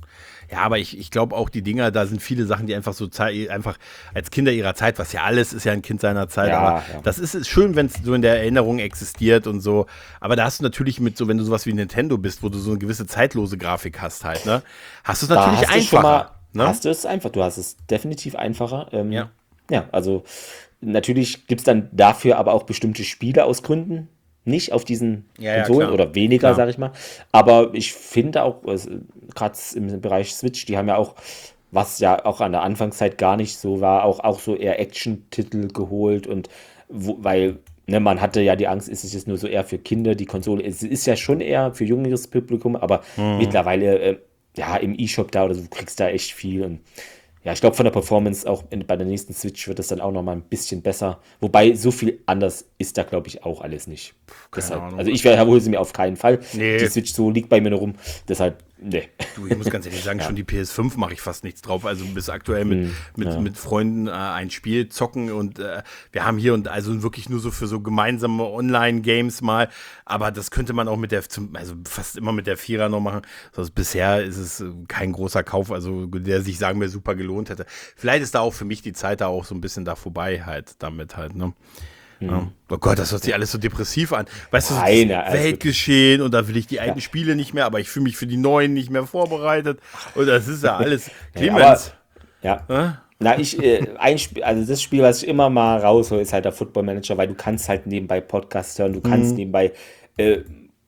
[SPEAKER 2] Ja, aber ich, ich glaube auch, die Dinger, da sind viele Sachen, die einfach so zei- einfach als Kinder ihrer Zeit, was ja alles ist ja ein Kind seiner Zeit,
[SPEAKER 3] Ja,
[SPEAKER 2] aber
[SPEAKER 3] ja.
[SPEAKER 2] das ist, ist schön, wenn es so in der Erinnerung existiert und so. Aber da hast du natürlich mit so, wenn du sowas wie Nintendo bist, wo du so eine gewisse zeitlose Grafik hast halt, ne, hast du es
[SPEAKER 3] Da
[SPEAKER 2] natürlich
[SPEAKER 3] hast du schon mal,
[SPEAKER 2] einfacher. Ne?
[SPEAKER 3] hast du es einfach, du hast es definitiv einfacher. Ähm,
[SPEAKER 2] Ja.
[SPEAKER 3] ja, also natürlich gibt es dann dafür aber auch bestimmte Spiele aus Gründen nicht auf diesen
[SPEAKER 2] Ja, ja,
[SPEAKER 3] Konsolen
[SPEAKER 2] klar.
[SPEAKER 3] oder weniger,
[SPEAKER 2] Klar.
[SPEAKER 3] sage ich mal. Aber ich finde auch, gerade im Bereich Switch, die haben ja auch, was ja auch an der Anfangszeit gar nicht so war, auch, auch so eher Action-Titel geholt und wo, weil ne, man hatte ja die Angst, ist es jetzt nur so eher für Kinder, die Konsole, es ist ja schon eher für jüngeres Publikum, aber mittlerweile, äh, ja, im E-Shop da oder so, du kriegst da echt viel und ja, ich glaube, von der Performance auch in, bei der nächsten Switch wird es dann auch noch mal ein bisschen besser. Wobei, so viel anders ist da, glaube ich, auch alles nicht. Deshalb,
[SPEAKER 2] Ahnung.
[SPEAKER 3] also ich hole sie mir auf keinen Fall.
[SPEAKER 2] Nee.
[SPEAKER 3] Die Switch so liegt bei mir nur rum. Deshalb, ne.
[SPEAKER 2] Du, ich muss ganz ehrlich sagen, schon die P S fünf mache ich fast nichts drauf. Also bis aktuell mit, mit, mit Freunden äh, ein Spiel zocken und äh, wir haben hier und also wirklich nur so für so gemeinsame Online-Games mal. Aber das könnte man auch mit der, zum, also fast immer mit der Vierer noch machen. Also bisher ist es äh, kein großer Kauf, also der sich, sagen wir, super gelohnt hätte. Vielleicht ist da auch für mich die Zeit da auch so ein bisschen da vorbei halt, damit halt, ne? Ja. Oh Gott, das hört sich alles so depressiv an. Weißt
[SPEAKER 3] Nein,
[SPEAKER 2] du,
[SPEAKER 3] ja,
[SPEAKER 2] das
[SPEAKER 3] alles
[SPEAKER 2] Weltgeschehen und da will ich die alten
[SPEAKER 3] Ja.
[SPEAKER 2] Spiele nicht mehr, aber ich fühle mich für die neuen nicht mehr vorbereitet. Und das ist ja alles.
[SPEAKER 3] Ja,
[SPEAKER 2] Clemens.
[SPEAKER 3] Ja.
[SPEAKER 2] Hä?
[SPEAKER 3] Na, ich, äh, ein Spiel, also das Spiel, was ich immer mal raushole, ist halt der Football Manager, weil du kannst halt nebenbei Podcast hören, du kannst nebenbei äh,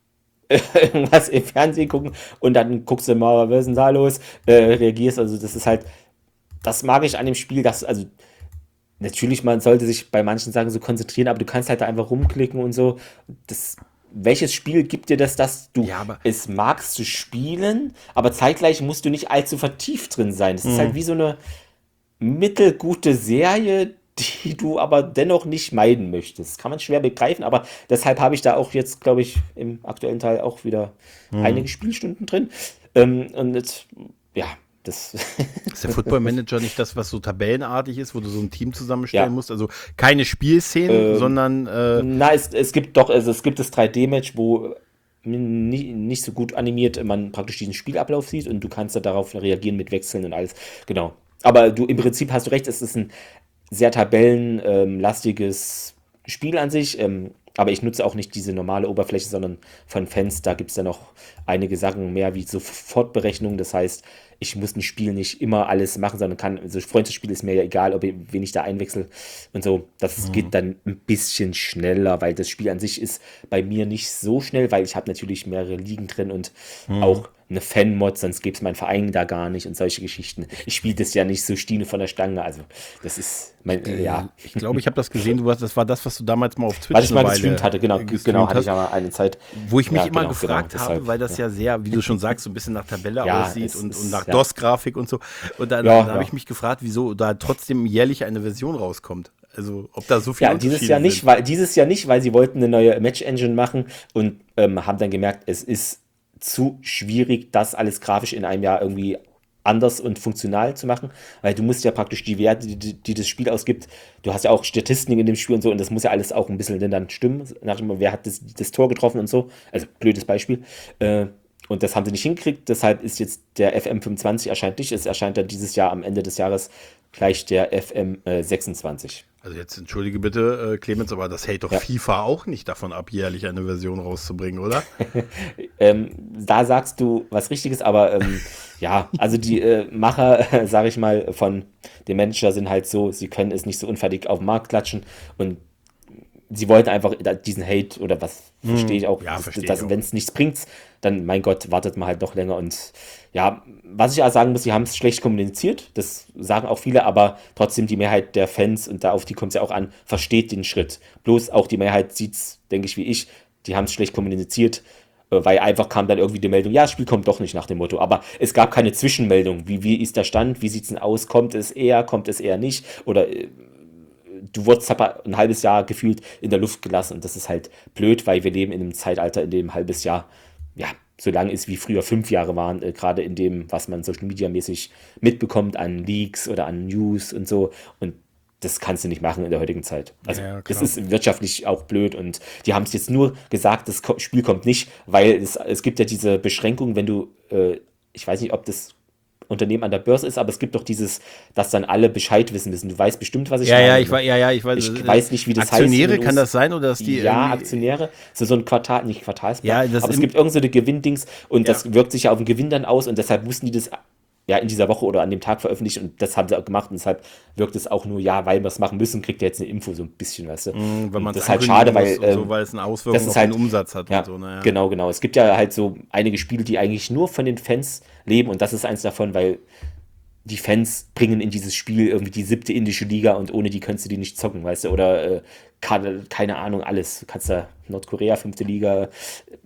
[SPEAKER 3] irgendwas im Fernsehen gucken und dann guckst du mal, was ist denn da los, äh, reagierst, also das ist halt, das mag ich an dem Spiel, dass, also natürlich, man sollte sich bei manchen Sachen so konzentrieren, aber du kannst halt da einfach rumklicken und so. Das, welches Spiel gibt dir das, dass du
[SPEAKER 2] Ja, aber-
[SPEAKER 3] es magst zu spielen, aber zeitgleich musst du nicht allzu vertieft drin sein. Das ist halt wie so eine mittelgute Serie, die du aber dennoch nicht meiden möchtest. Kann man schwer begreifen, aber deshalb habe ich da auch jetzt, glaube ich, im aktuellen Teil auch wieder einige Spielstunden drin. Ähm, und jetzt, ja, das
[SPEAKER 2] Ist der Football Manager nicht das, was so tabellenartig ist, wo du so ein Team zusammenstellen
[SPEAKER 3] Ja.
[SPEAKER 2] musst? Also keine Spielszenen, sondern äh,
[SPEAKER 3] Na, es, es gibt doch, also es gibt das drei D-Match, wo nie, nicht so gut animiert man praktisch diesen Spielablauf sieht und du kannst da darauf reagieren mit Wechseln und alles. Genau. Aber du im Prinzip hast du recht, es ist ein sehr tabellenlastiges Spiel an sich. Ähm, aber ich nutze auch nicht diese normale Oberfläche, sondern von Fans, da gibt es ja noch einige Sachen mehr wie Sofortberechnung. Das heißt, ich muss ein Spiel nicht immer alles machen, sondern kann, also Freundschaftsspiel ist mir ja egal, ob ich, wen ich da einwechsel und so. Das geht dann ein bisschen schneller, weil das Spiel an sich ist bei mir nicht so schnell, weil ich habe natürlich mehrere Ligen drin und auch eine Fan-Mod, sonst gäbe es meinen Verein da gar nicht und solche Geschichten. Ich spiele das ja nicht so Stine von der Stange, also das ist mein, äh, ja.
[SPEAKER 2] ich glaube, ich habe das gesehen, du hast, das war das, was du damals mal auf Twitch
[SPEAKER 3] Was ich mal
[SPEAKER 2] eine Weile
[SPEAKER 3] gestreamt hatte, genau,
[SPEAKER 2] gestreamt
[SPEAKER 3] genau, hatte
[SPEAKER 2] hast.
[SPEAKER 3] ich ja mal eine Zeit.
[SPEAKER 2] Wo ich mich
[SPEAKER 3] Ja,
[SPEAKER 2] immer
[SPEAKER 3] genau,
[SPEAKER 2] gefragt
[SPEAKER 3] genau,
[SPEAKER 2] habe,
[SPEAKER 3] deshalb,
[SPEAKER 2] weil das ja.
[SPEAKER 3] ja.
[SPEAKER 2] sehr, wie du schon sagst, so ein bisschen nach Tabelle
[SPEAKER 3] Ja,
[SPEAKER 2] aussieht
[SPEAKER 3] es
[SPEAKER 2] und,
[SPEAKER 3] ist-
[SPEAKER 2] und nach
[SPEAKER 3] ja.
[SPEAKER 2] DOS-Grafik und so. Und dann,
[SPEAKER 3] Ja,
[SPEAKER 2] dann habe
[SPEAKER 3] ja.
[SPEAKER 2] ich mich gefragt, wieso da trotzdem jährlich eine Version rauskommt. Also, ob da so viele
[SPEAKER 3] Ja, dieses
[SPEAKER 2] Unterschiede
[SPEAKER 3] Jahr nicht,
[SPEAKER 2] sind.
[SPEAKER 3] weil dieses Jahr nicht, weil sie wollten eine neue Match-Engine machen und ähm, haben dann gemerkt, es ist zu schwierig, das alles grafisch in einem Jahr irgendwie anders und funktional zu machen, weil du musst ja praktisch die Werte, die, die die das Spiel ausgibt, du hast ja auch Statistiken in dem Spiel und so und das muss ja alles auch ein bisschen dann stimmen, nach dem, wer hat das, das Tor getroffen und so, also blödes Beispiel. Äh, und das haben sie nicht hingekriegt, deshalb ist jetzt der F M fünfundzwanzig erscheint nicht, es erscheint dann dieses Jahr am Ende des Jahres gleich der F M äh, sechsundzwanzig.
[SPEAKER 2] Also jetzt entschuldige bitte, äh, Clemens, aber das hält doch
[SPEAKER 3] Ja.
[SPEAKER 2] FIFA auch nicht davon ab, jährlich eine Version rauszubringen, oder?
[SPEAKER 3] Ähm, da sagst du was Richtiges, aber ähm, ja, also die äh, Macher, äh, sag ich mal, von dem Manager sind halt so, sie können es nicht so unfertig auf den Markt klatschen und sie wollten einfach da- diesen Hate oder was, verstehe ich auch,
[SPEAKER 2] ja,
[SPEAKER 3] dass-
[SPEAKER 2] verstehe
[SPEAKER 3] dass,
[SPEAKER 2] ich auch.
[SPEAKER 3] wenn es nichts bringt, dann, mein Gott, wartet man halt noch länger und ja, was ich auch sagen muss, sie haben es schlecht kommuniziert, das sagen auch viele, aber trotzdem die Mehrheit der Fans, und da auf die kommt es ja auch an, versteht den Schritt. Bloß auch die Mehrheit sieht es, denke ich, wie ich, die haben es schlecht kommuniziert, äh, weil einfach kam dann irgendwie die Meldung, ja, das Spiel kommt doch nicht nach dem Motto, aber es gab keine Zwischenmeldung, wie, wie ist der Stand, wie sieht es denn aus, kommt es eher, kommt es eher nicht, oder äh, du wurdest aber ein halbes Jahr gefühlt in der Luft gelassen und das ist halt blöd, weil wir leben in einem Zeitalter, in dem ein halbes Jahr, ja, so lang ist wie früher fünf Jahre waren, äh, gerade in dem, was man Social Media mäßig mitbekommt an Leaks oder an News und so und das kannst du nicht machen in der heutigen Zeit. Also
[SPEAKER 2] Ja,
[SPEAKER 3] das
[SPEAKER 2] klar.
[SPEAKER 3] ist wirtschaftlich auch blöd und die haben es jetzt nur gesagt, das Ko- Spiel kommt nicht, weil es, es gibt ja diese Beschränkung, wenn du, äh, ich weiß nicht, ob das Unternehmen an der Börse ist, aber es gibt doch dieses, dass dann alle Bescheid wissen müssen. Du weißt bestimmt, was ich
[SPEAKER 2] ja,
[SPEAKER 3] meine.
[SPEAKER 2] Ja, ich, ja, ja, ich weiß.
[SPEAKER 3] Ich weiß nicht, wie das
[SPEAKER 2] Aktionäre
[SPEAKER 3] heißt.
[SPEAKER 2] kann das sein oder dass die
[SPEAKER 3] Ja, Aktionäre. So, so ein Quartal, nicht Quartalsplan.
[SPEAKER 2] Ja, das
[SPEAKER 3] aber es
[SPEAKER 2] im-
[SPEAKER 3] gibt irgend so eine Gewinndings und
[SPEAKER 2] Ja.
[SPEAKER 3] das wirkt sich ja auf den Gewinn dann aus und deshalb mussten die das ja in dieser Woche oder an dem Tag veröffentlichen und das haben sie auch gemacht und deshalb wirkt es auch nur, ja, weil wir es machen müssen, kriegt ihr jetzt eine Info so ein bisschen, weißt du.
[SPEAKER 2] Mhm, wenn
[SPEAKER 3] Und
[SPEAKER 2] man
[SPEAKER 3] das ist halt schade, weil,
[SPEAKER 2] muss und so,
[SPEAKER 3] ähm,
[SPEAKER 2] weil es eine Auswirkung
[SPEAKER 3] das ist
[SPEAKER 2] auf
[SPEAKER 3] halt-
[SPEAKER 2] den Umsatz hat
[SPEAKER 3] Ja,
[SPEAKER 2] und so. Ne?
[SPEAKER 3] genau, genau. Es gibt ja halt so einige Spiele, die eigentlich nur von den Fans leben und das ist eins davon, weil die Fans bringen in dieses Spiel irgendwie die siebte indische Liga und ohne die könntest du die nicht zocken, weißt du, oder äh, keine, keine Ahnung, alles. Du kannst da Nordkorea, fünfte Liga, äh,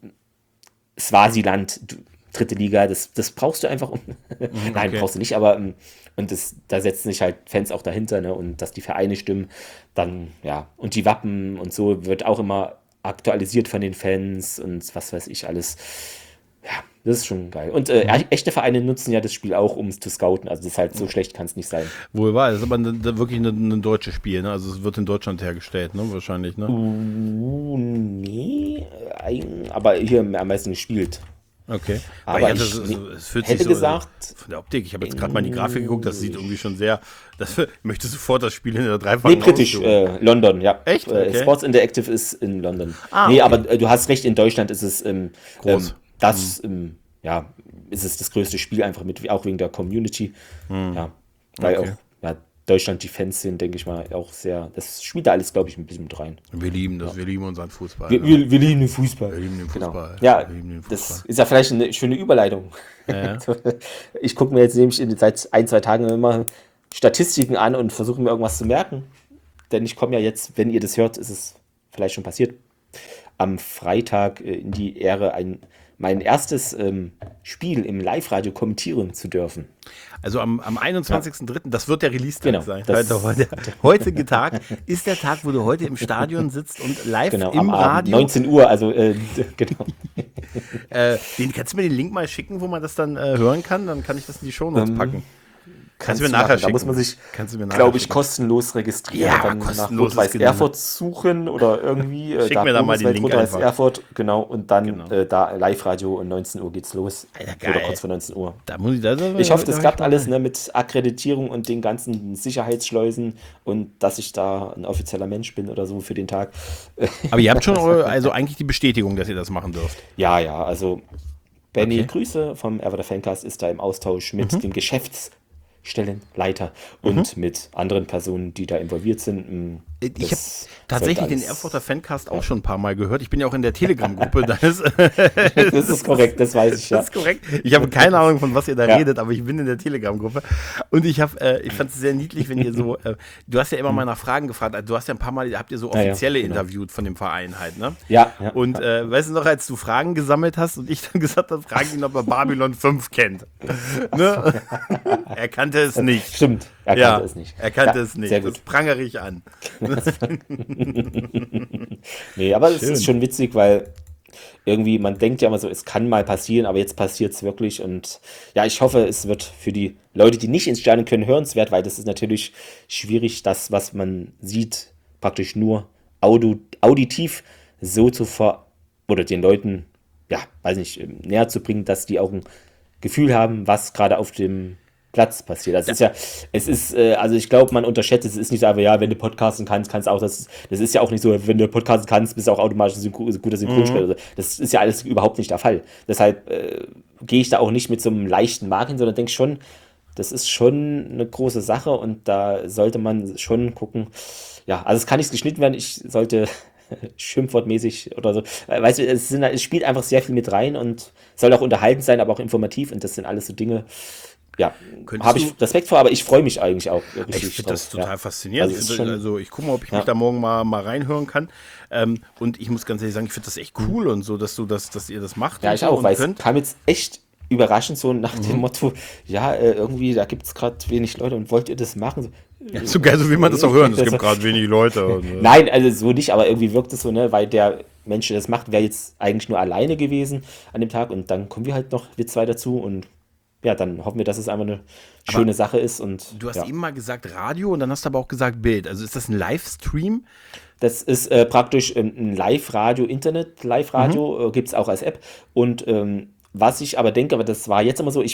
[SPEAKER 3] Swasiland, du- dritte Liga, das, das brauchst du einfach. Um Nein,
[SPEAKER 2] okay.
[SPEAKER 3] brauchst du nicht, aber ähm, und das, da setzen sich halt Fans auch dahinter, ne? Und dass die Vereine stimmen, dann, ja, und die Wappen und so wird auch immer aktualisiert von den Fans und was weiß ich alles. Ja, das ist schon geil. Und äh, echte Vereine nutzen ja das Spiel auch, um es zu scouten. Also das ist halt so schlecht kann es nicht sein.
[SPEAKER 2] Wohl wahr, das ist aber ein, wirklich ein, ein deutsches Spiel, ne? Also es wird in Deutschland hergestellt, ne? Wahrscheinlich, ne?
[SPEAKER 3] Uh, nee, ein- aber hier am meisten gespielt.
[SPEAKER 2] Okay.
[SPEAKER 3] Aber
[SPEAKER 2] Weil ja,
[SPEAKER 3] ich
[SPEAKER 2] das, ist-
[SPEAKER 3] ne-
[SPEAKER 2] es fühlt
[SPEAKER 3] hätte
[SPEAKER 2] sich so,
[SPEAKER 3] gesagt,
[SPEAKER 2] also von der Optik, ich habe jetzt gerade mal in die Grafik geguckt, das sieht irgendwie schon sehr, das ich möchte sofort das Spiel in der dreifachen
[SPEAKER 3] Nee, britisch,
[SPEAKER 2] Ausführung.
[SPEAKER 3] äh, London, ja.
[SPEAKER 2] Echt?
[SPEAKER 3] Äh,
[SPEAKER 2] Okay.
[SPEAKER 3] Sports Interactive ist in London.
[SPEAKER 2] Ah,
[SPEAKER 3] nee,
[SPEAKER 2] okay.
[SPEAKER 3] aber äh, du hast recht, in Deutschland ist es ähm,
[SPEAKER 2] Groß.
[SPEAKER 3] ähm, das, ähm, ja, ist es das größte Spiel einfach mit, auch wegen der Community. Ja, weil
[SPEAKER 2] Okay.
[SPEAKER 3] auch ja, Deutschland die Fans sind, denke ich mal, auch sehr, das spielt da alles, glaube ich, ein bisschen mit rein.
[SPEAKER 2] Wir lieben das, wir lieben unseren Fußball.
[SPEAKER 3] Wir,
[SPEAKER 2] ne?
[SPEAKER 3] wir, wir lieben den Fußball.
[SPEAKER 2] Wir lieben den
[SPEAKER 3] Genau.
[SPEAKER 2] Fußball.
[SPEAKER 3] Ja,
[SPEAKER 2] Wir lieben den
[SPEAKER 3] das
[SPEAKER 2] Fußball.
[SPEAKER 3] ist ja vielleicht eine schöne Überleitung.
[SPEAKER 2] Ja.
[SPEAKER 3] Ich gucke mir jetzt nämlich in, seit ein, zwei Tagen immer Statistiken an und versuche mir irgendwas zu merken. Denn ich komme ja jetzt, wenn ihr das hört, ist es vielleicht schon passiert, am Freitag äh, in die Ehre, ein, mein erstes ähm, Spiel im Live-Radio kommentieren zu dürfen.
[SPEAKER 2] Also am, am einundzwanzigsten dritten, das wird der Release-Tag
[SPEAKER 3] Genau,
[SPEAKER 2] sein.
[SPEAKER 3] das-
[SPEAKER 2] Heute, heute, heutige Tag ist der Tag, wo du heute im Stadion sitzt und live
[SPEAKER 3] Genau,
[SPEAKER 2] im
[SPEAKER 3] am Abend,
[SPEAKER 2] Radio.
[SPEAKER 3] neunzehn Uhr, also äh, genau.
[SPEAKER 2] Äh, den, kannst du mir den Link mal schicken, wo man das dann äh, hören kann? Dann kann ich das in die Shownotes
[SPEAKER 3] Ähm,
[SPEAKER 2] packen. Kannst
[SPEAKER 3] Kannst
[SPEAKER 2] du mir
[SPEAKER 3] du
[SPEAKER 2] nachher
[SPEAKER 3] machen.
[SPEAKER 2] schicken.
[SPEAKER 3] Da muss man sich,
[SPEAKER 2] Kannst du mir nachher
[SPEAKER 3] glaube ich,
[SPEAKER 2] schicken.
[SPEAKER 3] kostenlos registrieren.
[SPEAKER 2] Ja,
[SPEAKER 3] dann
[SPEAKER 2] kostenlos
[SPEAKER 3] nach Rot-Weiß
[SPEAKER 2] ist genau.
[SPEAKER 3] Erfurt suchen oder irgendwie. äh,
[SPEAKER 2] Schick mir da mal den Link
[SPEAKER 3] Rot-Weiß
[SPEAKER 2] einfach.
[SPEAKER 3] Erfurt, genau. Und dann
[SPEAKER 2] Genau.
[SPEAKER 3] äh, da Live-Radio um neunzehn Uhr geht's los.
[SPEAKER 2] Alter,
[SPEAKER 3] Oder
[SPEAKER 2] geil.
[SPEAKER 3] kurz vor neunzehn Uhr.
[SPEAKER 2] Da muss ich, da, da,
[SPEAKER 3] Ich hoffe,
[SPEAKER 2] da
[SPEAKER 3] das
[SPEAKER 2] hör
[SPEAKER 3] klappt
[SPEAKER 2] mal
[SPEAKER 3] alles
[SPEAKER 2] rein.
[SPEAKER 3] ne, mit Akkreditierung und den ganzen Sicherheitsschleusen und dass ich da ein offizieller Mensch bin oder so für den Tag.
[SPEAKER 2] Aber ihr habt schon eure, also eigentlich die Bestätigung, dass ihr das machen dürft.
[SPEAKER 3] Ja, ja, also Benny,
[SPEAKER 2] Okay.
[SPEAKER 3] Grüße vom Erwerder Fancast, ist da im Austausch mit
[SPEAKER 2] Mhm.
[SPEAKER 3] dem Geschäftsstellenleiter und mit anderen Personen, die da involviert sind. Mm,
[SPEAKER 2] Ich habe
[SPEAKER 3] das
[SPEAKER 2] tatsächlich
[SPEAKER 3] sollte
[SPEAKER 2] den
[SPEAKER 3] alles-
[SPEAKER 2] Erfurter Fancast auch schon ein paar Mal gehört. Ich bin ja auch in der Telegram-Gruppe. Das, ist-
[SPEAKER 3] Das ist korrekt, das weiß ich ja.
[SPEAKER 2] das ist korrekt. Ich habe keine Ahnung, von was ihr da
[SPEAKER 3] Ja.
[SPEAKER 2] redet, aber ich bin in der Telegram-Gruppe. Und ich habe, äh, ich fand es sehr niedlich, wenn ihr so, äh, du hast ja immer mal nach Fragen gefragt. Also du hast ja ein paar Mal, habt ihr so
[SPEAKER 3] Ja, ja,
[SPEAKER 2] offizielle
[SPEAKER 3] genau.
[SPEAKER 2] interviewt von dem Verein halt, ne?
[SPEAKER 3] Ja, ja.
[SPEAKER 2] Und äh, weißt du noch, als du Fragen gesammelt hast und ich dann gesagt habe, fragen ihn, ob er Babylon fünf kennt. Ne? Er kannte es nicht.
[SPEAKER 3] Stimmt, er
[SPEAKER 2] ja,
[SPEAKER 3] kannte es nicht.
[SPEAKER 2] Er kannte
[SPEAKER 3] Ja,
[SPEAKER 2] es nicht.
[SPEAKER 3] Sehr
[SPEAKER 2] Das
[SPEAKER 3] gut.
[SPEAKER 2] prangere ich an.
[SPEAKER 3] Nee, aber es
[SPEAKER 2] Schön.
[SPEAKER 3] ist schon witzig, weil irgendwie, man denkt ja immer so, es kann mal passieren, aber jetzt passiert es wirklich. Und ja, ich hoffe, es wird für die Leute, die nicht ins Stadion können, hörenswert, weil das ist natürlich schwierig, das, was man sieht, praktisch nur audio, auditiv so zu ver... oder den Leuten, ja, weiß nicht, ähm, näher zu bringen, dass die auch ein Gefühl haben, was gerade auf dem Platz passiert. Das ist ja, es ist, äh, also ich glaube, man unterschätzt es, es ist nicht so einfach, ja, wenn du podcasten kannst, kannst auch das, das ist ja auch nicht so, wenn du podcasten kannst, bist du auch automatisch ein Synchro, guter Synchronsprecher. Also das ist ja alles überhaupt nicht der Fall. Deshalb äh, gehe ich da auch nicht mit so einem leichten Mark hin, sondern denke schon, das ist schon eine große Sache und da sollte man schon gucken, ja, also es kann nicht geschnitten werden, ich sollte schimpfwortmäßig oder so, äh, weißt du, es, sind, es spielt einfach sehr viel mit rein und soll auch unterhaltend sein, aber auch informativ und das sind alles so Dinge, ja,
[SPEAKER 2] Könntest
[SPEAKER 3] habe ich
[SPEAKER 2] du-
[SPEAKER 3] Respekt vor, aber ich freue mich eigentlich auch. richtig
[SPEAKER 2] Ich finde das
[SPEAKER 3] drauf,
[SPEAKER 2] total
[SPEAKER 3] ja.
[SPEAKER 2] faszinierend.
[SPEAKER 3] Also es
[SPEAKER 2] ich,
[SPEAKER 3] ist
[SPEAKER 2] find,
[SPEAKER 3] schon-
[SPEAKER 2] also ich gucke mal, ob ich
[SPEAKER 3] Ja.
[SPEAKER 2] mich da morgen mal, mal reinhören kann. Ähm, und ich muss ganz ehrlich sagen, ich finde das echt cool und so, dass du das, dass ihr das macht.
[SPEAKER 3] Ja,
[SPEAKER 2] und
[SPEAKER 3] ich
[SPEAKER 2] so
[SPEAKER 3] auch,
[SPEAKER 2] und
[SPEAKER 3] weil es
[SPEAKER 2] könnt.
[SPEAKER 3] kam jetzt echt überraschend so nach
[SPEAKER 2] Mhm.
[SPEAKER 3] dem Motto, ja, äh, irgendwie, da gibt es gerade wenig Leute und wollt ihr das machen? So,
[SPEAKER 2] Ja, so geil, so wie man das auch hören. Es
[SPEAKER 3] Also-
[SPEAKER 2] gibt gerade wenig Leute. Und, äh,
[SPEAKER 3] Nein, also so nicht, aber irgendwie wirkt es so, ne, weil der Mensch, der das macht, wäre jetzt eigentlich nur alleine gewesen an dem Tag und dann kommen wir halt noch, wir zwei dazu und ja, dann hoffen wir, dass es einfach eine schöne Sache ist und
[SPEAKER 2] Du hast
[SPEAKER 3] ja.
[SPEAKER 2] eben mal gesagt Radio und dann hast du aber auch gesagt Bild. Also ist das ein Livestream?
[SPEAKER 3] Das ist äh, praktisch ähm, ein Live-Radio, Internet-Live-Radio,
[SPEAKER 2] Mhm.
[SPEAKER 3] äh, gibt es auch als App. Und ähm, was ich aber denke, aber das war jetzt immer so, ich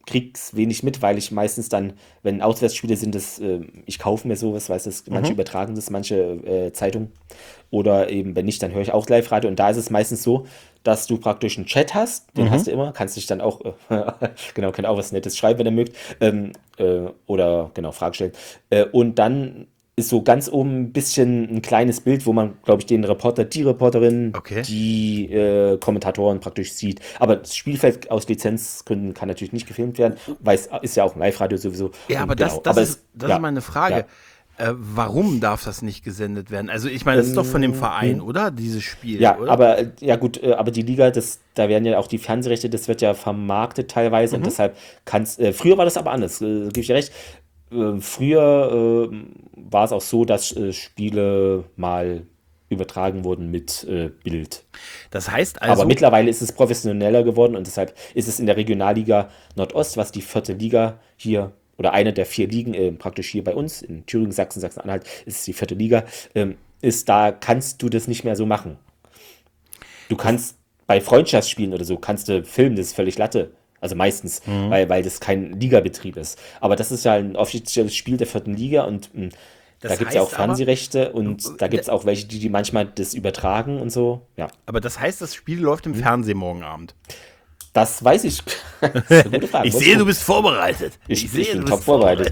[SPEAKER 3] krieg's wenig mit, weil ich meistens dann, wenn Auswärtsspiele sind, das, äh, ich kaufe mir sowas, weiß das, manche
[SPEAKER 2] Mhm.
[SPEAKER 3] übertragen das, manche äh, Zeitungen. Oder eben, wenn nicht, dann höre ich auch Live-Radio. Und da ist es meistens so, dass du praktisch einen Chat hast, den
[SPEAKER 2] Mhm.
[SPEAKER 3] hast du immer, kannst dich dann auch, äh, genau, könnt auch was Nettes schreiben, wenn ihr mögt. Ähm, äh, oder genau, Fragen stellen. Äh, und dann ist so ganz oben ein bisschen ein kleines Bild, wo man, glaube ich, den Reporter, die Reporterin,
[SPEAKER 2] Okay.
[SPEAKER 3] die äh, Kommentatoren praktisch sieht. Aber das Spielfeld aus Lizenzgründen kann natürlich nicht gefilmt werden, weil es ist ja auch ein Live-Radio sowieso.
[SPEAKER 2] Ja,
[SPEAKER 3] Und
[SPEAKER 2] aber das,
[SPEAKER 3] genau.
[SPEAKER 2] das,
[SPEAKER 3] aber
[SPEAKER 2] ist,
[SPEAKER 3] es,
[SPEAKER 2] das
[SPEAKER 3] ja,
[SPEAKER 2] ist meine Frage. Äh, warum darf das nicht gesendet werden? Also ich meine, das ist doch von dem Verein, oder? Dieses Spiel,
[SPEAKER 3] Ja,
[SPEAKER 2] oder?
[SPEAKER 3] aber äh, ja gut, äh, aber die Liga, das, da werden ja auch die Fernsehrechte, das wird ja vermarktet teilweise
[SPEAKER 2] Mhm.
[SPEAKER 3] und deshalb kannst, äh, früher war das aber anders, äh, gebe ich dir recht. Äh, früher äh, war es auch so, dass äh, Spiele mal übertragen wurden mit äh, Bild.
[SPEAKER 2] Das heißt also,
[SPEAKER 3] Aber mittlerweile ist es professioneller geworden und deshalb ist es in der Regionalliga Nordost, was die vierte Liga hier oder eine der vier Ligen äh, praktisch hier bei uns in Thüringen, Sachsen, Sachsen-Anhalt ist es die vierte Liga, ähm, ist da kannst du das nicht mehr so machen. Du kannst bei Freundschaftsspielen oder so kannst du filmen, das ist völlig Latte. Also meistens,
[SPEAKER 2] Mhm.
[SPEAKER 3] weil, weil das kein Ligabetrieb ist. Aber das ist ja ein offizielles Spiel der vierten Liga und mh, da
[SPEAKER 2] Das
[SPEAKER 3] gibt es ja auch
[SPEAKER 2] heißt aber-
[SPEAKER 3] Fernsehrechte und da gibt es auch welche, die, die manchmal das übertragen und so. Ja,
[SPEAKER 2] aber das heißt, das Spiel läuft im Fernsehen morgen Abend.
[SPEAKER 3] das weiß ich. Das ist eine gute Frage.
[SPEAKER 2] Ich
[SPEAKER 3] Muss
[SPEAKER 2] sehe,
[SPEAKER 3] gucken.
[SPEAKER 2] du bist vorbereitet.
[SPEAKER 3] Ich, ich,
[SPEAKER 2] sehe,
[SPEAKER 3] bin
[SPEAKER 2] du
[SPEAKER 3] top
[SPEAKER 2] bist
[SPEAKER 3] vorbereitet.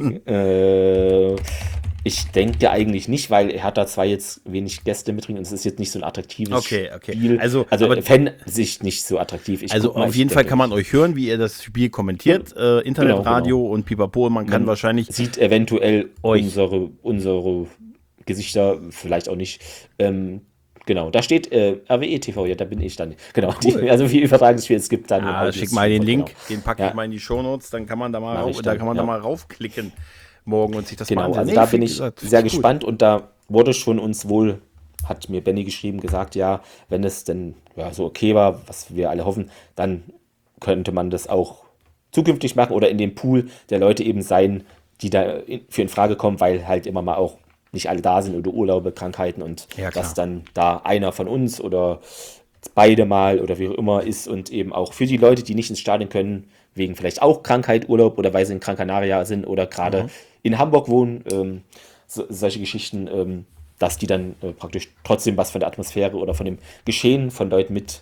[SPEAKER 3] äh, ich denke eigentlich nicht, weil er hat da zwar jetzt wenig Gäste mitbringen und es ist jetzt nicht so ein attraktives
[SPEAKER 2] Okay, okay.
[SPEAKER 3] Spiel.
[SPEAKER 2] Also-
[SPEAKER 3] also
[SPEAKER 2] aber-
[SPEAKER 3] Fan-Sicht nicht so attraktiv. Ich
[SPEAKER 2] Also
[SPEAKER 3] guck mal,
[SPEAKER 2] auf
[SPEAKER 3] ich
[SPEAKER 2] jeden Fall
[SPEAKER 3] denke
[SPEAKER 2] kann man
[SPEAKER 3] nicht.
[SPEAKER 2] euch hören, wie ihr das Spiel kommentiert. Äh, Internetradio
[SPEAKER 3] Genau,
[SPEAKER 2] und Pipapo. Man kann
[SPEAKER 3] Man
[SPEAKER 2] wahrscheinlich.
[SPEAKER 3] sieht eventuell
[SPEAKER 2] Euch.
[SPEAKER 3] unsere, unsere Gesichter, vielleicht auch nicht. Ähm, genau, da steht äh, R W E T V, ja, da bin ich dann. Genau, die, also wie Übertragungsspiel, es gibt dann.
[SPEAKER 2] Ah, schick mal den Link, den packe ich mal in die Shownotes, dann kann man da mal,
[SPEAKER 3] Mach
[SPEAKER 2] rauf,
[SPEAKER 3] ich
[SPEAKER 2] da
[SPEAKER 3] dann,
[SPEAKER 2] kann man
[SPEAKER 3] ja.
[SPEAKER 2] da mal raufklicken morgen und sich das mal
[SPEAKER 3] Genau,
[SPEAKER 2] ansehen.
[SPEAKER 3] also
[SPEAKER 2] Nee,
[SPEAKER 3] da
[SPEAKER 2] find
[SPEAKER 3] bin
[SPEAKER 2] ich
[SPEAKER 3] ich
[SPEAKER 2] gesagt, find
[SPEAKER 3] sehr
[SPEAKER 2] ich gut.
[SPEAKER 3] gespannt und da wurde schon uns wohl, hat mir Benny geschrieben, gesagt, ja, wenn es denn ja, so okay war, was wir alle hoffen, dann könnte man das auch zukünftig machen oder in dem Pool der Leute eben sein, die da in, für in Frage kommen, weil halt immer mal auch nicht alle da sind oder Urlaube, Krankheiten und
[SPEAKER 2] Ja, klar.
[SPEAKER 3] dass dann da einer von uns oder beide mal oder wie auch immer ist und eben auch für die Leute, die nicht ins Stadion können, wegen vielleicht auch Krankheit, Urlaub oder weil sie in Gran Canaria sind oder gerade
[SPEAKER 2] Mhm.
[SPEAKER 3] in Hamburg wohnen, ähm, so, solche Geschichten, ähm, dass die dann äh, praktisch trotzdem was von der Atmosphäre oder von dem Geschehen von Leuten mit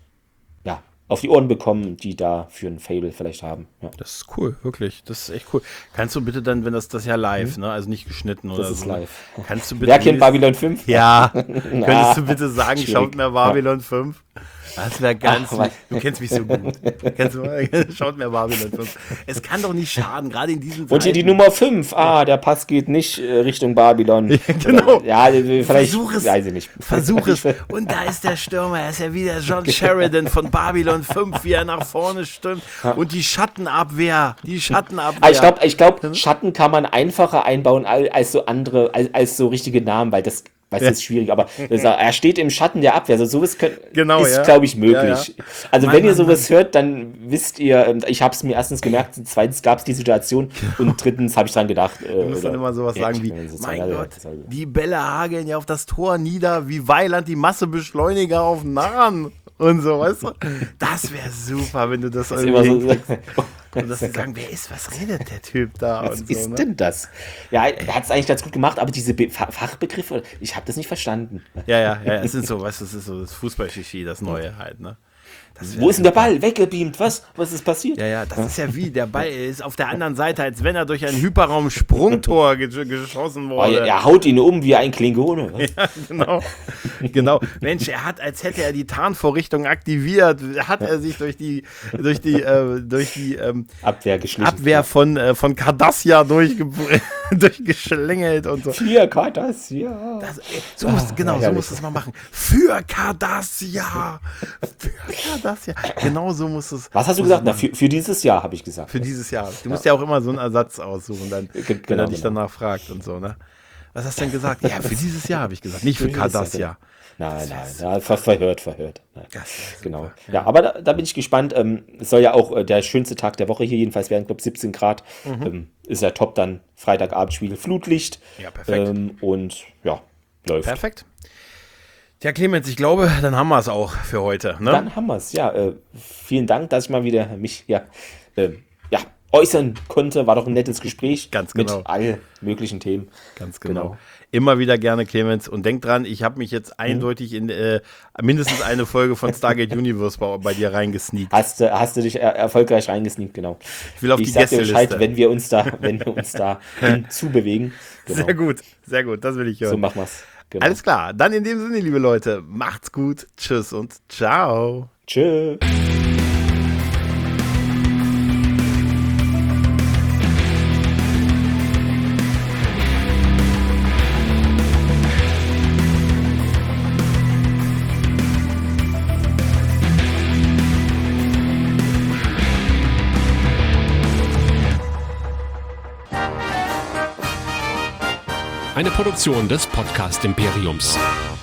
[SPEAKER 3] ja, auf die Ohren bekommen, die da für ein Fable vielleicht haben. Ja.
[SPEAKER 2] Das ist cool, wirklich. Das ist echt cool. Kannst du bitte dann, wenn das das ja live, ne, also nicht geschnitten oder
[SPEAKER 3] Mhm. ist
[SPEAKER 2] so.
[SPEAKER 3] live.
[SPEAKER 2] Kannst du bitte.
[SPEAKER 3] Wer kennt
[SPEAKER 2] wenigstens-
[SPEAKER 3] Babylon fünf?
[SPEAKER 2] Ja, könntest du bitte sagen,
[SPEAKER 3] schwierig.
[SPEAKER 2] schaut mir Babylon fünf? Das wäre ganz.
[SPEAKER 3] Ach, was-
[SPEAKER 2] du kennst mich so gut. Kennst du mal? Schaut mir Babylon fünf. Es kann doch nicht schaden, gerade in diesen
[SPEAKER 3] Und hier die
[SPEAKER 2] Zeiten.
[SPEAKER 3] Nummer fünf. Ah, der Pass geht nicht äh, Richtung Babylon.
[SPEAKER 2] genau.
[SPEAKER 3] Oder, ja, äh, vielleicht.
[SPEAKER 2] Versuch es.
[SPEAKER 3] Weiß ich nicht.
[SPEAKER 2] Versuch es. Und da ist der Stürmer, er ist ja wieder John Sheridan von Babylon fünf, wie er nach vorne stürmt. Und die Schattenabwehr, die Schattenabwehr.
[SPEAKER 3] Ah, ich glaube, ich glaub, Schatten kann man einfacher einbauen als, als so andere, als, als so richtige Namen, weil das, weiß
[SPEAKER 2] Ja.
[SPEAKER 3] das ist schwierig, aber das, er steht im Schatten der Abwehr. Also sowas könnt,
[SPEAKER 2] Genau,
[SPEAKER 3] ist,
[SPEAKER 2] ja.
[SPEAKER 3] glaube ich, möglich.
[SPEAKER 2] Ja, ja.
[SPEAKER 3] Also
[SPEAKER 2] Mann,
[SPEAKER 3] wenn ihr
[SPEAKER 2] Mann,
[SPEAKER 3] sowas hört, dann wisst ihr, ähm, ich habe es mir erstens gemerkt, zweitens gab es die Situation und drittens habe ich dran gedacht. Äh,
[SPEAKER 2] Du musst dann immer sowas sagen wie, mein Gott, die Bälle hageln ja auf das Tor nieder, wie Weiland die Massebeschleuniger auf Narren und so, weißt du? Das wäre super, wenn du das
[SPEAKER 3] ist
[SPEAKER 2] irgendwie
[SPEAKER 3] immer so,
[SPEAKER 2] hinkriegst. Und dass sie sagen, wer ist, was redet der Typ da?
[SPEAKER 3] was
[SPEAKER 2] und so,
[SPEAKER 3] ist
[SPEAKER 2] ne?
[SPEAKER 3] denn das? Ja, er hat es eigentlich ganz gut gemacht, aber diese Be Fa- Fachbegriffe, ich habe das nicht verstanden.
[SPEAKER 2] Ja, ja, ja, es sind so, weißt du, es ist so das Fußball-Shishi, das Neue halt, ne? Das
[SPEAKER 3] Wo ist denn der Ball? Weggebeamt? Was? Was ist passiert?
[SPEAKER 2] Ja, ja, das ist ja wie, der Ball ist auf der anderen Seite, als wenn er durch ein Hyperraum-Sprungtor ge geschossen
[SPEAKER 3] Oh,
[SPEAKER 2] wurde.
[SPEAKER 3] er, er haut ihn um wie ein Klingone. Was?
[SPEAKER 2] Ja, genau. genau. Mensch, er hat, als hätte er die Tarnvorrichtung aktiviert, hat er sich durch die, durch die, äh, durch die ähm,
[SPEAKER 3] Abwehr geschlichen.
[SPEAKER 2] Abwehr von, äh, von Cardassia durchge durchgeschlängelt und so.
[SPEAKER 3] Vier Katas, ja.
[SPEAKER 2] Das, ey, so muss, genau, so
[SPEAKER 3] herrlich.
[SPEAKER 2] musst du es mal machen. Für Cardassia! Für Cardassia! Genau so musst du es.
[SPEAKER 3] Was hast du gesagt? Na, für, für dieses Jahr, habe ich gesagt.
[SPEAKER 2] Für dieses Jahr. Du musst ja auch immer so einen Ersatz aussuchen, dann,
[SPEAKER 3] Ge-
[SPEAKER 2] wenn
[SPEAKER 3] genau,
[SPEAKER 2] er dich
[SPEAKER 3] genau.
[SPEAKER 2] danach fragt und so, ne? Was hast du denn gesagt? Ja, für dieses Jahr habe ich gesagt, nicht für
[SPEAKER 3] dieses Jahr,
[SPEAKER 2] Cardassia.
[SPEAKER 3] Nein, nein, ja, ver verhört, verhört. Nein.
[SPEAKER 2] Das wär super.
[SPEAKER 3] Genau. Ja, aber da, da bin ich gespannt. Ähm, es soll ja auch äh, der schönste Tag der Woche hier jedenfalls werden, ich glaube siebzehn Grad. Ähm, ist ja top dann. Freitagabendspiegel, Flutlicht.
[SPEAKER 2] Ja, perfekt.
[SPEAKER 3] Ähm, und ja, läuft.
[SPEAKER 2] Perfekt. Tja, Clemens, ich glaube, dann haben wir es auch für heute. Ne?
[SPEAKER 3] Dann haben wir es. Ja, äh, vielen Dank, dass ich mal wieder mich ja, äh,
[SPEAKER 4] ja, äußern konnte. War doch ein nettes Gespräch.
[SPEAKER 2] Ganz genau.
[SPEAKER 4] Mit allen möglichen Themen.
[SPEAKER 2] Ganz genau.
[SPEAKER 4] Genau.
[SPEAKER 2] Immer wieder gerne, Clemens. Und denk dran, ich habe mich jetzt eindeutig in äh, mindestens eine Folge von Stargate Universe bei, bei dir reingesneakt.
[SPEAKER 4] Hast, du- hast du dich er erfolgreich reingesneakt, genau.
[SPEAKER 2] Ich will auf
[SPEAKER 4] ich
[SPEAKER 2] die
[SPEAKER 4] sag dir
[SPEAKER 2] Gästeliste.
[SPEAKER 4] Bescheid, wenn wir uns da, wenn wir uns da hinzubewegen. Genau.
[SPEAKER 2] Sehr gut, sehr gut, das will ich hören.
[SPEAKER 4] So machen wir's. Genau.
[SPEAKER 2] Alles klar, dann in dem Sinne, liebe Leute, macht's gut, tschüss und ciao.
[SPEAKER 4] Tschö.
[SPEAKER 5] Eine Produktion des Podcast Imperiums.